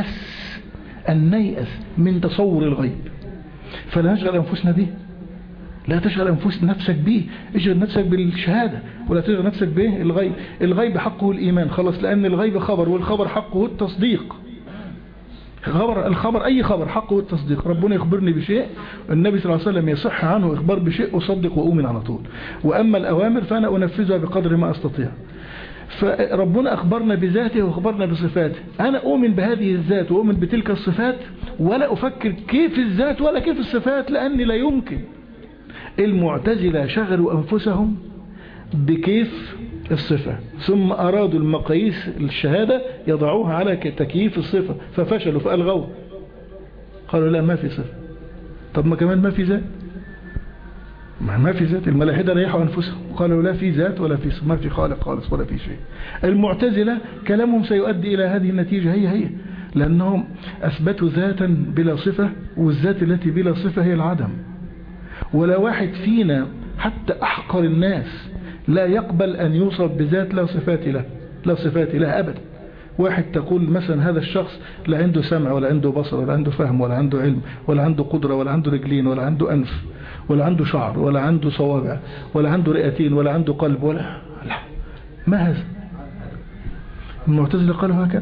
Speaker 1: نيأس من تصور الغيب. فلا نشغل أنفسنا به، لا تشغل نفسك به، اشغل نفسك بالشهادة، ولا تشغل نفسك به الغيب. الغيب حقه الإيمان خلاص، لأن الغيب خبر، والخبر حقه التصديق. الخبر أي خبر حقه التصديق. ربنا يخبرني بشيء، النبي صلى الله عليه وسلم يصح عنه إخبار بشيء، أصدق وأؤمن على طول. وأما الأوامر فأنا أنفذها بقدر ما أستطيع. فربنا أخبرنا بذاته وأخبرنا بصفاته. أنا أؤمن بهذه الذات وأؤمن بتلك الصفات، ولا أفكر كيف الذات ولا كيف الصفات، لأني لا يمكن. المعتزلة شغلوا أنفسهم بكيف الصفة، ثم أرادوا المقاييس الشهادة يضعوها على تكييف الصفة، ففشلوا فألغوه. قالوا لا ما في صفة. طب ما كمان ما في ذات، ما في ذات. الملاحدة ريحوا أنفسهم قالوا لا في ذات ولا في صفة، ما في خالق خالص ولا في شيء. المعتزلة كلامهم سيؤدي إلى هذه النتيجة هي لأنهم أثبتوا ذاتا بلا صفة، والذات التي بلا صفة هي العدم. ولا واحد فينا حتى أحقر الناس لا يقبل أن يوصف بذات لا صفات له أبدا. واحد تقول مثلا هذا الشخص لا عنده سمع ولا عنده بصر ولا عنده فهم ولا عنده علم ولا عنده قدرة ولا عنده رجلين ولا عنده أنف ولا عنده شعر ولا عنده صوابع ولا عنده رئتين ولا عنده قلب ولا لا. ما هذا؟ المعتزلة قالوا هكذا.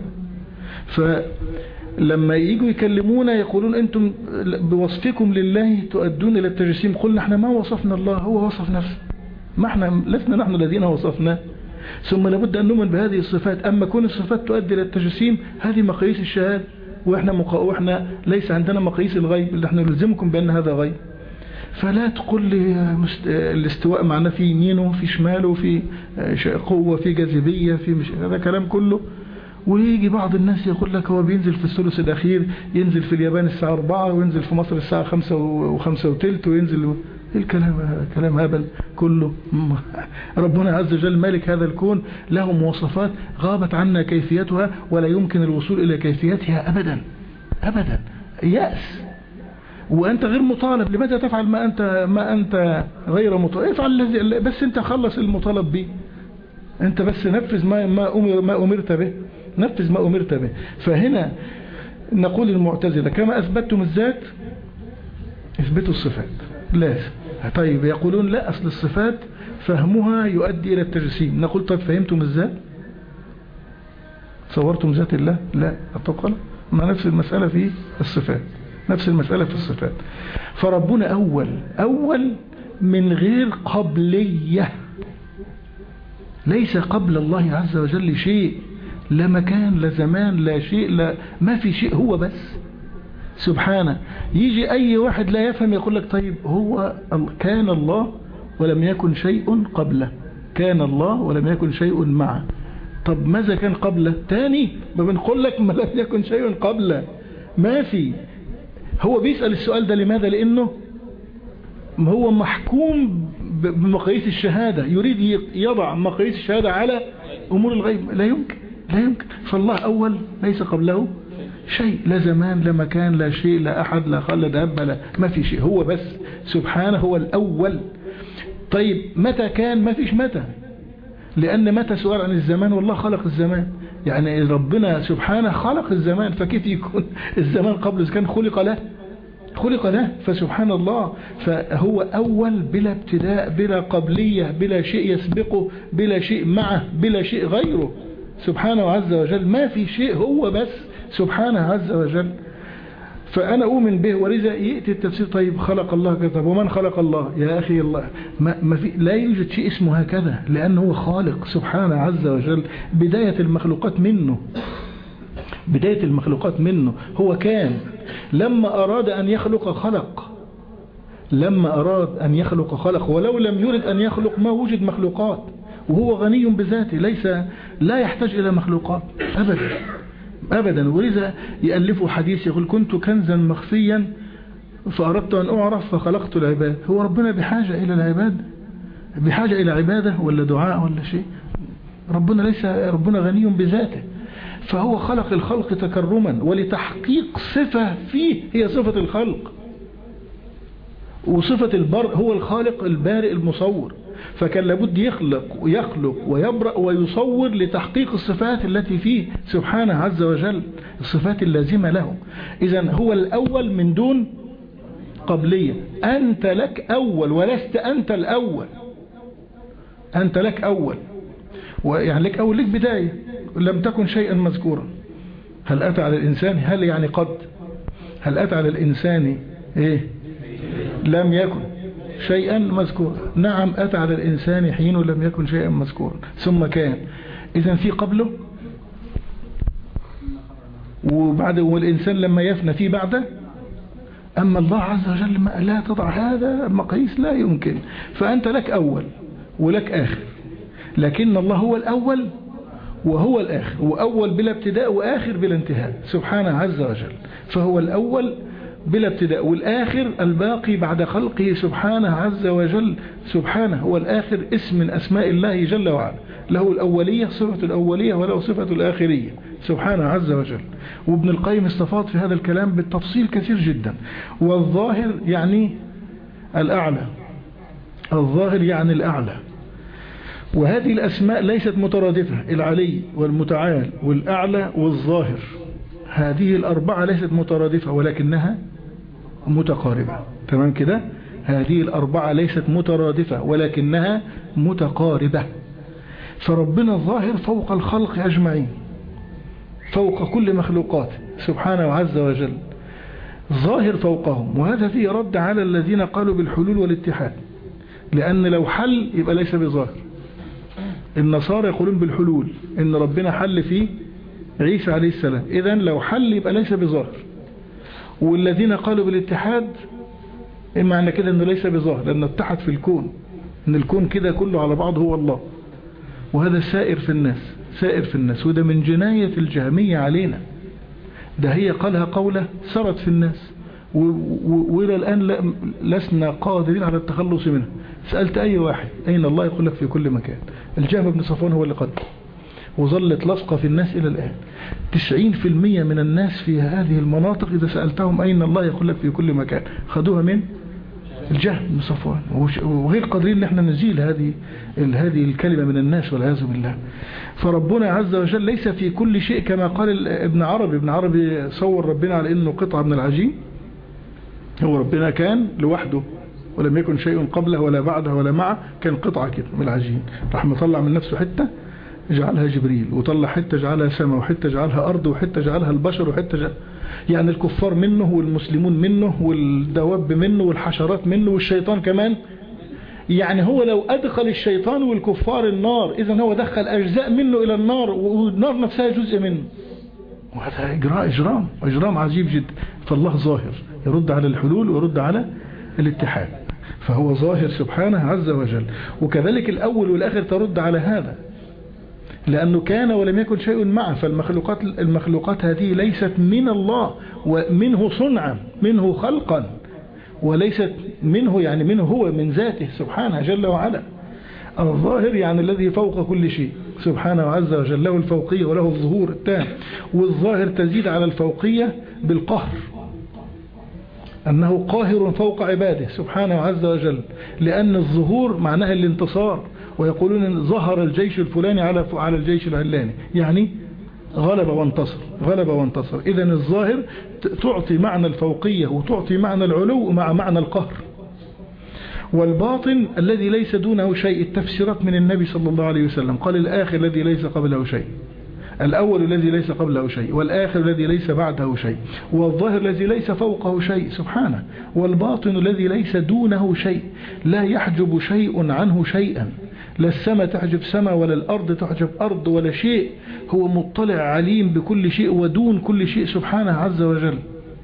Speaker 1: فلما ييجوا يكلمونا يقولون أنتم بوصفكم لله تؤدون إلى التجسيم. قلنا احنا ما وصفنا الله، هو وصف نفسه، ما احنا لسنا نحن الذين وصفناه. ثم لابد أن نؤمن بهذه الصفات. أما كون الصفات تؤدي إلى التجسيم هذه مقاييس الشهادة، وإحنا ليس عندنا مقاييس الغيب اللي احنا نلزمكم بأن هذا غيب. فلا تقول لي الاستواء معناه في يمينه في شماله في قوة في جاذبية في هذا كلام كله ويجي بعض الناس يقول لك هو بينزل في الثلث الأخير، ينزل في اليابان الساعة 4 وينزل في مصر الساعة 5:05 وينزل. كلام هبل كله. ربنا عز وجل مالك هذا الكون له مواصفات غابت عنا كيفيتها ولا يمكن الوصول إلى كيفيتها أبدا أبدا. يأس وأنت غير مطالب. لماذا تفعل ما أنت غير مطالب؟ افعل بس أنت خلص المطالب به، أنت بس نفذ ما أمرت به، نفذ ما أمرت به. فهنا نقول المعتزلة كما أثبتتم الذات اثبتوا الصفات لازم. طيب يقولون لا، أصل الصفات فهمها يؤدي إلى التجسيم. نقول طيب فهمتم الذات؟ صورتم ذات الله؟ لا أتقل ما نفس المسألة في الصفات، نفس المسألة في الصفات. فربنا أول من غير قبلية، ليس قبل الله عز وجل شيء، لا مكان لا زمان لا شيء، لا ما في شيء، هو بس سبحانه. يجي أي واحد لا يفهم يقول لك طيب هو كان الله ولم يكن شيء قبله، كان الله ولم يكن شيء معه. طب ماذا كان قبله؟ تاني ما بنقول لك ما لم يكن شيء قبله، ما في. هو بيسأل السؤال ده لماذا؟ لأنه هو محكوم بمقاييس الشهادة، يريد يضع مقاييس الشهادة على أمور الغيب. لا يمكن لا يمكن. فالله أول ليس قبله شيء، لا زمان لا مكان لا شيء لا أحد لا خلد دابة لا، ما في شيء، هو بس سبحانه هو الأول. طيب متى كان؟ ما فيش متى، لأن متى سؤال عن الزمان، والله خلق الزمان. يعني ربنا سبحانه خلق الزمان، فكيف يكون الزمان قبل كان خلق له؟ فسبحان الله. فهو أول بلا ابتداء بلا قبلية بلا شيء يسبقه بلا شيء معه بلا شيء غيره سبحانه عز وجل، ما في شيء، هو بس سبحانه عز وجل. فأنا أؤمن به. ولذا يأتي التفسير طيب خلق الله كذا، ومن خلق الله؟ يا أخي الله ما في، لا يوجد شيء اسمه هكذا، لأنه هو خالق سبحانه عز وجل. بداية المخلوقات منه، بداية المخلوقات منه. هو كان لما أراد أن يخلق خلق، لما أراد أن يخلق خلق، ولو لم يرد أن يخلق ما وجد مخلوقات. وهو غني بذاته، لا يحتاج إلى مخلوقات أبدا أبدا. ولذا يألفوا حديث يقول كنت كنزا مخفيا فأردت أن أعرف فخلقت العباد. هو ربنا بحاجة إلى العباد؟ بحاجة إلى عبادة ولا دعاء ولا شيء؟ ربنا غني بذاته. فهو خلق الخلق تكرما ولتحقيق صفة فيه هي صفة الخلق، وصفة البر هو الخالق البارئ المصور. فكان لابد يخلق ويبرأ ويصور لتحقيق الصفات التي فيه سبحانه عز وجل، الصفات اللازمة له. إذن هو الأول من دون قبلية. أنت لك أول ولست أنت الأول، أنت لك أول، ويعني لك أول، لك بداية، لم تكن شيئا مذكورا. هل أتى على الإنسان؟ هل يعني قد؟ هل أتى على الإنسان إيه؟ لم يكن شيئا مذكورا. نعم أتى على الإنسان حين لم يكن شيئا مذكورا ثم كان. إذن في قبله وبعد، والإنسان لما يفنى في بعده. أما الله عز وجل لا تضع هذا مقاييس، لا يمكن. فأنت لك أول ولك آخر، لكن الله هو الأول وهو الآخر، وأول بلا ابتداء وآخر بلا انتهاء سبحانه عز وجل. فهو الأول بلا ابتداء، والآخر الباقي بعد خلقه سبحانه عز وجل. سبحانه هو الآخر، اسم من أسماء الله جل وعلا، له الأولية صفة الأولية وله صفة الآخرية سبحانه عز وجل. وابن القيم استفاض في هذا الكلام بالتفصيل كثير جدا. والظاهر يعني الأعلى، الظاهر يعني الأعلى. وهذه الأسماء ليست مترادفة، العلي والمتعال والأعلى والظاهر، هذه الأربعة ليست مترادفة ولكنها متقاربة. تمام كده؟ هذه الأربعة ليست مترادفة ولكنها متقاربة. فربنا الظاهر فوق الخلق أجمعين، فوق كل مخلوقات سبحانه عز وجل، ظاهر فوقهم. وهذا فيه رد على الذين قالوا بالحلول والاتحاد، لأن لو حل يبقى ليس بظاهر. النصارى يقولون بالحلول، إن ربنا حل فيه عيسى عليه السلام، إذن لو حل يبقى ليس بظاهر. والذين قالوا بالاتحاد معنى كده أنه ليس بظاهر، لأنه اتحد في الكون، أن الكون كده كله على بعض هو الله، وهذا سائر في الناس سائر في الناس، وده من جناية الجهمية علينا. ده هي قالها قولة سرت في الناس وإلى الآن لسنا قادرين على التخلص منها. سألت أي واحد أين الله، يقول لك في كل مكان. الجهم بن صفوان هو اللي قدر، وظلت لصقة في الناس إلى الآن. 90% من الناس في هذه المناطق إذا سألتهم أين الله يقول لك في كل مكان، خدوها من الجهم بن صفوان، وغير قادرين ان احنا نزيل هذه الكلمة من الناس والعياذ بالله. فربنا عز وجل ليس في كل شيء كما قال ابن عربي صور ربنا على انه قطعة من العجين. هو ربنا كان لوحده ولم يكن شيء قبله ولا بعده ولا معه، كان قطعة كده من العجين، راح مطلع من نفسه حتة جعلها جبريل، وطلع حتة جعلها سماء، وحتة جعلها أرض، وحتة جعلها البشر، وحتة يعني الكفار منه والمسلمون منه والدواب منه والحشرات منه والشيطان كمان. يعني هو لو أدخل الشيطان والكفار النار إذن هو دخل أجزاء منه إلى النار، والنار نفسها جزء منه. وهذا إجرام عجيب جدا. فالله ظاهر يرد على الحلول ويرد على الاتحاد، فهو ظاهر سبحانه عز وجل. وكذلك الأول والآخر ترد على هذا، لأنه كان ولم يكن شيء معه. فالمخلوقات هذه ليست من الله، ومنه صنعا، منه خلقا، وليست منه يعني منه هو من ذاته سبحانه جل وعلا. الظاهر يعني الذي فوق كل شيء سبحانه عز وجل، له الفوقية وله الظهور التام. والظاهر تزيد على الفوقية بالقهر، أنه قاهر فوق عباده سبحانه عز وجل، لأن الظهور معناها الانتصار. ويقولون إن ظهر الجيش الفلاني على الجيش العلاني، يعني غلب وانتصر. إذن الظاهر تعطي معنى الفوقية وتعطي معنى العلو مع معنى القهر. والباطن الذي ليس دونه شيء، التفسيرات من النبي صلى الله عليه وسلم قال الآخر الذي ليس قبله شيء، الأول الذي ليس قبله شيء، والآخر الذي ليس بعده شيء، والظاهر الذي ليس فوقه شيء سبحانه، والباطن الذي ليس دونه شيء، لا يحجب شيء عنه شيئا، لا السماء تحجب سماء ولا الأرض تحجب أرض ولا شيء. هو مطلع عليم بكل شيء ودون كل شيء سبحانه عز وجل،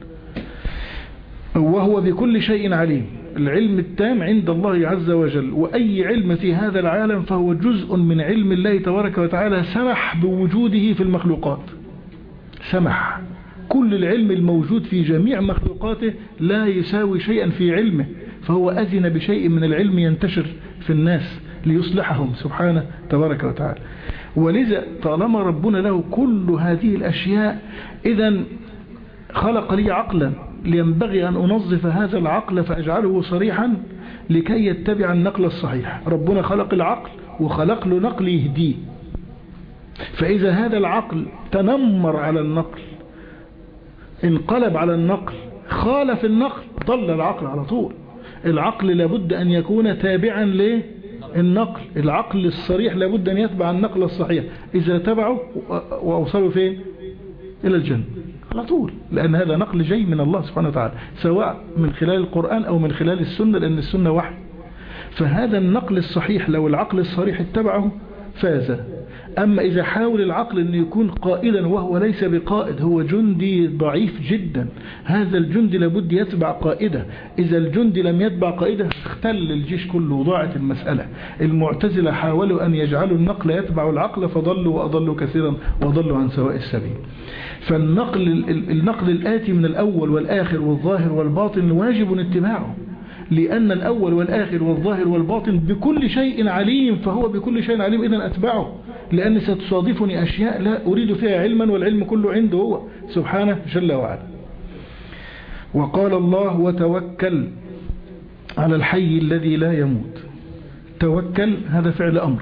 Speaker 1: وهو بكل شيء عليم. العلم التام عند الله عز وجل، وأي علم في هذا العالم فهو جزء من علم الله تبارك وتعالى، سمح بوجوده في المخلوقات. سمح كل العلم الموجود في جميع مخلوقاته لا يساوي شيئا في علمه، فهو أذن بشيء من العلم ينتشر في الناس ليصلحهم سبحانه تبارك وتعالى. ولذا طالما ربنا له كل هذه الأشياء، إذن خلق لي عقلا، لينبغي أن أنظف هذا العقل فأجعله صريحا لكي يتبع النقل الصحيح. ربنا خلق العقل وخلق له نقل يهديه، فإذا هذا العقل تنمر على النقل، انقلب على النقل، خالف النقل، ضل العقل على طول. العقل لابد أن يكون تابعا للنقل، العقل الصريح لابد أن يتبع النقل الصحيح. إذا تبعه وأوصلوا فين؟ إلى الجنة على طول، لأن هذا نقل جاي من الله سبحانه وتعالى، سواء من خلال القرآن أو من خلال السنة، لأن السنة وحي. فهذا النقل الصحيح لو العقل الصريح اتبعه فاز. أما إذا حاول العقل أن يكون قائدا وهو ليس بقائد، هو جندي ضعيف جدا، هذا الجندي لابد يتبع قائده. إذا الجندي لم يتبع قائده اختل الجيش كله وضاعت المسألة. المعتزلة حاولوا أن يجعلوا النقل يتبع العقل فضلوا وأضلوا كثيرا وضلوا عن سواء السبيل. فالنقل الآتي من الأول والآخر والظاهر والباطن واجب اتباعه، لأن الأول والآخر والظاهر والباطن بكل شيء عليم، فهو بكل شيء عليم، إذن أتبعه، لأن ستصادفني أشياء لا أريد فيها علما، والعلم كله عنده هو سبحانه جل وعلا. وقال الله وتوكل على الحي الذي لا يموت. توكل هذا فعل أمر،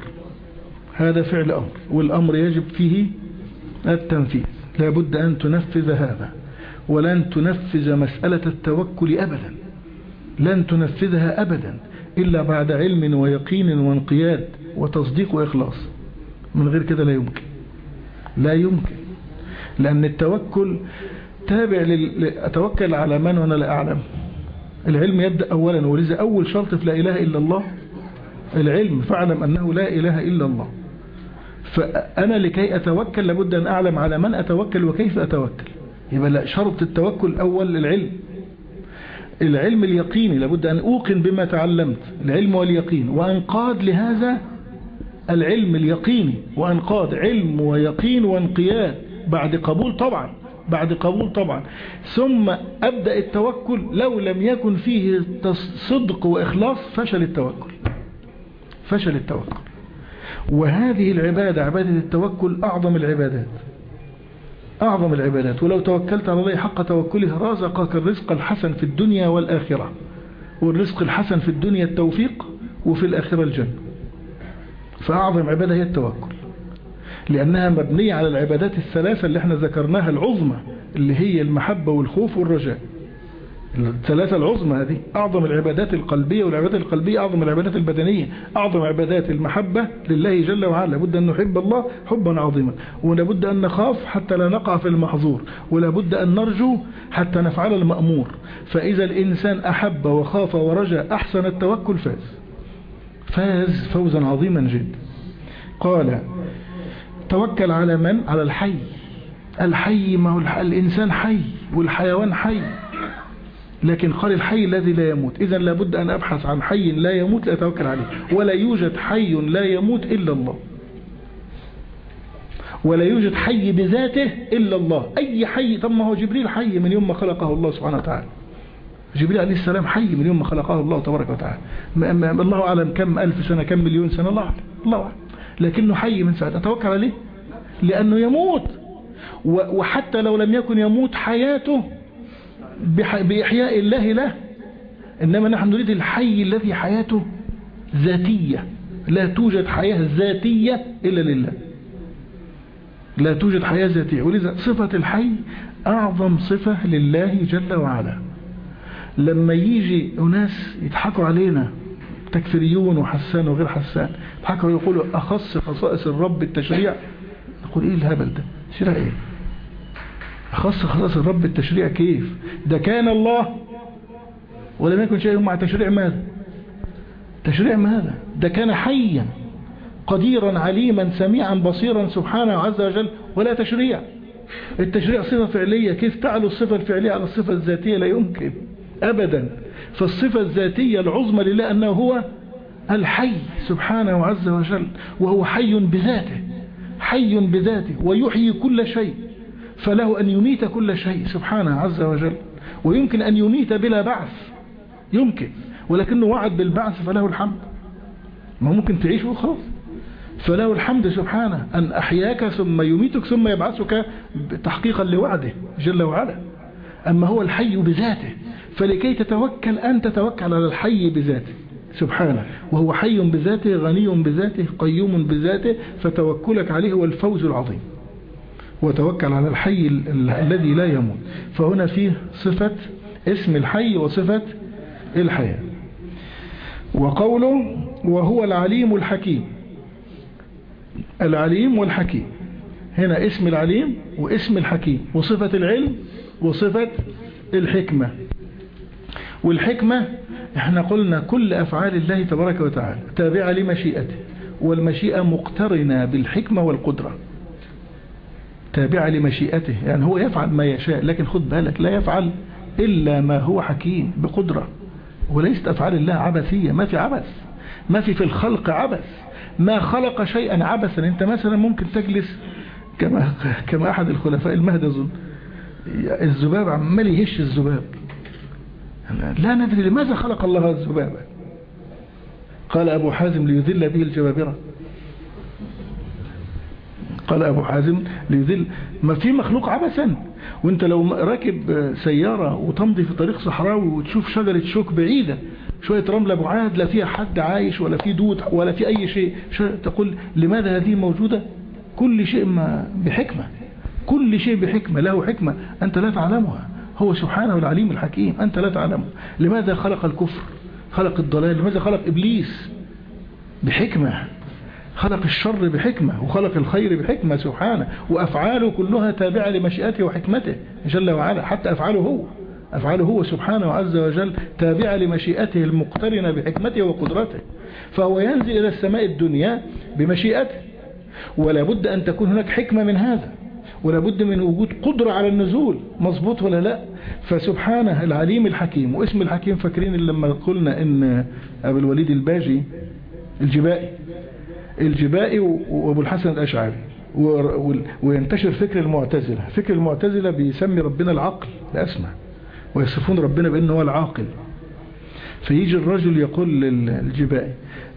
Speaker 1: والأمر يجب فيه التنفيذ، لا بد أن تنفذ هذا، ولن تنفذ مسألة التوكل أبدا، لن تنفذها أبدا إلا بعد علم ويقين وانقياد وتصديق وإخلاص. من غير كده لا يمكن، لأن التوكل تابع أتوكل على من وأنا لا أعلم. العلم يبدأ أولا، ولذا أول شرط في لا إله إلا الله العلم، فاعلم أنه لا إله إلا الله. فأنا لكي أتوكل لابد أن أعلم على من أتوكل وكيف أتوكل. يبقى شرط التوكل أول العلم اليقيني، لابد أن أوقن بما تعلمت، العلم واليقين، وأنقاد لهذا العلم اليقيني وأنقاد علم ويقين وانقياد بعد قبول طبعا ثم أبدأ التوكل. لو لم يكن فيه صدق وإخلاص فشل التوكل. وهذه العبادة، عبادة التوكل، أعظم العبادات. ولو توكلت على الله حق توكله رازقك الرزق الحسن في الدنيا والآخرة. والرزق الحسن في الدنيا التوفيق، وفي الآخرة الجنة. فأعظم عبادة هي التوكل، لأنها مبنية على العبادات الثلاثة اللي احنا ذكرناها العظمى، اللي هي المحبة والخوف والرجاء. الثلاثة العظمى هذه أعظم العبادات القلبية، والعبادات القلبية أعظم العبادات البدنية. أعظم عبادات المحبة لله جل وعلا، لابد أن نحب الله حبا عظيما، ولابد أن نخاف حتى لا نقع في المحظور، ولابد أن نرجو حتى نفعل المأمور. فإذا الإنسان أحب وخاف ورجى أحسن التوكل فاز فوزا عظيما جدا. قال توكل على من؟ على الحي. ما هو الإنسان حي والحيوان حي، لكن قال الحي الذي لا يموت. إذن لابد أن أبحث عن حي لا يموت لأتوكل عليه. ولا يوجد حي لا يموت إلا الله، ولا يوجد حي بذاته إلا الله. أي حي؟ طب ما هو جبريل حي من يوم ما خلقه الله سبحانه وتعالى. جبريل عليه السلام حي من يوم ما خلقه الله تبارك وتعالى. الله أعلم كم ألف سنة، كم مليون سنة، الله أعلم، لكنه حي من ساعة. أتوكل عليه لأنه يموت. وحتى لو لم يكن يموت، حياته بإحياء الله له. إنما نحن نريد الحي الذي حياته ذاتية. لا توجد حياة ذاتية إلا لله، لا توجد حياة ذاتية. ولذا صفة الحي أعظم صفة لله جل وعلا. لما يجي أناس يضحكوا علينا، تكفيريون وحسان وغير حسان، يضحكوا ويقولوا أخص خصائص الرب التشريع، نقول إيه الهبل ده؟ تشريع إيه؟ أخص خصائص الرب التشريع كيف؟ ده كان الله ولم يكن شيء مع تشريع ماذا؟ تشريع ماذا؟ ده كان حيا قديرا عليما سميعا بصيرا سبحانه عز وجل، ولا تشريع. التشريع صفة فعلية، كيف تعلو الصفة الفعلية على الصفة الذاتية؟ لا يمكن أبدا. فالصفة الذاتية العظمى لله أنه هو الحي سبحانه عز وجل، وهو حي بذاته ويحيي كل شيء، فله أن يميت كل شيء سبحانه عز وجل. ويمكن أن يميت بلا بعث، يمكن، ولكنه وعد بالبعث فله الحمد. ما ممكن تعيش وخلاص، فله الحمد سبحانه أن أحياك ثم يميتك ثم يبعثك تحقيقا لوعده جل وعلا. أما هو الحي بذاته، فلكي تتوكل أن تتوكل على الحي بذاته سبحانه، وهو حي بذاته غني بذاته قيوم بذاته، فتوكلك عليه هو الفوز العظيم. وتوكل على الحي الذي لا يموت. فهنا فيه صفة اسم الحي وصفة الحياة. وقوله وهو العليم الحكيم، العليم والحكيم، هنا اسم العليم واسم الحكيم، وصفة العلم وصفة الحكمة. والحكمة احنا قلنا كل أفعال الله تبارك وتعالى تابعة لمشيئته، والمشيئة مقترنة بالحكمة والقدرة، تابعة لمشيئته، يعني هو يفعل ما يشاء، لكن خد بالك لا يفعل إلا ما هو حكيم بقدرة. وليست أفعال الله عبثية، ما في عبث، ما في الخلق عبث، ما خلق شيئا عبثا. انت مثلا ممكن تجلس كما أحد الخلفاء المهدي أظن، الذباب عمال يهش الذباب، لا ندري لماذا خلق الله الذباب. قال أبو حازم ليذل به الجبابرة، قال أبو حازم ليذل. ما في مخلوق عبثا. وانت لو راكب سيارة وتمضي في طريق صحراوي وتشوف شجرة شوك بعيدة، شوية رملة بعاد، لا فيها حد عايش ولا في دود ولا في أي شيء، تقول لماذا هذه موجودة؟ كل شيء بحكمة، كل شيء بحكمة، له حكمة أنت لا تعلمها. هو سبحانه العليم الحكيم، أنت لا تعلمها. لماذا خلق الكفر، خلق الضلال، لماذا خلق إبليس؟ بحكمة. خلق الشر بحكمة وخلق الخير بحكمة سبحانه، وأفعاله كلها تابعة لمشيئته وحكمته جل وعلا. حتى أفعاله هو سبحانه عز وجل تابعة لمشيئته المقترنة بحكمته وقدرته. فهو ينزل إلى السماء الدنيا بمشيئته، ولا بد أن تكون هناك حكمة من هذا، ولا بد من وجود قدرة على النزول، مظبوط ولا لا؟ فسبحانه العليم الحكيم. واسم الحكيم فاكرين لما قلنا إن أبو الوليد الباجي الجبائي الجبائي وابو الحسن الاشعري، وينتشر فكر المعتزلة. فكر المعتزلة بيسمي ربنا العقل الأسمى، ويصفون ربنا بأنه هو العاقل. فيجي الرجل يقول للجبائي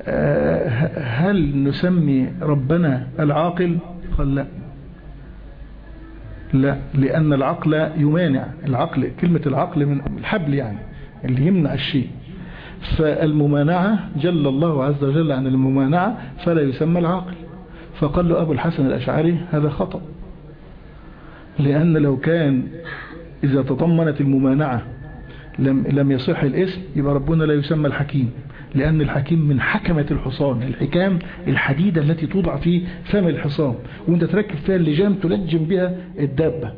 Speaker 1: هل نسمي ربنا العاقل؟ قال لا، لا، لأن العقل يمانع. العقل، كلمة العقل من الحبل يعني اللي يمنع الشيء، فالممانعة جل الله عز وجل عن الممانعة، فلا يسمى العاقل. فقال له أبو الحسن الأشعري هذا خطأ، لأن لو كان إذا تضمنت الممانعة لم يصح الاسم، يبقى ربنا لا يسمى الحكيم، لأن الحكيم من حكمة الحصان، الحكام الحديدة التي توضع في فم الحصان وانت تركب فيها اللجام تلجم بها الدابة.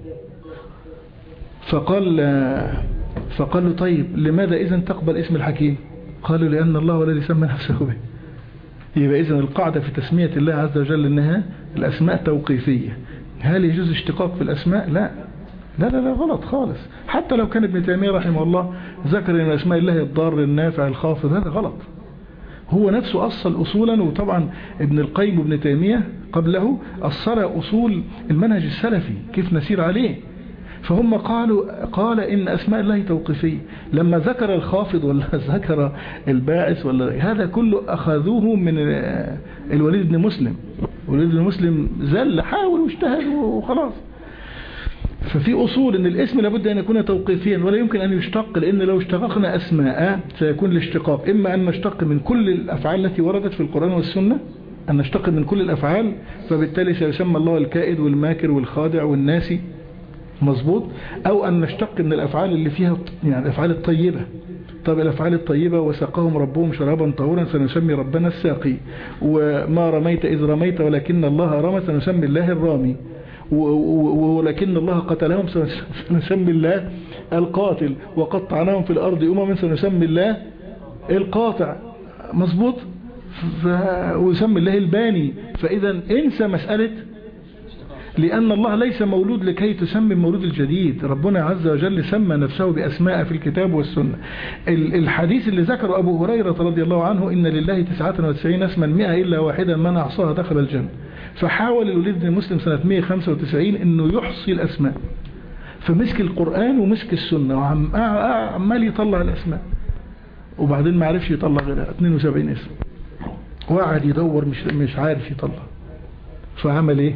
Speaker 1: فقال له طيب لماذا إذن تقبل اسم الحكيم؟ قالوا لأن الله هو الذي سمى نفسه به. يبقى إذن القاعدة في تسمية الله عز وجل أنها الأسماء توقيفية. هل يجوز اشتقاق في الأسماء؟ لا لا لا لا، غلط خالص. حتى لو كان ابن تيمية رحمه الله ذكر ان اسماء الله الضار النافع الخافض، هذا غلط. هو نفسه أصل أصولا، وطبعا ابن القيم وابن تيمية قبله أصل أصول المنهج السلفي كيف نسير عليه. فهم قال إن أسماء الله توقيفية. لما ذكر الخافض ولا ذكر الباعث ولا هذا كله أخذوه من الوليد بن مسلم. الوليد بن مسلم زل حاول واجتهد وخلاص. ففي أصول أن الاسم لابد أن يكون توقيفيا ولا يمكن أن يشتق، لأن لو اشتققنا أسماء سيكون الاشتقاق إما أن نشتق من كل الأفعال التي وردت في القرآن والسنة، أن نشتق من كل الأفعال، فبالتالي سيسمى الله الكائد والماكر والخادع والناسي، مظبوط، أو أن نشتق من الأفعال اللي فيها يعني الأفعال الطيبة. طب الأفعال الطيبة وسقاهم ربهم شرابا طهورا سنسمي ربنا الساقي، وما رميت إذ رميت ولكن الله رمى سنسمي الله الرامي، ولكن الله قتلهم سنسمي الله القاتل، وقطعناهم في الأرض أمما سنسمي الله القاطع، مظبوط، ويسمي الله الباني. فإذا انسى مسألة، لأن الله ليس مولود لكي تسمي المولود الجديد. ربنا عز وجل سمى نفسه بأسماء في الكتاب والسنة. الحديث اللي ذكره أبو هريرة رضي الله عنه إن لله 99 اسما 100 إلا واحدا من أحصاها دخل الجنة. فحاول الوليد بن مسلم سنة 195 إنه يحصي الأسماء، فمسك القرآن ومسك السنة وعمال يطلع الأسماء، وبعدين ما عرفش يطلع غير 72 اسم، وقعد يدور مش عارف يطلع. فعمل ايه؟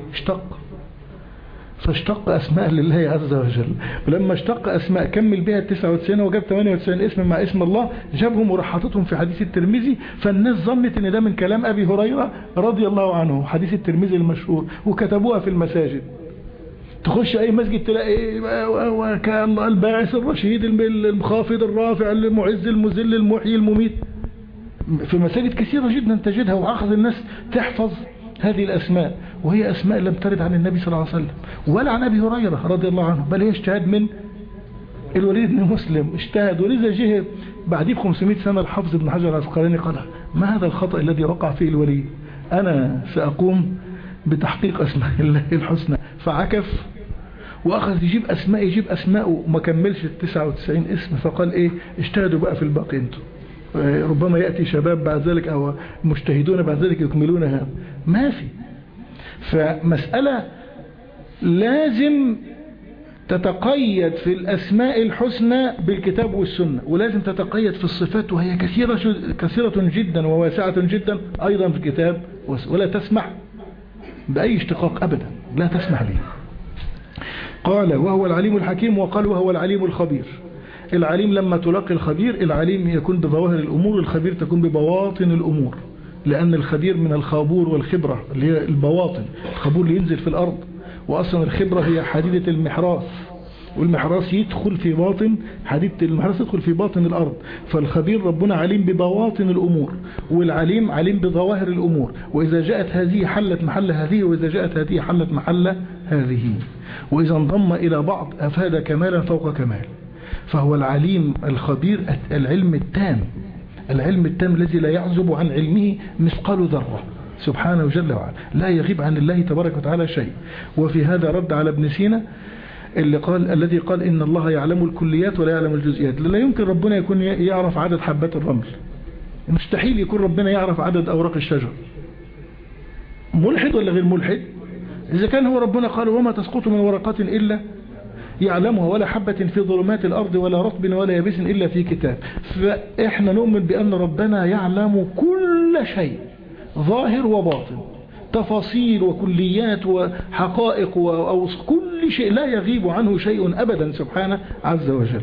Speaker 1: فاشتق أسماء لله عز وجل. ولما اشتق أسماء كمل بها 99 وجاب 98 اسم مع اسم الله، جابهم ورحطتهم في حديث الترمذي. فالناس ظنت ان ده من كلام أبي هريرة رضي الله عنه، حديث الترمذي المشهور، وكتبوها في المساجد. تخش أي مسجد تلاقي وكان الباعث الرشيد المخافض الرافع المعز المذل المحيي المميت. في مساجد كثيرة جدا تجدها، وأخذ الناس تحفظ هذه الأسماء، وهي أسماء لم ترد عن النبي صلى الله عليه وسلم ولا عن أبي هريرة رضي الله عنه، بل هي اجتهاد من الوليد بن مسلم، اجتهد. ولذا جه بعد 500 سنة الحافظ بن حجر العسقلاني قال ما هذا الخطأ الذي وقع فيه الوليد؟ أنا سأقوم بتحقيق أسماء الله الحسنى. فعكف وأخذ يجيب أسماء وما كملش 99 اسم. فقال إيه؟ اجتهدوا بقى في الباقي انتم، ربما يأتي شباب بعد ذلك أو مجتهدون بعد ذلك يكملون هذا. ما في. فمسألة لازم تتقيد في الأسماء الحسنى بالكتاب والسنة، ولازم تتقيد في الصفات، وهي كثيرة جدا وواسعة جدا أيضا في الكتاب، ولا تسمح بأي اشتقاق أبدا، لا تسمح به. قال وهو العليم الحكيم، وقال وهو العليم الخبير. العليم لما تلاقي الخبير، العليم يكون بظواهر الأمور، الخبير تكون ببواطن الأمور، لأن الخبير من الخابور والخبرة اللي هي البواطن. الخابور اللي ينزل في الأرض، وأصلا الخبرة هي حديدة المحراث، والمحراث يدخل في باطن حديدة المحراث، يدخل في باطن الأرض. فالخبير ربنا عليم ببواطن الأمور، والعليم عليم بظواهر الأمور، وإذا جاءت هذه حلت محل هذه، وإذا جاءت هذه حلت محل هذه، وإذا انضم إلى بعض أفاد كمالا فوق كمال. فهو العليم الخبير، العلم التام، العلم التام الذي لا يعزب عن علمه مثقال ذرة سبحانه جل وعلا، لا يغيب عن الله تبارك وتعالى شيء. وفي هذا رد على ابن سينا الذي قال إن الله يعلم الكليات ولا يعلم الجزئيات. لا يمكن ربنا يكون يعرف عدد حبات الرمل، مستحيل يكون ربنا يعرف عدد أوراق الشجر، ملحد ولا غير ملحد؟ إذا كان هو ربنا قال وما تسقط من ورقة إلا يعلمها ولا حبة في ظلمات الأرض ولا رطب ولا يابس إلا في كتاب. فإحنا نؤمن بأن ربنا يعلم كل شيء ظاهر وباطن، تفاصيل وكليات وحقائق كل شيء لا يغيب عنه شيء أبدا سبحانه عز وجل.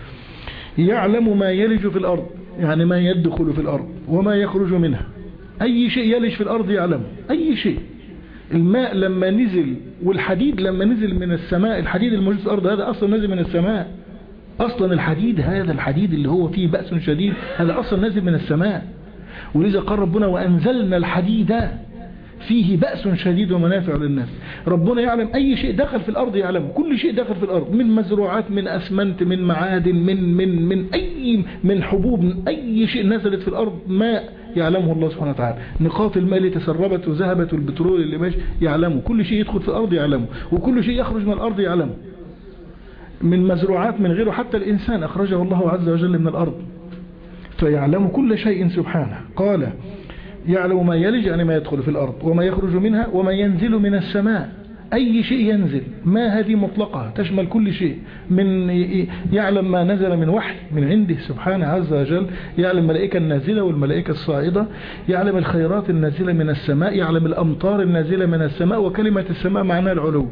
Speaker 1: يعلم ما يلج في الأرض، يعني ما يدخل في الأرض وما يخرج منها. أي شيء يلج في الأرض يعلم، أي شيء. الماء لما نزل والحديد لما نزل من السماء، الحديد الموجود في الأرض هذا أصلا نزل من السماء. أصلا الحديد، هذا الحديد اللي هو فيه بأس شديد، هذا أصلا نزل من السماء. ولذا قال ربنا وأنزلنا الحديد فيه بأس شديد ومنافع للناس. ربنا يعلم أي شيء دخل في الأرض يعلم، كل شيء دخل في الأرض من مزروعات، من أسمنت، من معادن، من حبوب، من أي شيء نزلت في الأرض ماء يعلمه الله سبحانه وتعالى. نقاط الماء اللي تسربت وذهبت والبترول اللي ماشي يعلمه. كل شيء يدخل في الأرض يعلمه، وكل شيء يخرج من الأرض يعلمه، من مزروعات من غيره. حتى الإنسان أخرجه الله عز وجل من الأرض، فيعلم كل شيء سبحانه. قال يعلم ما يلج، يعني ما يدخل في الأرض، وما يخرج منها، وما ينزل من السماء. أي شيء ينزل، ما هذه مطلقة تشمل كل شيء. من يعلم ما نزل من وحي من عنده سبحانه عز وجل، يعلم الملائكة النازلة والملائكة الصاعدة، يعلم الخيرات النازلة من السماء، يعلم الأمطار النازلة من السماء. وكلمة السماء معناها العلو،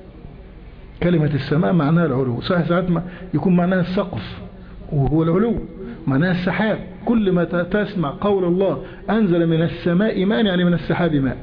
Speaker 1: كلمة السماء معناها العلو. صحيح ساعات ما يكون معناها السقف وهو العلو، معناها السحاب. كل ما تسمع قول الله أنزل من السماء ماء، يعني من السحاب ماء.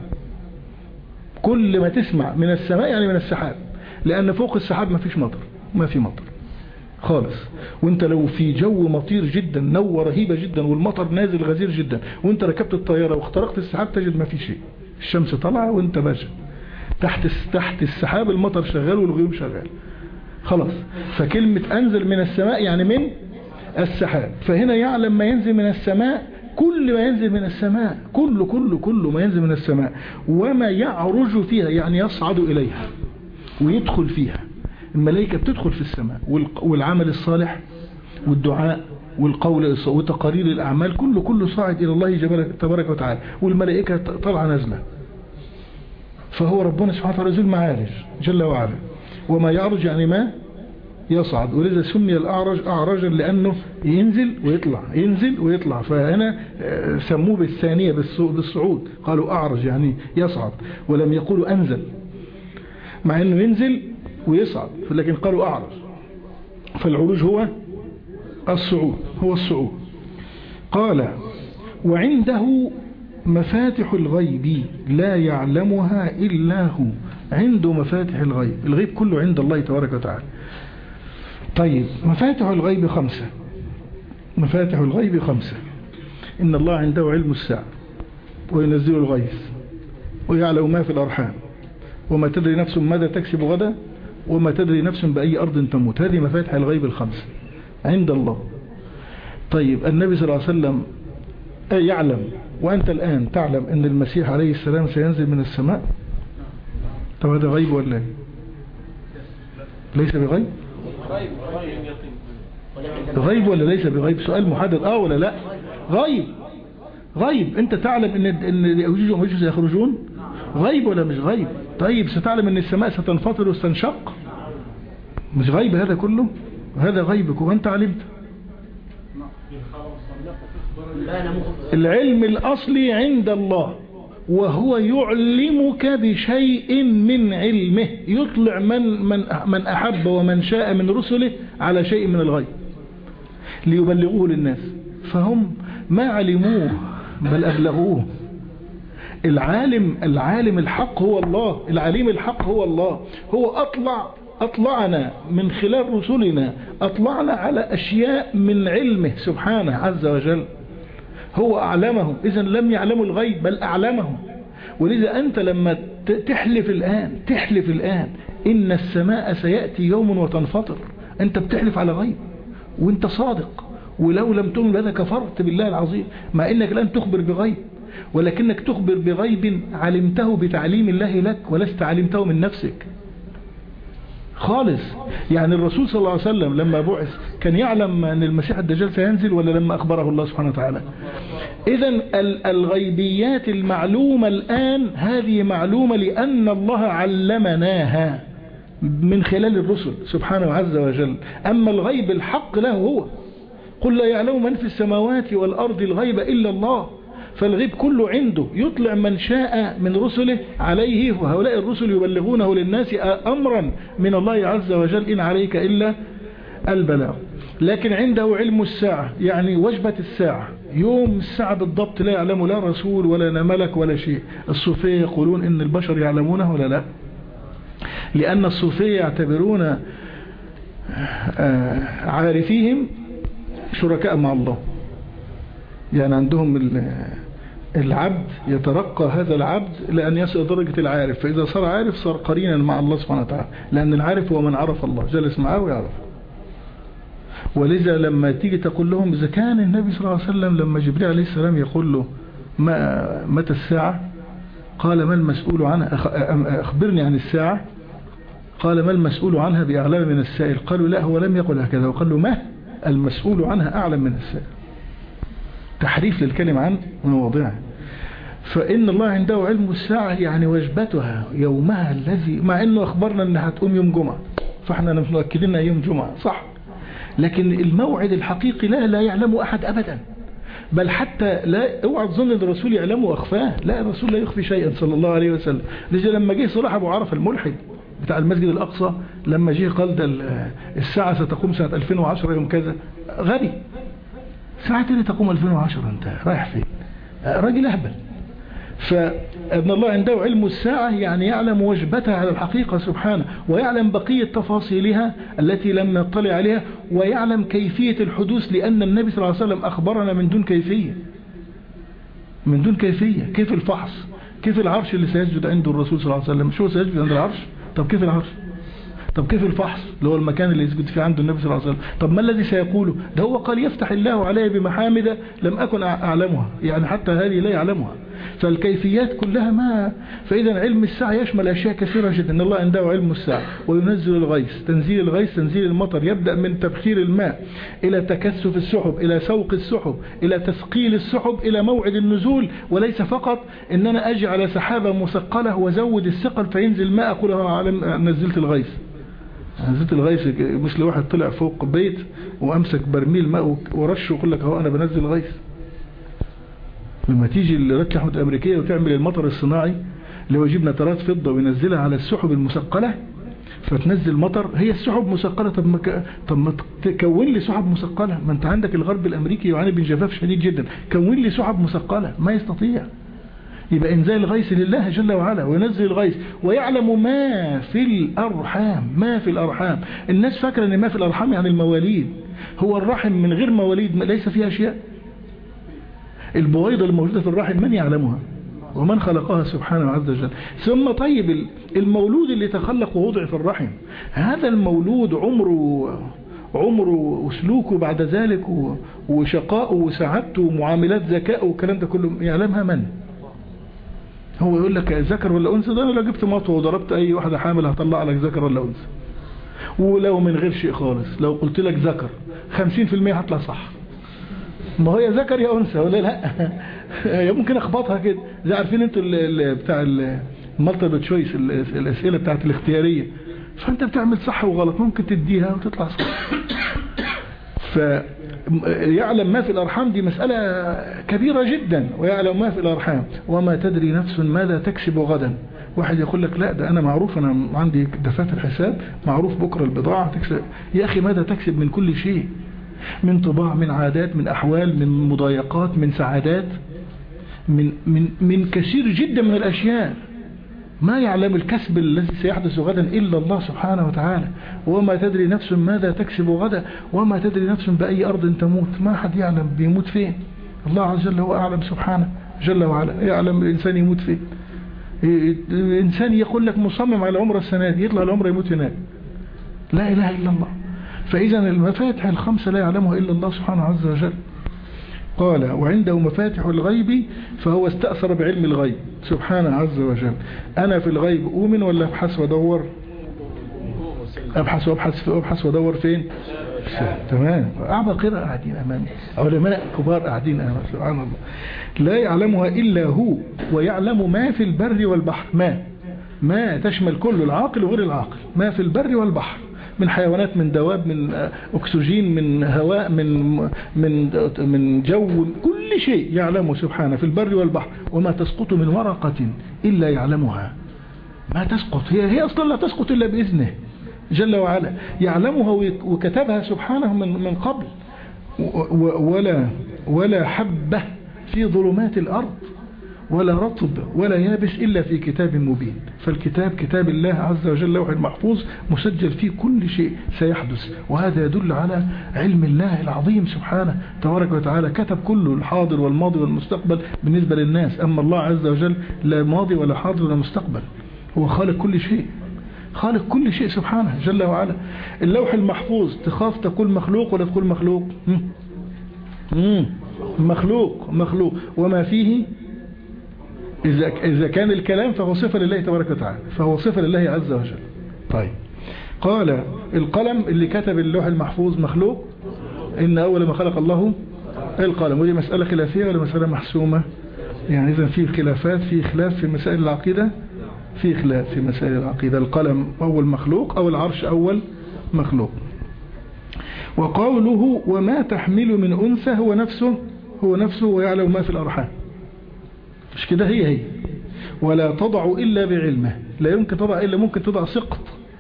Speaker 1: كل ما تسمع من السماء يعني من السحاب، لأن فوق السحاب ما فيش مطر، ما في مطر خالص. وانت لو في جو مطير جدا، نوة رهيبة جدا، والمطر نازل غزير جدا، وانت ركبت الطيارة واخترقت السحاب، تجد ما في شيء. الشمس طالعة وانت ماشي تحت السحاب، المطر شغال والغيوم شغال خلاص. فكلمة أنزل من السماء يعني من السحاب. فهنا يعلم ما ينزل من السماء، كل ما ينزل من السماء، كل ما ينزل من السماء، وما يعرج فيها يعني يصعد إليها ويدخل فيها. الملائكة بتدخل في السماء، والعمل الصالح والدعاء والقول وتقارير الأعمال كله صاعد إلى الله تبارك وتعالى، والملائكة طالعة نازلة. فهو ربنا سبحانه وتعالى ذو المعارج جل وعلا. وما يعرج يعني ما يصعد، ولذا سمي الأعرج أعرجا لأنه ينزل ويطلع ينزل ويطلع. فهنا سموه بالثانية بالصعود، قالوا أعرج يعني يصعد، ولم يقولوا أنزل، مع أنه ينزل ويصعد، لكن قالوا أعرج. فالعروج هو الصعود. قال وعنده مفاتح الغيب لا يعلمها إلا هو. عنده مفاتح الغيب، الغيب كله عند الله تبارك وتعالى. طيب مفاتح الغيب 5. مفاتح الغيب 5. إن الله عنده علم الساعة وينزل الغيث ويعلم ما في الأرحام وما تدري نفس ماذا تكسب غدا وما تدري نفس بأي أرض تموت. هذه مفاتح الغيب 5 عند الله. طيب النبي صلى الله عليه وسلم يعلم، وأنت الآن تعلم أن المسيح عليه السلام سينزل من السماء. طب هذا غيب ولا ليس بغيب؟ غيب ولا ليس بغيب؟ سؤال محدد ولا لا؟ غيب. انت تعلم ان يأجوج ومأجوج سيخرجون، غيب ولا مش غيب؟ طيب ستعلم ان السماء ستنفطر وستنشق، مش غيب هذا كله؟ هذا غيبك وانت علمت. العلم الأصلي عند الله، وهو يعلمك بشيء من علمه، يطلع من أحب ومن شاء من رسله على شيء من الغيب ليبلغوه للناس، فهم ما علموه بل أبلغوه. العالم الحق هو الله، العليم الحق هو الله. هو أطلعنا من خلال رسلنا، أطلعنا على أشياء من علمه سبحانه عز وجل، هو أعلمهم. إذن لم يعلموا الغيب بل أعلمهم. ولذا أنت لما تحلف الآن إن السماء سيأتي يوم وتنفطر، أنت بتحلف على غيب وأنت صادق، ولو لم تؤمن بهذا كفرت بالله العظيم، مع أنك لن تخبر بغيب، ولكنك تخبر بغيب علمته بتعليم الله لك ولست علمته من نفسك خالص. يعني الرسول صلى الله عليه وسلم لما بعث كان يعلم أن المسيح الدجال سينزل، ولا لما أخبره الله سبحانه وتعالى؟ إذن الغيبيات المعلومة الآن هذه معلومة لأن الله علمناها من خلال الرسل سبحانه عز وجل. أما الغيب الحق له هو، قل لا يعلم من في السماوات والأرض الغيب إلا الله، فالغيب كله عنده، يطلع من شاء من رسله عليه، وهؤلاء الرسل يبلغونه للناس أمرا من الله عز وجل إن عليك إلا البلاغ. لكن عنده علم الساعة، يعني وجبة الساعة، يوم الساعة بالضبط لا يعلم لا رسول ولا ملك ولا شيء. الصوفية يقولون إن البشر يعلمونه ولا لا؟ لأن الصوفية يعتبرون عارفيهم شركاء مع الله، يعني عندهم العبد يترقى هذا العبد لأن يصل درجة العارف، فإذا صار عارف صار قرينا مع الله سبحانه وتعالى، لأن العارف هو من عرف الله، جلس معه ويعرف. ولذا لما تيجي تقول لهم إذا كان النبي صلى الله عليه وسلم لما جبريل عليه السلام يقول له متى الساعة، قال ما المسؤول عنها، أخبرني عن الساعة، قال ما المسؤول عنها بأعلم من السائل. قالوا لا، هو لم يقل هكذا، وقال له ما المسؤول عنها أعلم من السائل، تحريف للكلمة عن مواضعها. فإن الله عنده علم الساعة يعني وجبتها يومها الذي، مع أنه أخبرنا أنها هتقوم يوم جمعة، فإحنا متأكدين يوم جمعة صح، لكن الموعد الحقيقي لا يعلمه أحد أبدا، بل حتى لا اوعى تظن ان الرسول يعلمه واخفاه، لا، الرسول لا يخفي شيئا صلى الله عليه وسلم. لذا لما جه صلاح ابو عرفة الملحد بتاع المسجد الاقصى، لما جه قال ده الساعة ستقوم سنة 2010 يوم كذا، غبي، ساعة اللي تقوم 2010 انت رايح فين؟ راجل اهبل. فابن الله عنده علم الساعة يعني يعلم وجبتها على الحقيقة سبحانه، ويعلم بقية تفاصيلها التي لم نطلع عليها، ويعلم كيفية الحدوث، لأن النبي صلى الله عليه وسلم أخبرنا من دون كيفية، من دون كيفية. كيف الفحص؟ كيف العرش اللي سيسجد عنده الرسول صلى الله عليه وسلم؟ شو سيسجد عند العرش؟ طب كيف العرش؟ طب كيف الفحص اللي هو المكان اللي يسجد فيه عنده النبي صلى الله عليه وسلم؟ طب ما الذي سيقوله؟ ده هو قال يفتح الله علي بمحامد لم أكن أعلمها، يعني حتى هذه لا يعلمها. فالكيفيات كلها ما. فإذا علم الساعة يشمل أشياء كثيرة جدا. إن الله عنده علم الساعة، وينزل الغيث، تنزيل الغيث، تنزيل المطر، يبدأ من تبخير الماء إلى تكثف السحب، إلى سوق السحب، إلى تثقيل السحب، إلى موعد النزول. وليس فقط إن أنا أجي على سحابة مثقلة وزود الثقل فينزل ماء أقول أنا نزلت الغيث. نزلت الغيث مثل واحد طلع فوق بيت وأمسك برميل ماء ورشه ويقول لك هو أنا بنزل الغيث. لما تيجي الولايات المتحدة الأمريكية وتعمل المطر الصناعي اللي هو يجيب نترات فضة وينزلها على السحب المثقلة فتنزل مطر، هي السحب مثقلة. طب ما تكون لي سحب مثقلة، ما انت عندك الغرب الأمريكي يعاني من جفاف شديد جدا، كون لي سحب مثقلة، ما يستطيع. يبقى انزال الغيث لله جل وعلا، وينزل الغيث، ويعلم ما في الأرحام. ما في الأرحام، الناس فاكرة ان ما في الأرحام يعني المواليد. هو الرحم من غير مواليد ليس فيها أشياء. البويضة الموجودة في الرحم من يعلمها؟ ومن خلقها سبحانه عز وجل. ثم طيب المولود اللي تخلق ووضع في الرحم، هذا المولود عمره وسلوكه بعد ذلك وشقاءه وسعادته ومعاملات ذكائه والكلام ده كله يعلمها من؟ هو يقول لك ذكر ولا أنثى؟ ده أنا لو جبت مطوة وضربت أي واحدة حامل هطلع لك ذكر ولا أنثى. ولو من غير شيء خالص، لو قلت لك ذكر 50% هطلع صح. ما هي ذكر يا أنثى ولا لا؟ ممكن أخبطها كده، زي عارفين انتوا بتاع المالتيبل تشويس، الأسئلة بتاعت الاختيارية، فأنت بتعمل صح وغلط، ممكن تديها وتطلع صح. فيعلم ما في الأرحام دي مسألة كبيرة جدا. ويعلم ما في الأرحام وما تدري نفس ماذا تكسب غدا. واحد يقول لك لا ده أنا معروف، أنا عندي دفاتر حساب، معروف بكرة البضاعة تكسب. يا أخي ماذا تكسب من كل شيء، من طباع، من عادات، من أحوال، من مضايقات، من سعادات، من كثير جدا من الأشياء. ما يعلم الكسب الذي سيحدث غدا إلا الله سبحانه وتعالى. وما تدري نفس ماذا تكسب غدا، وما تدري نفس بأي أرض تموت. ما حد يعلم بيموت فين. الله عز وجل هو أعلم سبحانه جل وعلا، يعلم الإنسان يموت فين. الإنسان يقول لك مصمم على عمره السنة دي، يطلع العمره يموت هناك. لا إله إلا الله. فإذا المفاتح الخمسة لا يعلمها إلا الله سبحانه عز وجل. قال وعنده مفاتح الغيب فهو استأثر بعلم الغيب سبحانه عز وجل. أنا في الغيب أؤمن ولا أبحث وأدور؟ أبحث وأبحث وأبحث وأدور فين؟ تمام. أعبقرة قاعدين أمامي، علماء كبار قاعدين أمامي، سبحان الله. لا يعلمها إلا هو، ويعلم ما في البر والبحر. ما تشمل كل العاقل وغير العاقل، ما في البر والبحر، من حيوانات، من دواب، من أكسجين، من هواء، من جو، كل شيء يعلمه سبحانه في البر والبحر. وما تسقط من ورقة إلا يعلمها. ما تسقط، هي أصلا لا تسقط إلا بإذنه جل وعلا، يعلمها وكتبها سبحانه من قبل. ولا حبة في ظلمات الأرض، ولا رطب ولا يابس إلا في كتاب مبين. فالكتاب كتاب الله عز وجل، لوح المحفوظ مسجل فيه كل شيء سيحدث، وهذا يدل على علم الله العظيم سبحانه تبارك وتعالى. كتب كله، الحاضر والماضي والمستقبل بالنسبة للناس. أما الله عز وجل لا ماضي ولا حاضر ولا مستقبل، هو خالق كل شيء، خالق كل شيء سبحانه جل وعلا. اللوح المحفوظ تخاف تقول مخلوق ولا تقول مخلوق؟ مخلوق. وما فيه إذا كان الكلام فهو صفة لله تبارك وتعالى، فهو صفة لله عز وجل. طيب، قال القلم اللي كتب اللوح المحفوظ مخلوق. إن أول ما خلق الله القلم. ودي مسألة خلافية ولا مسألة محسومة؟ يعني إذا في خلافات، في خلاف في مسائل العقيدة، في خلاف في مسائل العقيدة. القلم أول مخلوق أو العرش أول مخلوق. وقوله وما تحمل من أنثى هو نفسه ويعلم ما في الأرحام. مش كده؟ هي ولا تضع إلا بعلمه. لا يمكن تضع إلا، ممكن تضع سقط،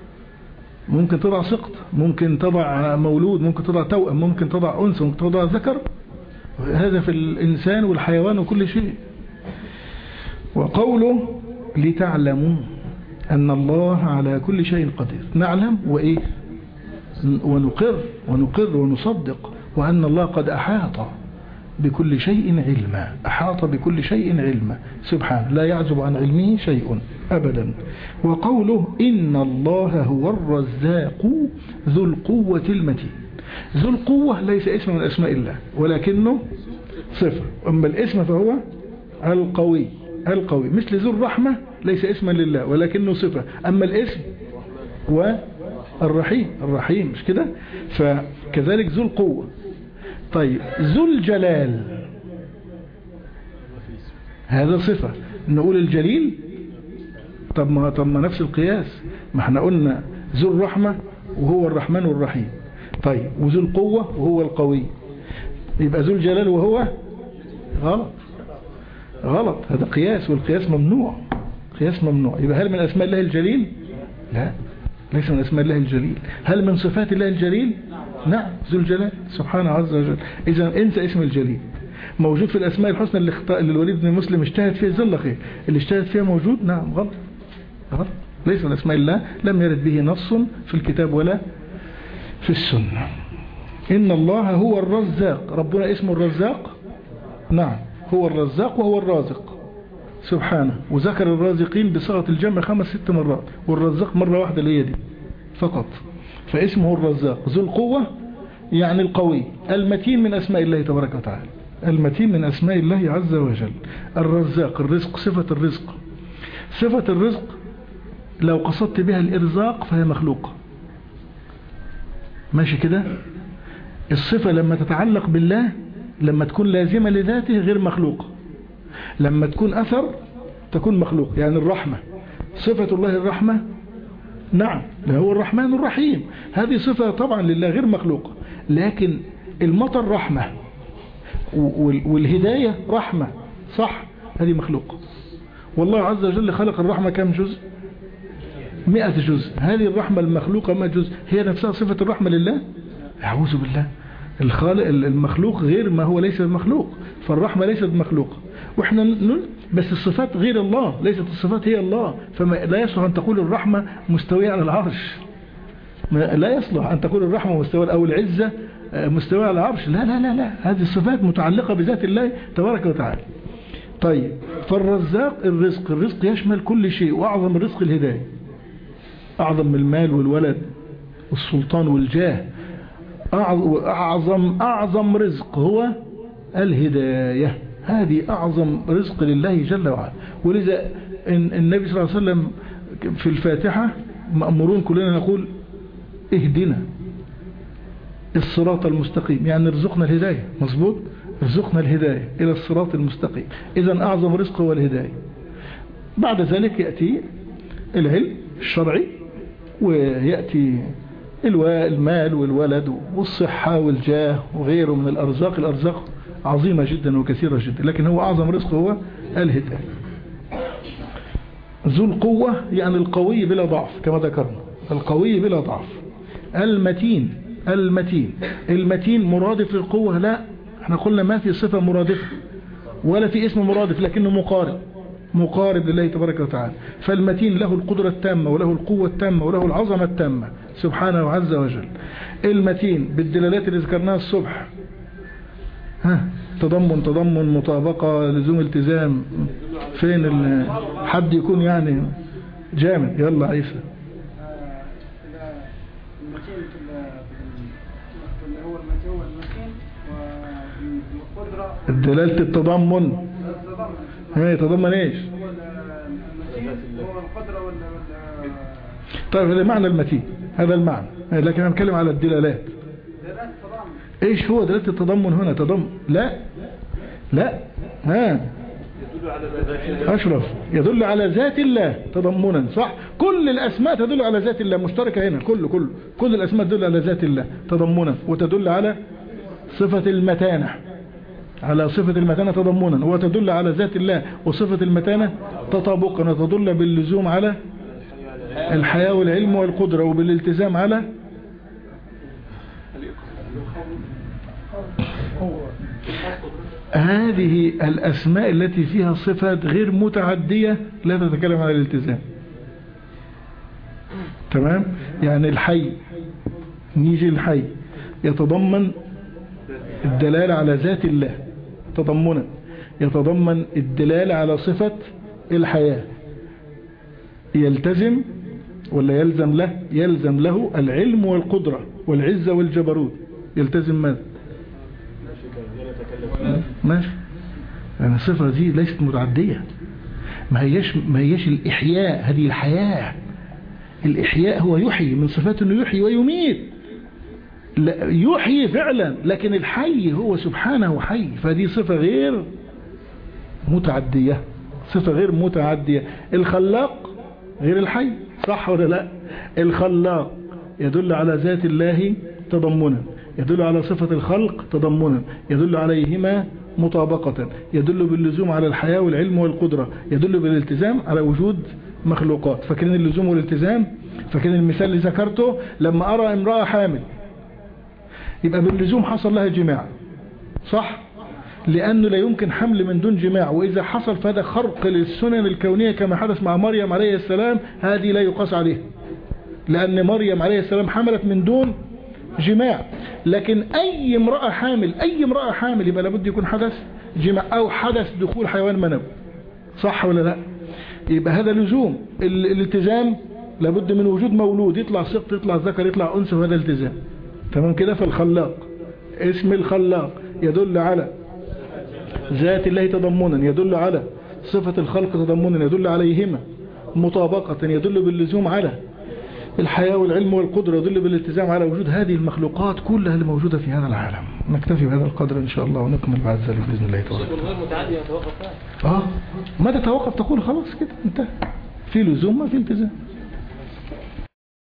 Speaker 1: ممكن تضع مولود، ممكن تضع توأم، ممكن تضع أنثى، ممكن تضع ذكر. هذا في الإنسان والحيوان وكل شيء. وقوله لتعلموا أن الله على كل شيء قدير. نعلم وإيه؟ ونقر ونصدق، وأن الله قد أحاط بكل شيء علما، سبحانه لا يعزب عن علمه شيء أبدا. وقوله إن الله هو الرزاق ذو القوة المتين. ذو القوة ليس اسم من أسماء الله، ولكنه صفة. أما الاسم فهو القوي. مثل ذو الرحمة ليس اسما لله ولكنه صفة. أما الاسم والرحيم، مش كده؟ فكذلك ذو القوة. طيب، ذو الجلال هذا صفة. نقول الجليل، طب ما نفس القياس، ما احنا قلنا ذو الرحمة وهو الرحمن الرحيم. طيب، وذو القوة وهو القوي، يبقى ذو الجلال وهو غلط. هذا قياس، والقياس ممنوع، يبقى هل من أسماء الله الجليل؟ لا، ليس من أسماء الله الجليل. هل من صفات الله الجليل؟ نعم، ذو الجلال سبحانه عز وجل. إذا انسى اسم الجليل، موجود في الأسماء الحسنى اللي الوليد بن مسلم اجتهد فيها، جل خير اللي اجتهد فيها موجود. نعم، غلط، ليس من أسماء الله، لم يرد به نص في الكتاب ولا في السنة. إن الله هو الرزاق، ربنا اسمه الرزاق. نعم، هو الرزاق وهو الرازق سبحانه. وذكر الرازقين بصيغة الجمع 5-6 مرات، والرزاق مرة واحدة اللي هي دي فقط. فاسمه الرزاق. ذو القوة يعني القوي. المتين من أسماء الله تبارك وتعالى، المتين من أسماء الله عز وجل. الرزاق، الرزق، صفة الرزق لو قصدت بها الإرزاق فهي مخلوقة، ماشي كده؟ الصفة لما تتعلق بالله، لما تكون لازمة لذاته غير مخلوقة، لما تكون أثر تكون مخلوق. يعني الرحمة، صفة الله الرحمة، نعم، هو الرحمن الرحيم، هذه صفة طبعا لله غير مخلوقة. لكن المطر رحمة، والهداية رحمة، صح، هذه مخلوقة. والله عز وجل خلق الرحمة كم جزء؟ 100 جزء. هذه الرحمة المخلوقة ما جزء؟ هي نفسها صفة الرحمة لله؟ أعوذ بالله. الخالق المخلوق غير ما هو ليس المخلوق، فالرحمة ليست مخلوقة. واحنا بس الصفات غير الله، ليست الصفات هي الله. فما لا يصلح أن تقول الرحمة مستوية على العرش، لا يصلح أن تقول الرحمة مستوى أو العزة مستوى على العرش. لا لا لا لا، هذه الصفات متعلقة بذات الله تبارك وتعالى. طيب، فالرزاق الرزق يشمل كل شيء، وأعظم الرزق الهداية، أعظم من المال والولد والسلطان والجاه. أعظم رزق هو الهداية، هذه أعظم رزق لله جل وعلا. ولذا النبي صلى الله عليه وسلم في الفاتحة مأمورون كلنا نقول اهدنا الصراط المستقيم، يعني ارزقنا الهداية. مظبوط، ارزقنا الهداية إلى الصراط المستقيم. إذن أعظم رزق هو الهداية. بعد ذلك يأتي العلم الشرعي، ويأتي المال والولد والصحة والجاه وغيره من الأرزاق. الأرزاق عظيمة جدا وكثيرة جدا، لكن هو أعظم رزق هو الهداية. ذو القوة يعني القوي بلا ضعف كما ذكرنا، القوي بلا ضعف. المتين، المتين مرادف للقوة؟ لا، احنا قلنا ما في صفة مرادفة ولا في اسم مرادف، لكنه مقارب لله تبارك وتعالى. فالمتين له القدرة التامة وله القوة التامة وله العظمة التامة سبحانه عز وجل. المتين بالدلالات اللي ذكرناها الصبح، تضمن مطابقة لزوم التزام. فين حد يكون يعني جامد؟ يلا عيسى.
Speaker 2: المتين اللي هو المتين والقدرة.
Speaker 1: دلالة التضمن تضمن ايش؟
Speaker 2: هو المتين هو القدرة ولا
Speaker 1: طيب هذا معنى المتين، هذا المعنى، لكن انا بتكلم على الدلالات.
Speaker 2: دلالة التضمن.
Speaker 1: ايش هو دلالة التضمن هنا؟ تضمن لا أشرف يدل على ذات الله تضمنا، صح؟ كل الأسماء تدل على ذات الله مشتركة هنا، كل الأسماء تدل على ذات الله تضمنا، وتدل على صفة المتانة، تضمنا، وتدل على ذات الله وصفة المتانة تطابقا، وتدل باللزوم على الحياة والعلم والقدرة، وبالالتزام على هذه الأسماء التي فيها صفات غير متعدية لا تتكلم عن الالتزام. تمام؟ يعني الحي، نيجي الحي يتضمن الدلالة على ذات الله تضمنا، يتضمن الدلالة على صفة الحياة. يلتزم ولا يلزم له العلم والقدرة والعزة والجبروت. يلتزم ماذا؟ ماشي، يعني الصفة دي ليست متعدية، ما هيش الإحياء، هذه الحياة. الإحياء هو يحيي، من صفات انه يحيي ويميت، لا يحيي فعلا، لكن الحي هو سبحانه حي، فهذه صفة غير متعدية، صفة غير متعدية. الخلاق غير الحي، صح ولا لا؟ الخلاق يدل على ذات الله تضمنا، يدل على صفة الخلق تضمنا، يدل عليهما مطابقة، يدل باللزوم على الحياة والعلم والقدرة، يدل بالالتزام على وجود مخلوقات. فاكرين اللزوم والالتزام؟ فاكرين المثال اللي ذكرته؟ لما أرى امرأة حامل يبقى باللزوم حصل لها جماع، صح؟ لأنه لا يمكن حمل من دون جماع، وإذا حصل فهذا خرق للسنن الكونية كما حدث مع مريم عليه السلام، هذه لا يقاس عليه، لأن مريم عليه السلام حملت من دون جماع. لكن أي امرأة حامل يبقى لابد يكون حدث جماع أو حدث دخول حيوان منوي، صح ولا لا؟ يبقى هذا لزوم. الالتزام لابد من وجود مولود، يطلع سقط، يطلع ذكر، يطلع أنثى، وهذا التزام. تمام كده؟ فالخلاق، اسم الخلاق يدل على ذات الله تضمنا، يدل على صفة الخلق تضمنا، يدل عليهما مطابقة، يدل باللزوم على الحياة والعلم والقدرة، يدل بالالتزام على وجود هذه المخلوقات كلها اللي موجودة في هذا العالم. نكتفي بهذا القدر إن شاء الله، ونكمل بعد ذلك بإذن الله تعالى.
Speaker 2: غير متعدي يتوقف
Speaker 1: ما تتوقف، تقول خلاص كده انتهى، في لزوم ما في التزام.